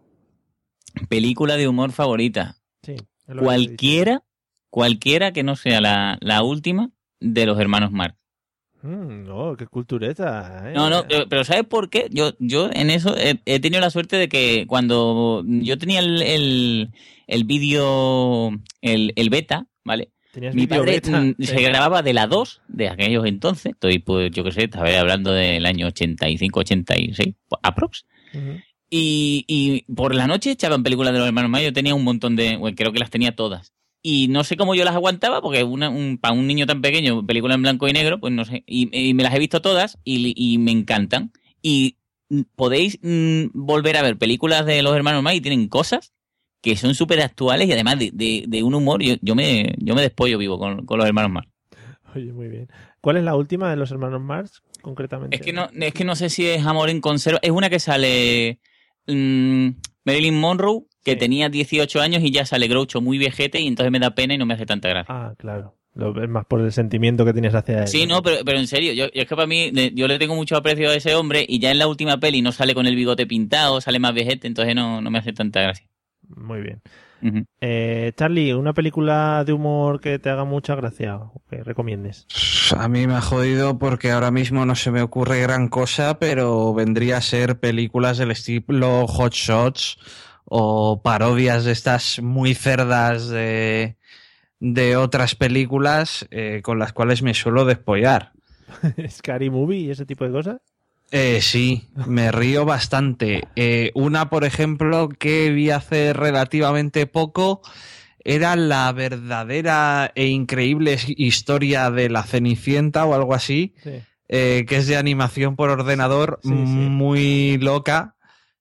[SPEAKER 7] Película de humor favorita.
[SPEAKER 3] Sí.
[SPEAKER 7] Cualquiera, cualquiera que no sea la, la última de los hermanos Marx.
[SPEAKER 3] Mm, no, qué cultureta. ¿eh?
[SPEAKER 7] No, no, pero, pero ¿sabes por qué? Yo, yo en eso he, he tenido la suerte de que cuando yo tenía el, el, el vídeo, el, el beta, ¿vale? Mi padre beta? se grababa de la dos de aquellos entonces. Estoy, pues, yo qué sé, estaba hablando del año ochenta y cinco, ochenta y seis, aprox. Uh-huh. Y, y por la noche echaban películas de los hermanos Marx. Yo tenía un montón de, bueno, creo que las tenía todas. Y no sé cómo yo las aguantaba, porque una, un, para un niño tan pequeño, película en blanco y negro, pues no sé. Y, y me las he visto todas y, y me encantan. Y podéis mm, volver a ver películas de los hermanos Marx y tienen cosas que son súper actuales y además de, de, de un humor. Yo, yo, me, yo me despollo vivo con, con los hermanos Marx.
[SPEAKER 3] Oye, muy bien. ¿Cuál es la última de los hermanos Marx, concretamente?
[SPEAKER 7] Es que no, es que no sé si es Amor en Conserva. Es una que sale mmm, Marilyn Monroe, que sí. tenía dieciocho años y ya sale Groucho muy viejete y entonces me da pena y no me hace tanta gracia.
[SPEAKER 3] Ah, claro. Lo ves más por el sentimiento que tienes hacia él.
[SPEAKER 7] Sí, no, pero, pero en serio, yo, yo es que para mí, yo le tengo mucho aprecio a ese hombre y ya en la última peli no sale con el bigote pintado, sale más viejete, entonces no, no me hace tanta gracia.
[SPEAKER 3] Muy bien. Uh-huh. Eh, Charlie, una película de humor que te haga mucha gracia o que recomiendes.
[SPEAKER 4] A mí me ha jodido porque ahora mismo no se me ocurre gran cosa, pero vendría a ser películas del estilo Hot Shots o parodias de estas muy cerdas de, de otras películas eh, con las cuales me suelo despollar.
[SPEAKER 3] ¿Scary Movie y ese tipo de cosas?
[SPEAKER 4] Eh, sí, me río bastante. Eh, una, por ejemplo, que vi hace relativamente poco era la verdadera e increíble historia de la Cenicienta o algo así, sí. eh, que es de animación por ordenador, sí, sí. muy loca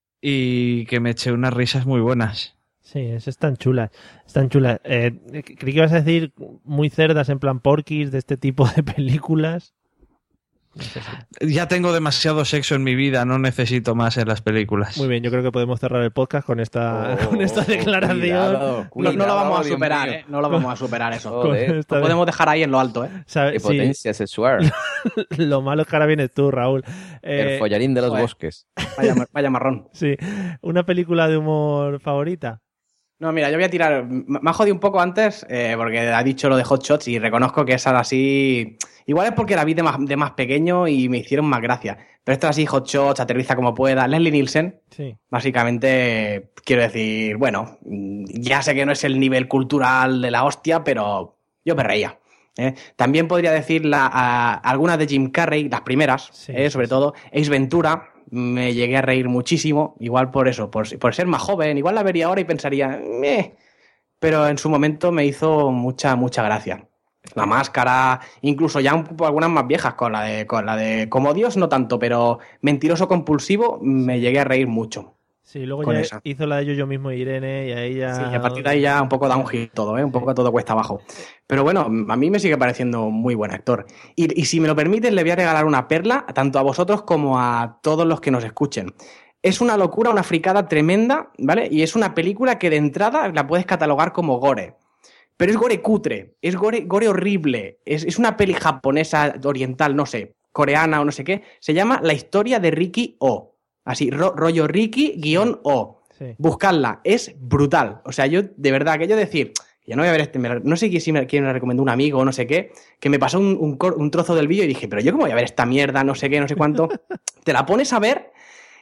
[SPEAKER 4] y que me eché unas risas muy buenas.
[SPEAKER 3] Sí, es tan chulas, están chulas. Eh, creí que ibas a decir muy cerdas en plan Porky's de este tipo de películas.
[SPEAKER 4] No sé si... Ya tengo demasiado sexo en mi vida, no necesito más en las películas.
[SPEAKER 3] Muy bien, yo creo que podemos cerrar el podcast con esta, oh, con esta declaración.
[SPEAKER 5] Cuidado, cuidado, no, no lo vamos a superar, ¿eh? No lo vamos a superar eso. Lo podemos dejar ahí en lo alto, ¿eh?
[SPEAKER 8] Qué potencia sí. sexual.
[SPEAKER 3] Lo malo es que ahora vienes tú, Raúl.
[SPEAKER 8] Eh, el follarín de los joder. bosques.
[SPEAKER 5] Vaya, vaya marrón.
[SPEAKER 3] Sí. ¿Una película de humor favorita?
[SPEAKER 5] No, mira, yo voy a tirar... Me ha jodido un poco antes eh, porque ha dicho lo de Hot Shots y reconozco que esa así... Igual es porque la vi de más, de más pequeño y me hicieron más gracia. Pero esta así, Hot Shots, Aterriza como pueda. Leslie Nielsen,
[SPEAKER 3] sí.
[SPEAKER 5] Básicamente, quiero decir, bueno, ya sé que no es el nivel cultural de la hostia, pero yo me reía. ¿eh? También podría decir la, a, algunas de Jim Carrey, las primeras, sí, eh, sobre sí. todo. Ace Ventura, me llegué a reír muchísimo, igual por eso, por, por ser más joven, igual la vería ahora y pensaría, meh, pero en su momento me hizo mucha, mucha gracia. La Máscara, incluso ya un poco algunas más viejas, con la de con la de Como Dios no tanto, pero Mentiroso Compulsivo me llegué a reír mucho.
[SPEAKER 3] Sí, luego
[SPEAKER 5] con
[SPEAKER 3] ya
[SPEAKER 5] esa.
[SPEAKER 3] hizo la de Yo, Yo Mismo Irene y ahí ya...
[SPEAKER 5] Sí, y a partir de ahí ya un poco downhill todo, ¿eh? Un poco todo cuesta abajo. Pero bueno, a mí me sigue pareciendo muy buen actor. Y, y si me lo permites, le voy a regalar una perla, tanto a vosotros como a todos los que nos escuchen. Es una locura, una fricada tremenda, ¿vale? Y es una película que de entrada la puedes catalogar como gore. Pero es gore cutre, es gore, gore horrible. Es, es una peli japonesa, oriental, no sé, coreana o no sé qué. Se llama La historia de Ricky O. Así, ro, rollo Ricky guión O. Sí. Buscadla, es brutal. O sea, yo, de verdad, que yo decir, ya no voy a ver este, no sé si me, quién me recomendó un amigo o no sé qué, que me pasó un, un, un trozo del vídeo y dije, pero yo cómo voy a ver esta mierda, no sé qué, no sé cuánto. Te la pones a ver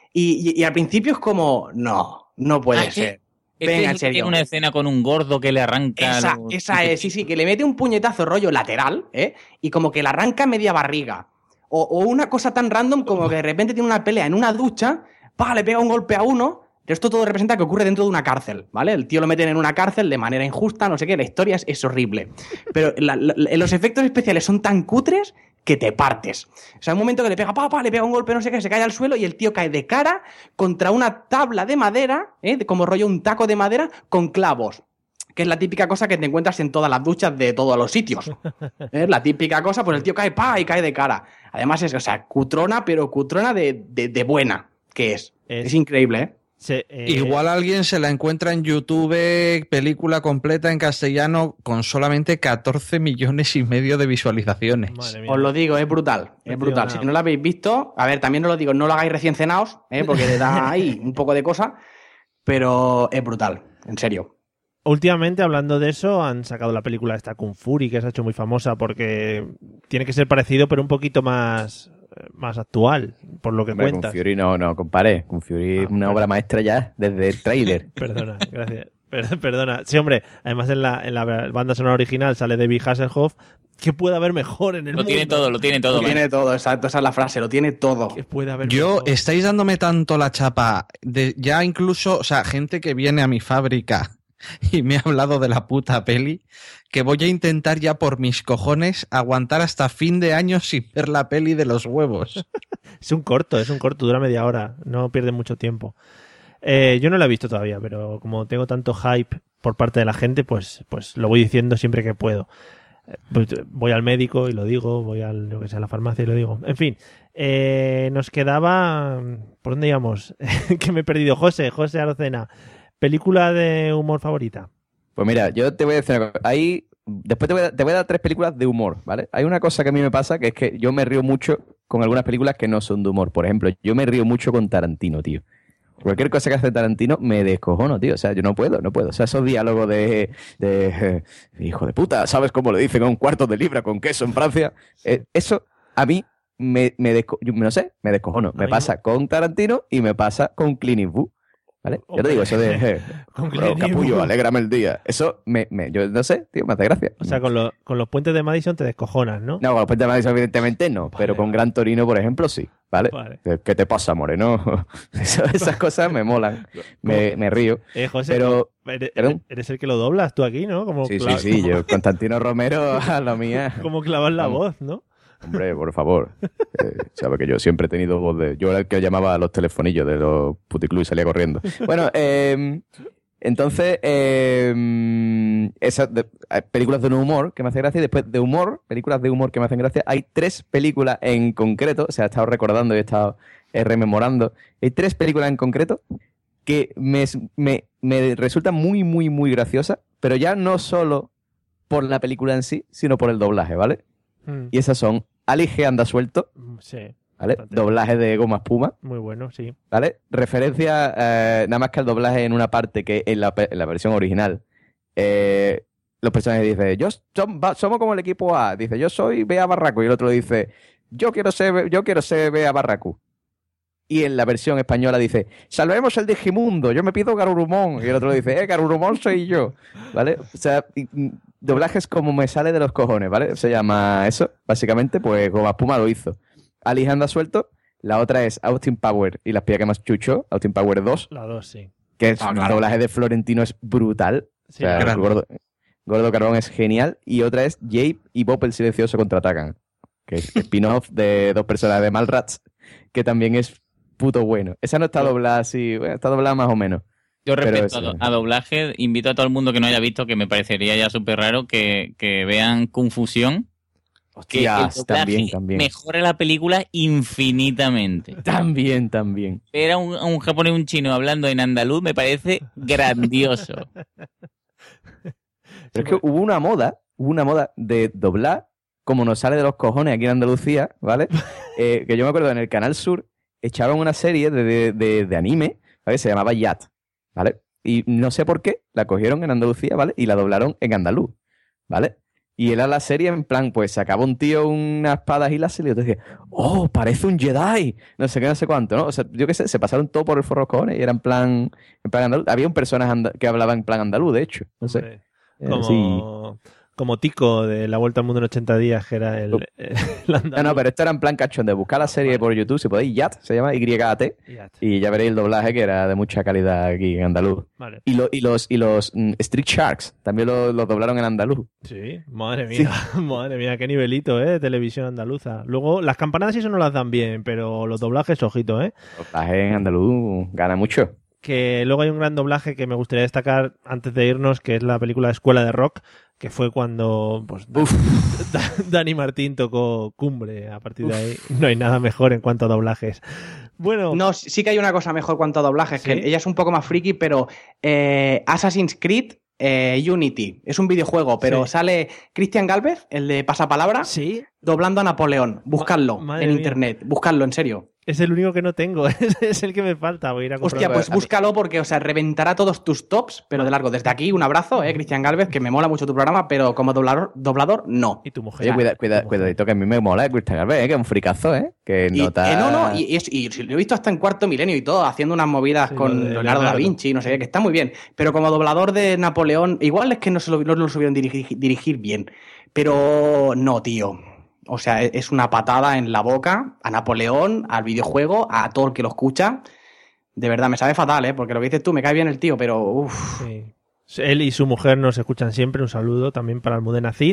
[SPEAKER 5] y, y, y al principio es como, no, no puede
[SPEAKER 7] ah,
[SPEAKER 5] ser.
[SPEAKER 7] Este
[SPEAKER 5] Venga,
[SPEAKER 7] es
[SPEAKER 5] en serio.
[SPEAKER 7] Tiene una escena con un gordo que le arranca...
[SPEAKER 5] Esa,
[SPEAKER 7] los...
[SPEAKER 5] esa es, sí, sí, que le mete un puñetazo rollo lateral, ¿eh? Y como que le arranca media barriga. O, o una cosa tan random como que de repente tiene una pelea en una ducha, ¡pah! Le pega un golpe a uno. Esto todo representa que ocurre dentro de una cárcel, ¿vale? El tío lo meten en una cárcel de manera injusta, no sé qué, la historia es, es horrible. Pero la, la, los efectos especiales son tan cutres que te partes. O sea, un momento que le pega, papá, le pega un golpe, no sé qué, se cae al suelo y el tío cae de cara contra una tabla de madera, ¿eh? Como rollo un taco de madera con clavos. Que es la típica cosa que te encuentras en todas las duchas de todos los sitios. Es la típica cosa, pues el tío cae, pa, y cae de cara. Además es, o sea, cutrona, pero cutrona de, de, de buena, que es. Es, es increíble, ¿eh?
[SPEAKER 3] Sí, eh...
[SPEAKER 4] Igual alguien se la encuentra en YouTube, película completa en castellano, con solamente catorce millones y medio de visualizaciones.
[SPEAKER 5] Os lo digo, es brutal, es brutal. Si no la habéis visto, a ver, también os lo digo, no lo hagáis recién cenados, ¿eh? Porque le da ahí un poco de cosa, pero es brutal, en serio.
[SPEAKER 3] Últimamente, hablando de eso, han sacado la película esta Kung Fury, que se ha hecho muy famosa porque tiene que ser parecido, pero un poquito más... más actual, por lo que
[SPEAKER 8] Hombre,
[SPEAKER 3] cuentas.
[SPEAKER 8] Kung Fury no, no, compadre. Kung Fury es ah, una obra maestra ya, desde el tráiler.
[SPEAKER 3] Perdona, gracias. Perdona. Sí, hombre, además en la, en la banda sonora original sale David Hasselhoff. ¿Qué puede haber mejor en el
[SPEAKER 7] lo
[SPEAKER 3] mundo?
[SPEAKER 7] Lo tiene todo, lo tiene todo.
[SPEAKER 5] Lo tiene todo, exacto, esa es la frase, lo tiene todo.
[SPEAKER 3] ¿Qué puede haber
[SPEAKER 4] Yo,
[SPEAKER 3] mejor?
[SPEAKER 4] estáis dándome tanto la chapa, de ya incluso, o sea, gente que viene a mi fábrica y me ha hablado de la puta peli, que voy a intentar ya por mis cojones aguantar hasta fin de año sin ver la peli de los huevos.
[SPEAKER 3] Es un corto, es un corto, dura media hora, no pierde mucho tiempo. Eh, yo no la he visto todavía, pero como tengo tanto hype por parte de la gente, pues, pues lo voy diciendo siempre que puedo. Pues voy al médico y lo digo, voy al, lo que sea, a la farmacia y lo digo. En fin, eh, nos quedaba... ¿Por dónde íbamos? Que me he perdido. José, José Arocena. ¿Película de humor favorita?
[SPEAKER 8] Pues mira, yo te voy a decir una cosa. Ahí, después te voy, a, te voy a dar tres películas de humor, ¿vale? Hay una cosa que a mí me pasa, que es que yo me río mucho con algunas películas que no son de humor. Por ejemplo, yo me río mucho con Tarantino, tío. Cualquier cosa que hace Tarantino me descojono, tío. O sea, yo no puedo, no puedo. O sea, esos diálogos de... de eh, hijo de puta, ¿sabes cómo le dicen a un cuarto de libra con queso en Francia? Eh, eso a mí me, me desco, yo no sé, me descojono. Me pasa con Tarantino y me pasa con Clint Eastwood. ¿Vale? Yo te digo, eso de eh, bro, capullo, alégrame el día. Eso me, me, yo no sé, tío, me hace gracia.
[SPEAKER 3] O sea, con, lo, con los puentes de Madison te descojonas, ¿no?
[SPEAKER 8] No, con los puentes de Madison evidentemente no, vale, pero con Gran Torino, por ejemplo, sí, ¿vale?
[SPEAKER 3] Vale.
[SPEAKER 8] ¿Qué te pasa, moreno? Eso, esas cosas me molan, me, me río.
[SPEAKER 3] Eh, José,
[SPEAKER 8] pero,
[SPEAKER 3] eres, eres el que lo doblas tú aquí, ¿no? Como
[SPEAKER 8] sí,
[SPEAKER 3] clav...
[SPEAKER 8] sí, sí, yo, Constantino Romero, a lo mía.
[SPEAKER 3] Como clavas la voz, ¿no?
[SPEAKER 8] Hombre, por favor. Eh, sabe que yo siempre he tenido voz de... Yo era el que llamaba a los telefonillos de los puticlubs y salía corriendo. Bueno, eh, entonces, eh, esas de, películas de humor que me hacen gracia y después de humor, películas de humor que me hacen gracia, hay tres películas en concreto, o sea, he estado recordando y he estado eh, rememorando, hay tres películas en concreto que me, me, me resultan muy, muy, muy graciosas, pero ya no solo por la película en sí, sino por el doblaje, ¿vale? Mm. Y esas son Ali G anda suelto.
[SPEAKER 3] Sí.
[SPEAKER 8] ¿Vale? Doblaje de Goma Espuma.
[SPEAKER 3] Muy bueno, sí.
[SPEAKER 8] ¿Vale? Referencia, eh, nada más que al doblaje en una parte que en la, en la versión original, eh, los personajes dicen, yo som, somos como el equipo A. Dice, yo soy Bea Barracu. Y el otro dice, yo quiero ser, yo quiero ser Bea Barracu. Y en la versión española dice, salvemos el Digimundo, yo me pido Garurumón. Y el otro dice, eh, Garurumón soy yo. ¿Vale? O sea, doblajes como me sale de los cojones, ¿vale? Se llama eso, básicamente, pues Goma Espuma lo hizo. Ali anda suelto, La otra es Austin Power y la espía que más chucho, Austin Power dos.
[SPEAKER 3] La dos, sí.
[SPEAKER 8] Que es,
[SPEAKER 5] Ah,
[SPEAKER 8] el
[SPEAKER 5] claro.
[SPEAKER 8] doblaje de Florentino es brutal.
[SPEAKER 3] Sí,
[SPEAKER 8] o sea,
[SPEAKER 4] grande.
[SPEAKER 8] Gordo, Gordo Carbón es genial. Y otra es Jape y Bob el Silencioso contraatacan. Que es spin-off de dos personas de Mallrats, que también es puto bueno. Esa no está doblada así, bueno, está doblada más o menos.
[SPEAKER 7] Yo
[SPEAKER 8] Pero
[SPEAKER 7] respecto a,
[SPEAKER 8] es-
[SPEAKER 7] do- a doblaje, invito a todo el mundo que no haya visto, que me parecería ya súper raro, que, que vean Confusión. Que el
[SPEAKER 8] Hostias,
[SPEAKER 7] doblaje
[SPEAKER 8] también, también.
[SPEAKER 7] mejora la película infinitamente.
[SPEAKER 8] También, también.
[SPEAKER 7] Ver a un, a un japonés y un chino hablando en andaluz me parece grandioso.
[SPEAKER 8] Pero es que hubo una moda, hubo una moda de doblar, como nos sale de los cojones aquí en Andalucía, ¿vale? Eh, que yo me acuerdo en el Canal Sur echaban una serie de, de, de- de anime, ¿vale? Se llamaba Yat, ¿vale? Y no sé por qué, la cogieron en Andalucía, ¿vale? Y la doblaron en andaluz, ¿vale? Y era la serie en plan, pues sacaba un tío una espada y láser y otro decía, ¡oh, parece un Jedi! No sé qué, no sé cuánto, ¿no? O sea, yo qué sé, se pasaron todo por el forro de los cojones y era en plan, en plan andaluz. Había un personaje anda- que hablaba en plan andaluz, de hecho, no sé.
[SPEAKER 3] Hombre,
[SPEAKER 8] Eh,
[SPEAKER 3] como,
[SPEAKER 8] sí.
[SPEAKER 3] como Tico de La Vuelta al Mundo en ochenta días, que era el, el andaluz.
[SPEAKER 8] No, no, pero esto era en plan cachón de buscar la serie por YouTube, si podéis, Yat, se llama Y A T,
[SPEAKER 3] Yat.
[SPEAKER 8] y ya veréis el doblaje que era de mucha calidad aquí en andaluz.
[SPEAKER 3] Vale.
[SPEAKER 8] Y, lo- y los, y los mm, Street Sharks también lo, lo doblaron en andaluz.
[SPEAKER 3] Sí, madre mía, madre mía, qué nivelito, ¿eh? De televisión andaluza. Luego, las campanadas y eso no las dan bien, pero los doblajes, ojito, ¿eh?
[SPEAKER 8] El doblaje en andaluz gana mucho.
[SPEAKER 3] Que luego hay un gran doblaje que me gustaría destacar antes de irnos, que es la película Escuela de Rock, que fue cuando pues, Dan- Da- Dani Martín tocó Cumbre. A partir de ahí no hay nada mejor en cuanto a doblajes. Bueno,
[SPEAKER 5] No, sí que hay una cosa mejor cuanto a doblajes,
[SPEAKER 3] ¿Sí?
[SPEAKER 5] que ella es un poco más friki, pero eh, Assassin's Creed eh, Unity es un videojuego, pero
[SPEAKER 3] Sí.
[SPEAKER 5] sale Cristian Galvez, el de Pasapalabra,
[SPEAKER 3] sí,
[SPEAKER 5] doblando a Napoleón. Buscadlo
[SPEAKER 3] Ma- madre
[SPEAKER 5] en
[SPEAKER 3] mía.
[SPEAKER 5] internet, buscadlo, en serio.
[SPEAKER 3] es el único que no tengo, es el que me falta. Voy a ir a
[SPEAKER 5] Hostia,
[SPEAKER 3] comprarlo.
[SPEAKER 5] pues búscalo porque, o sea, reventará todos tus tops, pero de largo. Desde aquí, un abrazo, eh, Cristian Galvez, que me mola mucho tu programa, pero como doblador, doblador no.
[SPEAKER 3] Y tu mujer.
[SPEAKER 8] Oye, cuida, cuida, cuidadito, que a mí me mola Cristian Galvez, ¿eh? Que es un fricazo, ¿eh? Que
[SPEAKER 5] Y,
[SPEAKER 8] nota...
[SPEAKER 5] eh, no, no, y, y es- y lo he visto hasta en Cuarto Milenio y todo, haciendo unas movidas
[SPEAKER 3] Sí,
[SPEAKER 5] con
[SPEAKER 3] lo de
[SPEAKER 5] Leonardo da
[SPEAKER 3] Leonardo.
[SPEAKER 5] Vinci, no sé qué, que está muy bien. Pero como doblador de Napoleón, igual es que no, se lo, no lo supieron dirigir, dirigir bien. Pero no, tío. O sea, e- es una patada en la boca a Napoleón, al videojuego, a todo el que lo escucha. De verdad, me sabe fatal, ¿eh? Porque lo que dices tú, me cae bien el tío, pero uff.
[SPEAKER 3] Sí. Él y su mujer nos escuchan siempre. Un saludo también para Almudena Cid.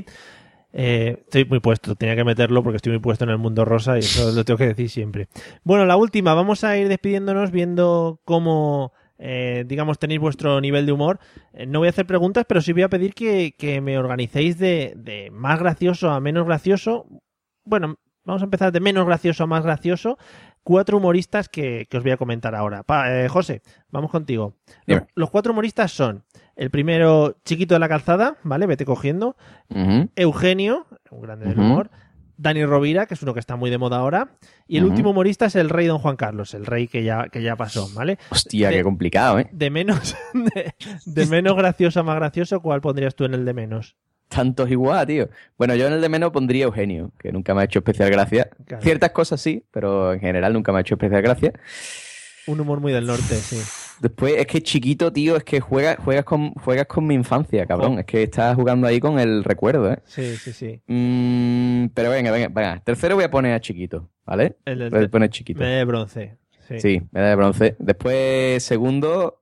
[SPEAKER 3] Eh, estoy muy puesto, tenía que meterlo porque estoy muy puesto en el mundo rosa y eso lo tengo que decir siempre. Bueno, la última, vamos a ir despidiéndonos viendo cómo, eh, digamos, tenéis vuestro nivel de humor. Eh, no voy a hacer preguntas, pero sí voy a pedir que, que me organicéis de, de más gracioso a menos gracioso. Bueno, vamos a empezar de menos gracioso a más gracioso. Cuatro humoristas que, que os voy a comentar ahora. Pa- eh, José, vamos contigo. Los,
[SPEAKER 8] Dime.
[SPEAKER 3] los cuatro humoristas son el primero, Chiquito de la Calzada, ¿vale? Vete cogiendo.
[SPEAKER 8] Ujú.
[SPEAKER 3] Eugenio, un grande del
[SPEAKER 8] Ujú.
[SPEAKER 3] humor. Dani Rovira, que es uno que está muy de moda ahora. Y el
[SPEAKER 8] Ujú.
[SPEAKER 3] último humorista es el rey Don Juan Carlos, el rey que ya, que ya pasó, ¿vale?
[SPEAKER 8] Hostia,
[SPEAKER 3] De-
[SPEAKER 8] qué complicado, ¿eh?
[SPEAKER 3] De menos, de, de menos gracioso a más gracioso, ¿cuál pondrías tú en el de menos?
[SPEAKER 8] Tantos igual, tío. Bueno, yo en el de menos pondría Eugenio, que nunca me ha hecho especial gracia.
[SPEAKER 3] Claro.
[SPEAKER 8] Ciertas cosas sí, pero en general nunca me ha hecho especial gracia.
[SPEAKER 3] Un humor muy del norte, sí.
[SPEAKER 8] Después, es que chiquito, tío, es que juegas, juegas, con, juegas con mi infancia, cabrón.
[SPEAKER 3] Oh.
[SPEAKER 8] Es que estás jugando ahí con el recuerdo, ¿eh?
[SPEAKER 3] Sí, sí, sí.
[SPEAKER 8] Mm, pero venga, venga, venga. Tercero voy a poner a chiquito, ¿vale?
[SPEAKER 3] El del
[SPEAKER 8] voy a
[SPEAKER 3] te-
[SPEAKER 8] poner chiquito.
[SPEAKER 3] Medalla de bronce. Sí.
[SPEAKER 8] Sí, medalla de bronce. Después, segundo...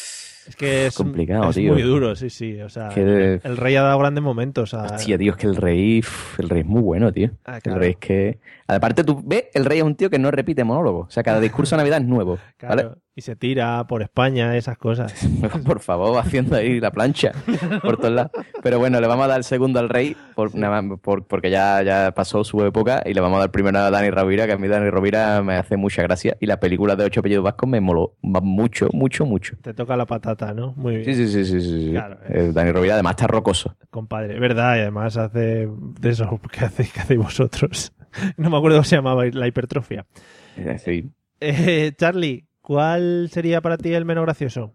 [SPEAKER 3] Es que es,
[SPEAKER 8] complicado,
[SPEAKER 3] es
[SPEAKER 8] tío.
[SPEAKER 3] muy duro, sí, sí. O sea,
[SPEAKER 8] Que-
[SPEAKER 3] el, el rey ha dado grandes momentos. A...
[SPEAKER 8] Hostia, tío, es que el rey... uf, el rey es muy bueno, tío.
[SPEAKER 3] Ah, claro.
[SPEAKER 8] El rey es que... Aparte, tú ves, el rey es un tío que no repite monólogo. O sea, cada discurso de Navidad es nuevo, ¿vale?
[SPEAKER 3] Claro, y se tira por España, esas cosas.
[SPEAKER 8] Por favor, haciendo ahí la plancha por todos lados. Pero bueno, le vamos a dar el segundo al rey por, nada más, por- porque ya, ya pasó su época y le vamos a dar primero a Dani Rovira, que a mí Dani Rovira me hace mucha gracia y la película de Ocho apellidos vascos me moló mucho, mucho, mucho.
[SPEAKER 3] Te toca la patata, ¿no? Muy bien.
[SPEAKER 8] Sí, sí, sí, sí, sí, sí.
[SPEAKER 3] Claro,
[SPEAKER 8] Eh, Dani Rovira además está rocoso.
[SPEAKER 3] Compadre, verdad, y además hace de eso que hacéis, que hacéis vosotros. No me acuerdo cómo se llamaba la hipertrofia.
[SPEAKER 8] Eh, sí.
[SPEAKER 3] Eh, Charlie, ¿cuál sería para ti el menos gracioso?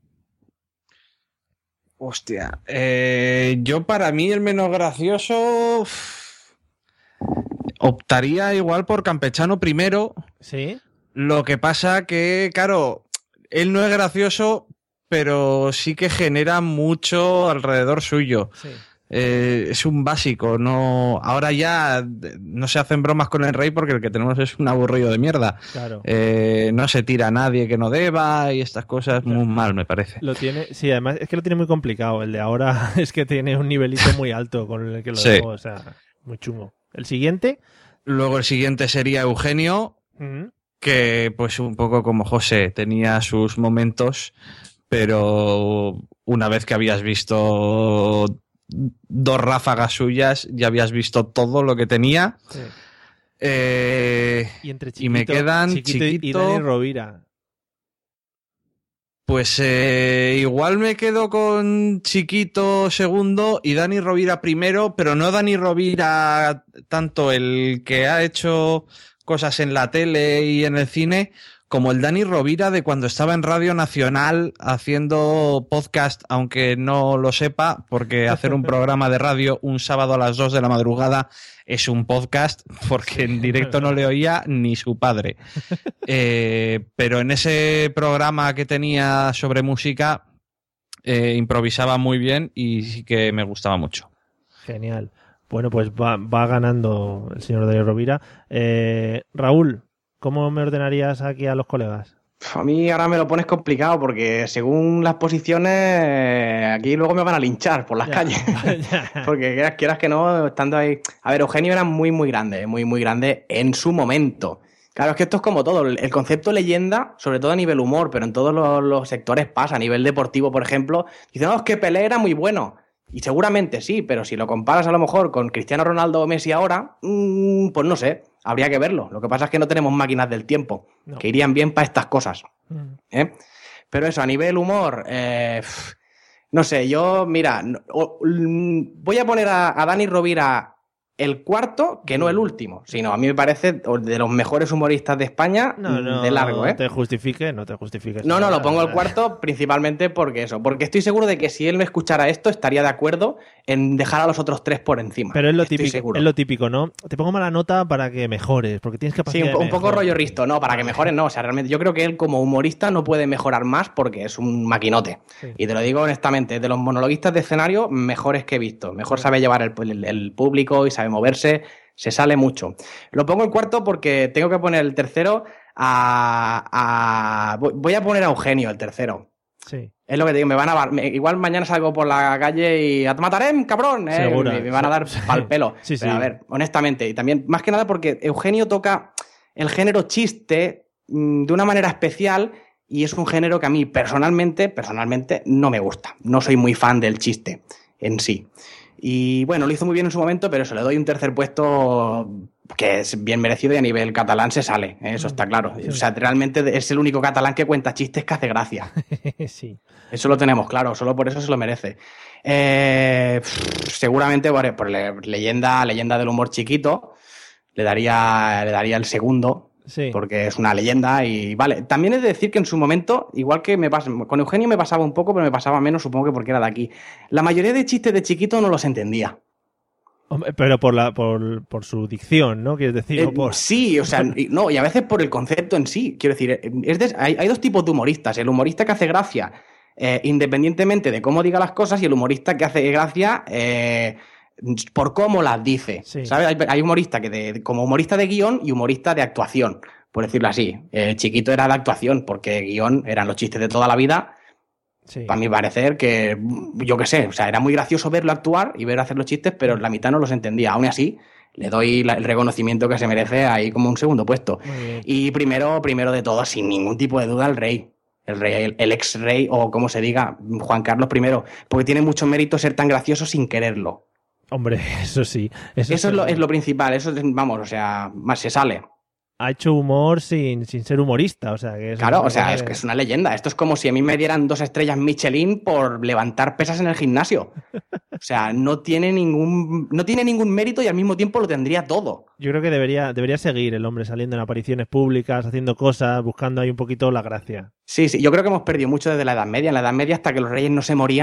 [SPEAKER 4] Hostia. eh, yo para mí el menos gracioso uf, optaría igual por Campechano primero.
[SPEAKER 3] Sí.
[SPEAKER 4] Lo que pasa que, claro, él no es gracioso, pero sí que genera mucho alrededor suyo.
[SPEAKER 3] Sí.
[SPEAKER 4] Eh, es un básico, no. Ahora ya no se hacen bromas con el rey porque el que tenemos es un aburrido de mierda.
[SPEAKER 3] Claro.
[SPEAKER 4] Eh, no se tira a nadie que no deba y estas cosas claro. muy mal, me parece.
[SPEAKER 3] Lo tiene, sí, además es que lo tiene muy complicado. El de ahora es que tiene un nivelito muy alto con el que lo
[SPEAKER 4] sí.
[SPEAKER 3] debo, o sea, muy chungo. El siguiente.
[SPEAKER 4] Luego el siguiente sería Eugenio, uh-huh. que pues un poco como José, tenía sus momentos, pero una vez que habías visto dos ráfagas suyas, ya habías visto todo lo que tenía. Sí. Eh,
[SPEAKER 3] y, entre chiquito,
[SPEAKER 4] y me quedan
[SPEAKER 3] Chiquito, chiquito y Dani Rovira.
[SPEAKER 4] Pues eh, igual me quedo con Chiquito segundo y Dani Rovira primero, pero no Dani Rovira tanto el que ha hecho cosas en la tele y en el cine, como el Dani Rovira de cuando estaba en Radio Nacional haciendo podcast, aunque no lo sepa, porque hacer un programa de radio un sábado a las dos de la madrugada es un podcast, porque en directo no le oía ni su padre. Eh, pero en ese programa que tenía sobre música, eh, improvisaba muy bien y sí que me gustaba mucho.
[SPEAKER 3] Genial. Bueno, pues va, va ganando el señor Dani Rovira. Eh, Raúl, ¿cómo me ordenarías aquí a los colegas?
[SPEAKER 5] A mí ahora me lo pones complicado porque según las posiciones aquí luego me van a linchar por las ya, calles. Porque quieras, quieras que no, estando ahí... A ver, Eugenio era muy, muy grande, muy, muy grande en su momento. Claro, es que esto es como todo. El concepto leyenda, sobre todo a nivel humor, pero en todos los, los sectores pasa. A nivel deportivo, por ejemplo, dicen, no, es que Pelé era muy bueno. Y seguramente sí, pero si lo comparas a lo mejor con Cristiano Ronaldo o Messi ahora, mmm, pues no sé. Habría que verlo. Lo que pasa es que no tenemos máquinas del tiempo no. que irían bien para estas cosas. Mm. ¿Eh? Pero eso, a nivel humor, eh, no sé, yo, mira, voy a poner a, a Dani Rovira el cuarto, que no el último, sino a mí me parece de los mejores humoristas de España
[SPEAKER 3] no, no,
[SPEAKER 5] de largo. ¿eh?
[SPEAKER 3] No te justifiques, no te justifiques.
[SPEAKER 5] No, no, lo pongo el cuarto principalmente porque eso, porque estoy seguro de que si él me escuchara esto estaría de acuerdo en dejar a los otros tres por encima.
[SPEAKER 3] Pero es lo
[SPEAKER 5] estoy
[SPEAKER 3] típico,
[SPEAKER 5] seguro.
[SPEAKER 3] es lo típico, ¿no? Te pongo mala nota para que mejores, porque tienes capacidad.
[SPEAKER 5] Sí, un,
[SPEAKER 3] de
[SPEAKER 5] un poco rollo Risto, no, para que mejores no, o sea, realmente yo creo que él como humorista no puede mejorar más porque es un maquinote. Sí. Y te lo digo honestamente, de los monologuistas de escenario, mejores que he visto. Mejor sí. sabe llevar el, el, el público y sabe moverse. Se sale mucho. Lo pongo el cuarto porque tengo que poner el tercero a... a voy a poner a Eugenio el tercero.
[SPEAKER 3] Sí.
[SPEAKER 5] Es lo que te digo, me van a... Me, igual mañana salgo por la calle y... ¡A te mataré, cabrón! Eh,
[SPEAKER 3] Segura,
[SPEAKER 5] me, me van a dar
[SPEAKER 3] sí.
[SPEAKER 5] pal pelo.
[SPEAKER 3] Sí,
[SPEAKER 5] Pero
[SPEAKER 3] sí.
[SPEAKER 5] a ver, honestamente, y también, más que nada porque Eugenio toca el género chiste mmm, de una manera especial y es un género que a mí personalmente, personalmente no me gusta. No soy muy fan del chiste en sí. Y bueno, lo hizo muy bien en su momento, pero eso, le doy un tercer puesto que es bien merecido y a nivel catalán se sale, ¿eh? Eso está claro. Sí. O sea, realmente es el único catalán que cuenta chistes que hace gracia.
[SPEAKER 3] Sí.
[SPEAKER 5] Eso lo tenemos claro, solo por eso se lo merece. Eh, seguramente por, por leyenda, leyenda del humor chiquito, le daría, le daría el segundo. Sí. Porque es una leyenda y vale. También he de decir que en su momento, igual que me pasa, con Eugenio me pasaba un poco, pero me pasaba menos, supongo que porque era de aquí. La mayoría de chistes de chiquito no los entendía.
[SPEAKER 3] Hombre, pero por la por, por su dicción, ¿no? Quieres decir,
[SPEAKER 5] eh,
[SPEAKER 3] o por...
[SPEAKER 5] Sí, o sea, no, y a veces por el concepto en sí. Quiero decir, es de, hay, hay dos tipos de humoristas. El humorista que hace gracia eh, independientemente de cómo diga las cosas y el humorista que hace gracia... Eh, por cómo las dice, sí. ¿Sabes? Hay, hay humorista que de, como humorista de guión y humorista de actuación, por decirlo así. El Chiquito era de actuación, porque guión eran los chistes de toda la vida. Sí. Para mi parecer que, yo qué sé, o sea, era muy gracioso verlo actuar y ver hacer los chistes, pero la mitad no los entendía. Aún así, le doy la, el reconocimiento que se merece ahí como un segundo puesto. Y primero, primero de todo, sin ningún tipo de duda, el rey. El rey, el, el ex rey, o como se diga, Juan Carlos primero, porque tiene mucho mérito ser tan gracioso sin quererlo.
[SPEAKER 3] Hombre, eso sí. Eso,
[SPEAKER 5] eso es, lo, es lo principal, eso es, vamos, o sea, más se sale.
[SPEAKER 3] Ha hecho humor sin, sin ser humorista, o sea que es
[SPEAKER 5] claro, o sea, es que es una leyenda. Esto es como si a mí me dieran dos estrellas Michelin por levantar pesas en el gimnasio. O sea, no tiene ningún no tiene ningún mérito y al mismo tiempo lo tendría todo.
[SPEAKER 3] Yo creo que debería, debería seguir el hombre saliendo en apariciones públicas, haciendo cosas, buscando ahí un poquito la gracia.
[SPEAKER 5] Sí, sí, yo creo que hemos perdido mucho desde la Edad Media. En la Edad Media, hasta que los reyes no se morían,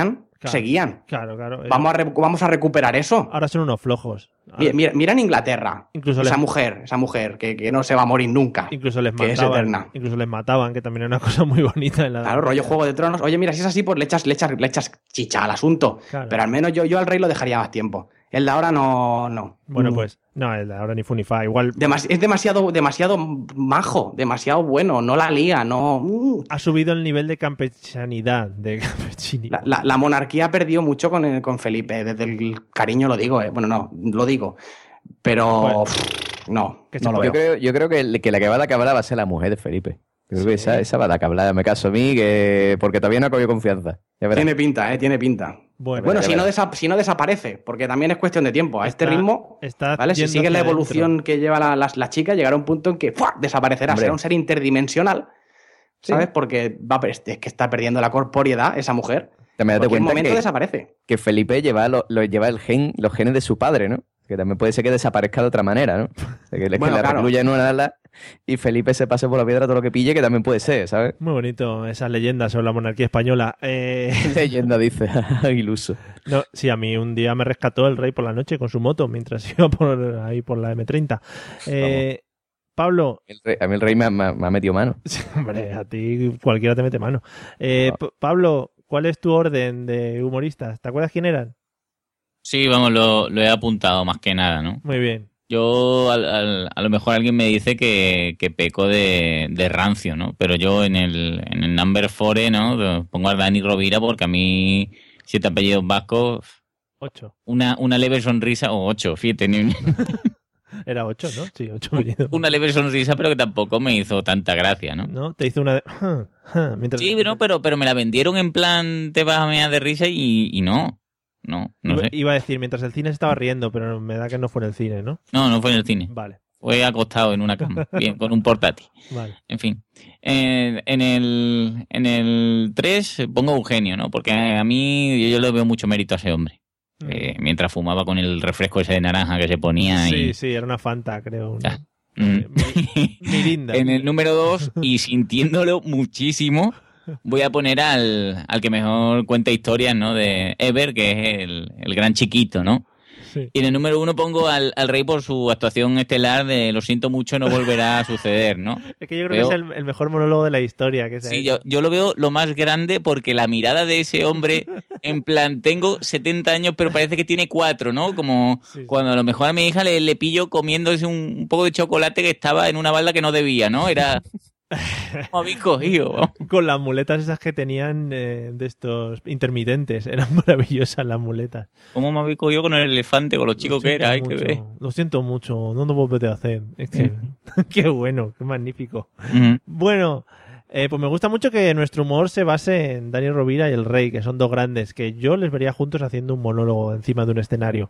[SPEAKER 3] Claro,
[SPEAKER 5] seguían.
[SPEAKER 3] Claro, claro.
[SPEAKER 5] Vamos a, re- vamos a recuperar eso.
[SPEAKER 3] Ahora son unos flojos. Ahora...
[SPEAKER 5] Mira, mira, mira en Inglaterra.
[SPEAKER 3] Incluso
[SPEAKER 5] esa
[SPEAKER 3] les...
[SPEAKER 5] mujer, esa mujer que, que no se va a morir nunca.
[SPEAKER 3] Incluso les
[SPEAKER 5] que
[SPEAKER 3] mataban.
[SPEAKER 5] Es eterna.
[SPEAKER 3] Incluso les mataban, que también era una cosa muy bonita. En la...
[SPEAKER 5] Claro, rollo Juego de Tronos. Oye, mira, si es así, pues le echas, le echas, le echas chicha al asunto.
[SPEAKER 3] Claro.
[SPEAKER 5] Pero al menos yo, yo al rey lo dejaría más tiempo. El de ahora no. no.
[SPEAKER 3] Bueno,
[SPEAKER 5] Mm.
[SPEAKER 3] pues, no, el de ahora ni fu ni fa. Igual.
[SPEAKER 5] Demas- es demasiado, demasiado majo, demasiado bueno, no la lía, no. Mm.
[SPEAKER 3] Ha subido el nivel de campechanidad. De campechini.
[SPEAKER 5] La, la, la monarquía perdió mucho con, el- con Felipe. Desde el cariño lo digo, eh. Bueno, no, lo digo. Pero.
[SPEAKER 3] Bueno.
[SPEAKER 5] pff, no,
[SPEAKER 3] Que
[SPEAKER 5] no
[SPEAKER 3] se
[SPEAKER 5] lo
[SPEAKER 8] Yo
[SPEAKER 5] veo.
[SPEAKER 8] creo, yo creo que, el- que la que va a la cabra va a ser la mujer de Felipe. Yo creo que esa, esa va a la cabra. Me caso a mí, que porque todavía no ha cogido confianza. Ya verás.
[SPEAKER 5] Tiene pinta, eh, tiene pinta.
[SPEAKER 3] Bueno,
[SPEAKER 5] Bueno,
[SPEAKER 8] ya
[SPEAKER 5] si no,
[SPEAKER 8] verás.
[SPEAKER 5] desa- si no desaparece, porque también es cuestión de tiempo. A este
[SPEAKER 3] Está-
[SPEAKER 5] ritmo,
[SPEAKER 3] está
[SPEAKER 5] ¿vale? Si
[SPEAKER 3] yendo
[SPEAKER 5] sigue la
[SPEAKER 3] hacia
[SPEAKER 5] evolución
[SPEAKER 3] adentro.
[SPEAKER 5] que lleva la, la, la chica, llegará un punto en que ¡fua! Desaparecerá.
[SPEAKER 8] Hombre.
[SPEAKER 5] Será un ser interdimensional, ¿sabes?
[SPEAKER 8] Sí.
[SPEAKER 5] Porque va, a- es que está perdiendo la corporeidad esa mujer.
[SPEAKER 8] También
[SPEAKER 5] En
[SPEAKER 8] date
[SPEAKER 5] cualquier
[SPEAKER 8] cuenta
[SPEAKER 5] momento
[SPEAKER 8] que,
[SPEAKER 5] desaparece.
[SPEAKER 8] que Felipe lleva, lo, lo- lleva el gen, los genes de su padre, ¿no? Que también puede ser que desaparezca de otra manera, ¿no? O sea, que, le-
[SPEAKER 5] Bueno,
[SPEAKER 8] que le
[SPEAKER 5] claro.
[SPEAKER 8] recluya en una ala y Felipe se pase por la piedra todo lo que pille, que también puede ser, ¿sabes?
[SPEAKER 3] Muy bonito esas leyendas sobre la monarquía española. Eh...
[SPEAKER 8] Leyenda dice, iluso.
[SPEAKER 3] No, sí, a mí un día me rescató el rey por la noche con su moto mientras iba por ahí por la eme treinta. Eh, Pablo,
[SPEAKER 8] El rey- a mí el rey me, ha- me ha- me ha metido mano.
[SPEAKER 3] hombre, a ti cualquiera te mete mano. Eh,
[SPEAKER 8] No.
[SPEAKER 3] P- Pablo, ¿cuál es tu orden de humoristas? ¿Te acuerdas quién eran?
[SPEAKER 7] Sí, vamos, lo, lo he apuntado más que nada, ¿no?
[SPEAKER 3] Muy bien.
[SPEAKER 7] Yo, al- al- a lo mejor alguien me dice que, que peco de, de rancio, ¿no? Pero yo en el, en el number four, ¿no? Pongo a Dani Rovira porque a mí, siete apellidos vascos,
[SPEAKER 3] Ocho.
[SPEAKER 7] una, una leve sonrisa, o ocho, fíjate, ni-
[SPEAKER 3] Era ocho, ¿no? Sí, ocho apellidos.
[SPEAKER 7] una leve sonrisa, pero que tampoco me hizo tanta gracia, ¿no?
[SPEAKER 3] ¿No? Te hizo una de... Mientras...
[SPEAKER 7] Sí, pero, pero, pero me la vendieron en plan, te vas a mear de risa y, y no, no, no
[SPEAKER 3] iba,
[SPEAKER 7] sé.
[SPEAKER 3] iba a decir, mientras el cine se estaba riendo, pero me da que no fue en el cine, ¿no?
[SPEAKER 7] No, no fue en el cine.
[SPEAKER 3] Vale,
[SPEAKER 7] Fue acostado en una cama, bien, con un portátil.
[SPEAKER 3] vale.
[SPEAKER 7] En fin. En, en el en el tres pongo a Eugenio, ¿no? Porque a mí yo, yo le veo mucho mérito a ese hombre. Eh, mientras fumaba con el refresco ese de naranja que se ponía.
[SPEAKER 3] Sí,
[SPEAKER 7] y...
[SPEAKER 3] sí, era una Fanta, creo. ¿no?
[SPEAKER 7] Ya. Mm.
[SPEAKER 3] Mirinda.
[SPEAKER 7] En el número dos, y sintiéndolo muchísimo, voy a poner al, al que mejor cuenta historias, ¿no? De Ever, que es el, el gran chiquito, ¿no?
[SPEAKER 3] Sí.
[SPEAKER 7] Y en el número uno pongo al, al rey por su actuación estelar de lo siento mucho, no volverá a suceder, ¿no?
[SPEAKER 3] Es que yo creo
[SPEAKER 7] Veo-
[SPEAKER 3] que es el, el mejor monólogo de la historia. Que es
[SPEAKER 7] Sí, yo, yo lo veo lo más grande porque la mirada de ese hombre, en plan, tengo setenta años, pero parece que tiene cuatro, ¿no? Como
[SPEAKER 3] Sí, sí.
[SPEAKER 7] cuando a lo mejor a mi hija le, le pillo comiéndose un, un poco de chocolate que estaba en una balda que no debía, ¿no? Era... ¿Cómo habéis cogido? Vamos.
[SPEAKER 3] Con las muletas esas que tenían eh, de estos intermitentes. Eran maravillosas las muletas.
[SPEAKER 7] ¿Cómo me habéis cogido con el elefante, con lo chico
[SPEAKER 3] Lo
[SPEAKER 7] que era? Hay
[SPEAKER 3] siento
[SPEAKER 7] que ver.
[SPEAKER 3] mucho, Lo siento mucho. No lo volveré a hacer. Es que... qué bueno, qué magnífico.
[SPEAKER 7] Ujú.
[SPEAKER 3] Bueno, eh, pues me gusta mucho que nuestro humor se base en Dani Rovira y el Rey, que son dos grandes, que yo les vería juntos haciendo un monólogo encima de un escenario.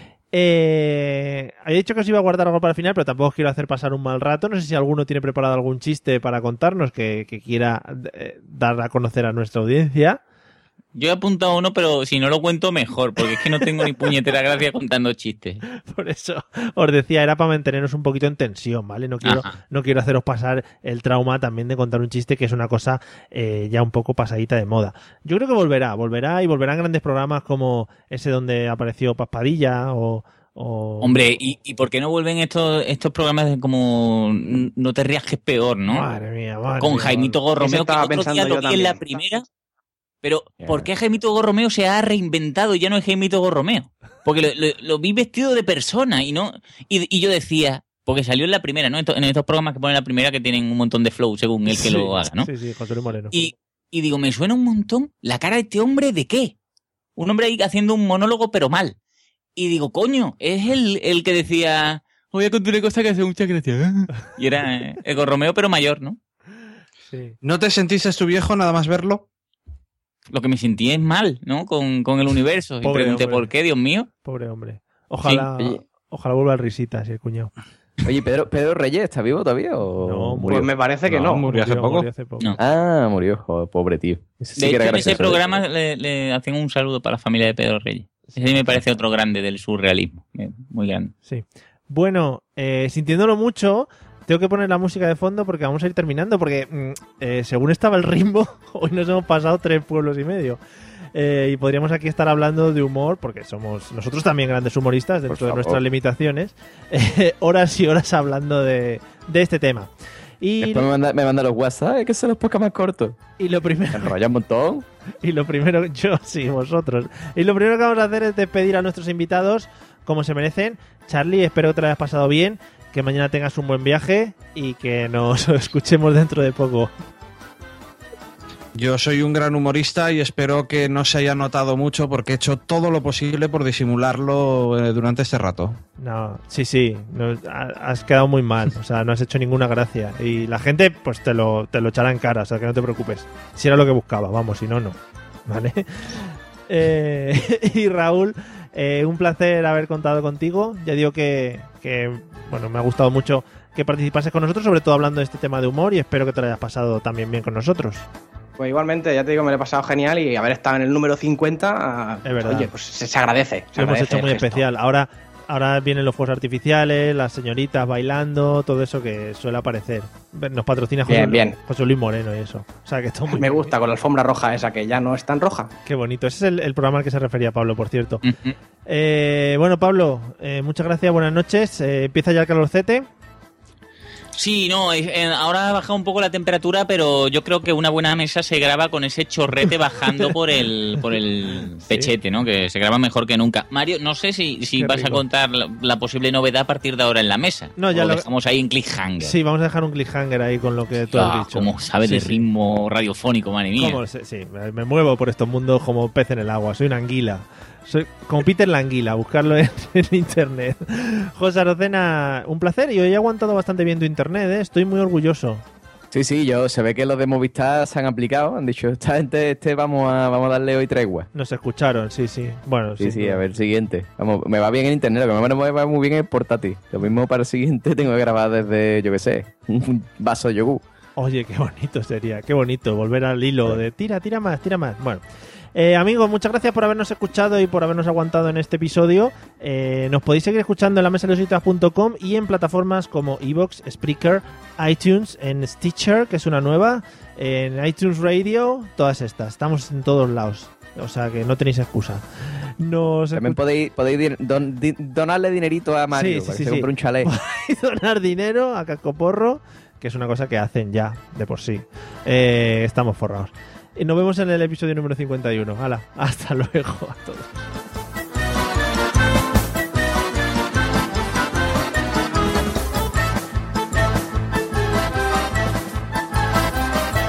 [SPEAKER 3] Eh, había dicho que os iba a guardar algo para el final, pero tampoco os quiero hacer pasar un mal rato. No sé si alguno tiene preparado algún chiste para contarnos que, que quiera eh, dar a conocer a nuestra audiencia.
[SPEAKER 7] Yo he apuntado uno, pero si no lo cuento mejor, porque es que no tengo ni puñetera gracia contando chistes.
[SPEAKER 3] Por eso os decía, era para mantenernos un poquito en tensión, ¿vale? No quiero,
[SPEAKER 7] Ajá.
[SPEAKER 3] no quiero haceros pasar el trauma también de contar un chiste, que es una cosa eh, ya un poco pasadita de moda. Yo creo que volverá, volverá y volverán grandes programas como ese donde apareció Paspadilla o... o...
[SPEAKER 7] Hombre, ¿y, ¿y por qué no vuelven estos estos programas de como No te rías que es peor, ¿no?
[SPEAKER 3] Madre mía, madre
[SPEAKER 7] Con
[SPEAKER 3] mía,
[SPEAKER 7] Jaimito
[SPEAKER 3] madre.
[SPEAKER 7] Gorromeo,
[SPEAKER 5] Eso
[SPEAKER 7] que
[SPEAKER 5] estaba
[SPEAKER 7] otro día
[SPEAKER 5] pensando
[SPEAKER 7] lo
[SPEAKER 5] yo
[SPEAKER 7] vi en la
[SPEAKER 5] también.
[SPEAKER 7] primera. Pero, ¿por qué Jaimito Gorromeo se ha reinventado y ya no es Jaimito Gorromeo? Porque lo, lo- lo vi vestido de persona y no y, y yo decía, porque salió en la primera, ¿no? Esto- En estos programas que ponen la primera que tienen un montón de flow según el que
[SPEAKER 3] Sí,
[SPEAKER 7] lo haga, ¿no?
[SPEAKER 3] Sí, sí, José Luis Moreno.
[SPEAKER 7] Y, y digo, me suena un montón la cara de este hombre, ¿de qué? Un hombre ahí haciendo un monólogo, pero mal. Y digo, coño, es el, el que decía, voy a contar una cosa que hace mucha gracia. Y era eh, el Gorromeo, pero mayor, ¿no?
[SPEAKER 3] Sí.
[SPEAKER 4] ¿No te sentiste tu viejo nada más verlo?
[SPEAKER 7] Lo que me sentí es mal, ¿no? Con, con el universo. Y
[SPEAKER 3] Pobre
[SPEAKER 7] pregunté,
[SPEAKER 3] hombre.
[SPEAKER 7] ¿por qué, Dios mío?
[SPEAKER 3] Pobre hombre. Ojalá,
[SPEAKER 8] Sí, oye.
[SPEAKER 3] ojalá vuelva a risitas el cuñado.
[SPEAKER 8] Oye, Pedro, Pedro Reyes, ¿está vivo todavía o
[SPEAKER 3] No,
[SPEAKER 8] murió?
[SPEAKER 5] Pues me parece que no.
[SPEAKER 4] murió hace poco.
[SPEAKER 3] murió hace poco.
[SPEAKER 7] No.
[SPEAKER 8] Ah, murió, joder, pobre tío. Ese sí
[SPEAKER 7] De
[SPEAKER 8] que era
[SPEAKER 7] hecho, en ese
[SPEAKER 8] gracioso.
[SPEAKER 7] programa le, le hacían un saludo para la familia de Pedro Reyes. Ese sí me parece otro grande del surrealismo. eh, Muy grande.
[SPEAKER 3] Sí. Bueno, eh, sintiéndolo mucho, tengo que poner la música de fondo porque vamos a ir terminando. Porque mm, eh, según estaba el ritmo, hoy nos hemos pasado tres pueblos y medio. Eh, y podríamos aquí estar hablando de humor, porque somos nosotros también grandes humoristas dentro de nuestras limitaciones, eh, horas y horas hablando de, de este tema. Y
[SPEAKER 8] Después me manda, me manda los WhatsApp, es que son los podcasts más cortos.
[SPEAKER 3] Y lo primero...
[SPEAKER 8] Me enrolla un montón.
[SPEAKER 3] Y lo primero... Yo, sí, vosotros. Y lo primero que vamos a hacer es despedir a nuestros invitados como se merecen. Charlie, espero que te lo hayas pasado bien, que mañana tengas un buen viaje y que nos escuchemos dentro de poco.
[SPEAKER 4] Yo soy un gran humorista y espero que no se haya notado mucho porque he hecho todo lo posible por disimularlo eh, durante este rato.
[SPEAKER 3] No, sí, sí, no, has quedado muy mal, o sea, no has hecho ninguna gracia. Y la gente, pues te lo, te lo echará en cara, o sea, que no te preocupes. Si era lo que buscaba, vamos, si no, no. ¿Vale? Eh, y Raúl, eh, un placer haber contado contigo. Ya digo que, que, bueno, me ha gustado mucho que participases con nosotros, sobre todo hablando de este tema de humor, y espero que te lo hayas pasado también bien con nosotros.
[SPEAKER 5] Pues igualmente, ya te digo, me lo he pasado genial y haber estado en el número cincuenta,
[SPEAKER 3] es verdad.
[SPEAKER 5] Oye, pues se, se agradece. Se
[SPEAKER 3] lo hemos
[SPEAKER 5] agradece
[SPEAKER 3] hecho muy
[SPEAKER 5] el gesto.
[SPEAKER 3] especial. Ahora, ahora vienen los fuegos artificiales, las señoritas bailando, todo eso que suele aparecer. Nos patrocina José,
[SPEAKER 5] Bien, bien.
[SPEAKER 3] José Luis Moreno y eso. O sea, que esto muy
[SPEAKER 5] Me gusta, con la alfombra roja esa que ya no es tan roja.
[SPEAKER 3] Qué bonito. Ese es el, el programa al que se refería Pablo, por cierto. Uh-huh. eh, bueno, Pablo, eh, muchas gracias, buenas noches. Eh, empieza ya el calorcete.
[SPEAKER 7] Sí, no, eh, ahora ha bajado un poco la temperatura, pero yo creo que una buena mesa se graba con ese chorrete bajando por el por el pechete, ¿no? Que se graba mejor que nunca. Mario, no sé si, si vas rico. a contar la, la posible novedad a partir de ahora en la mesa.
[SPEAKER 3] No, ya
[SPEAKER 7] o
[SPEAKER 3] lo
[SPEAKER 7] dejamos ahí en cliffhanger.
[SPEAKER 3] Sí, vamos a dejar un cliffhanger ahí con lo que tú
[SPEAKER 7] ah,
[SPEAKER 3] has dicho.
[SPEAKER 7] Como sabes sí, de ritmo sí. radiofónico, madre mía.
[SPEAKER 3] ¿Cómo? Sí, me muevo por estos mundos como pez en el agua, soy una anguila. Soy como Peter la anguila, buscarlo en, en internet. José Arocena, un placer y hoy he aguantado bastante bien tu internet, ¿eh? Estoy muy orgulloso.
[SPEAKER 8] Sí, sí, yo se ve que los de Movistar se han aplicado, han dicho, esta gente, este vamos a, vamos a darle hoy tregua.
[SPEAKER 3] Nos escucharon, sí, sí. Bueno,
[SPEAKER 8] sí, sí, a ver, siguiente. Vamos, me va bien en internet, lo que me va muy bien es el portátil. Lo mismo para el siguiente tengo que grabar desde, yo qué sé, un vaso de yogur.
[SPEAKER 3] Oye, qué bonito sería, qué bonito, volver al hilo de tira, tira más, tira más. Bueno. Eh, amigos, muchas gracias por habernos escuchado y por habernos aguantado en este episodio. Eh, nos podéis seguir escuchando en la mesa de los idiotas punto com y en plataformas como iVoox, Spreaker, iTunes, en Stitcher, que es una nueva, en iTunes Radio, todas estas. Estamos en todos lados, o sea que no tenéis excusa. Nos
[SPEAKER 8] También podéis, podéis don, di, donarle dinerito a Mario,
[SPEAKER 3] sí,
[SPEAKER 8] para
[SPEAKER 3] sí,
[SPEAKER 8] que
[SPEAKER 3] sí,
[SPEAKER 8] se compre un chalet.
[SPEAKER 3] Podéis donar dinero a Cascoporro, que es una cosa que hacen ya de por sí. Eh, estamos forrados. Y nos vemos en el episodio número cincuenta y uno. Hala, hasta luego a todos.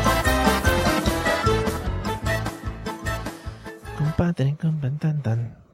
[SPEAKER 3] Compadre, compadre, tan, tan.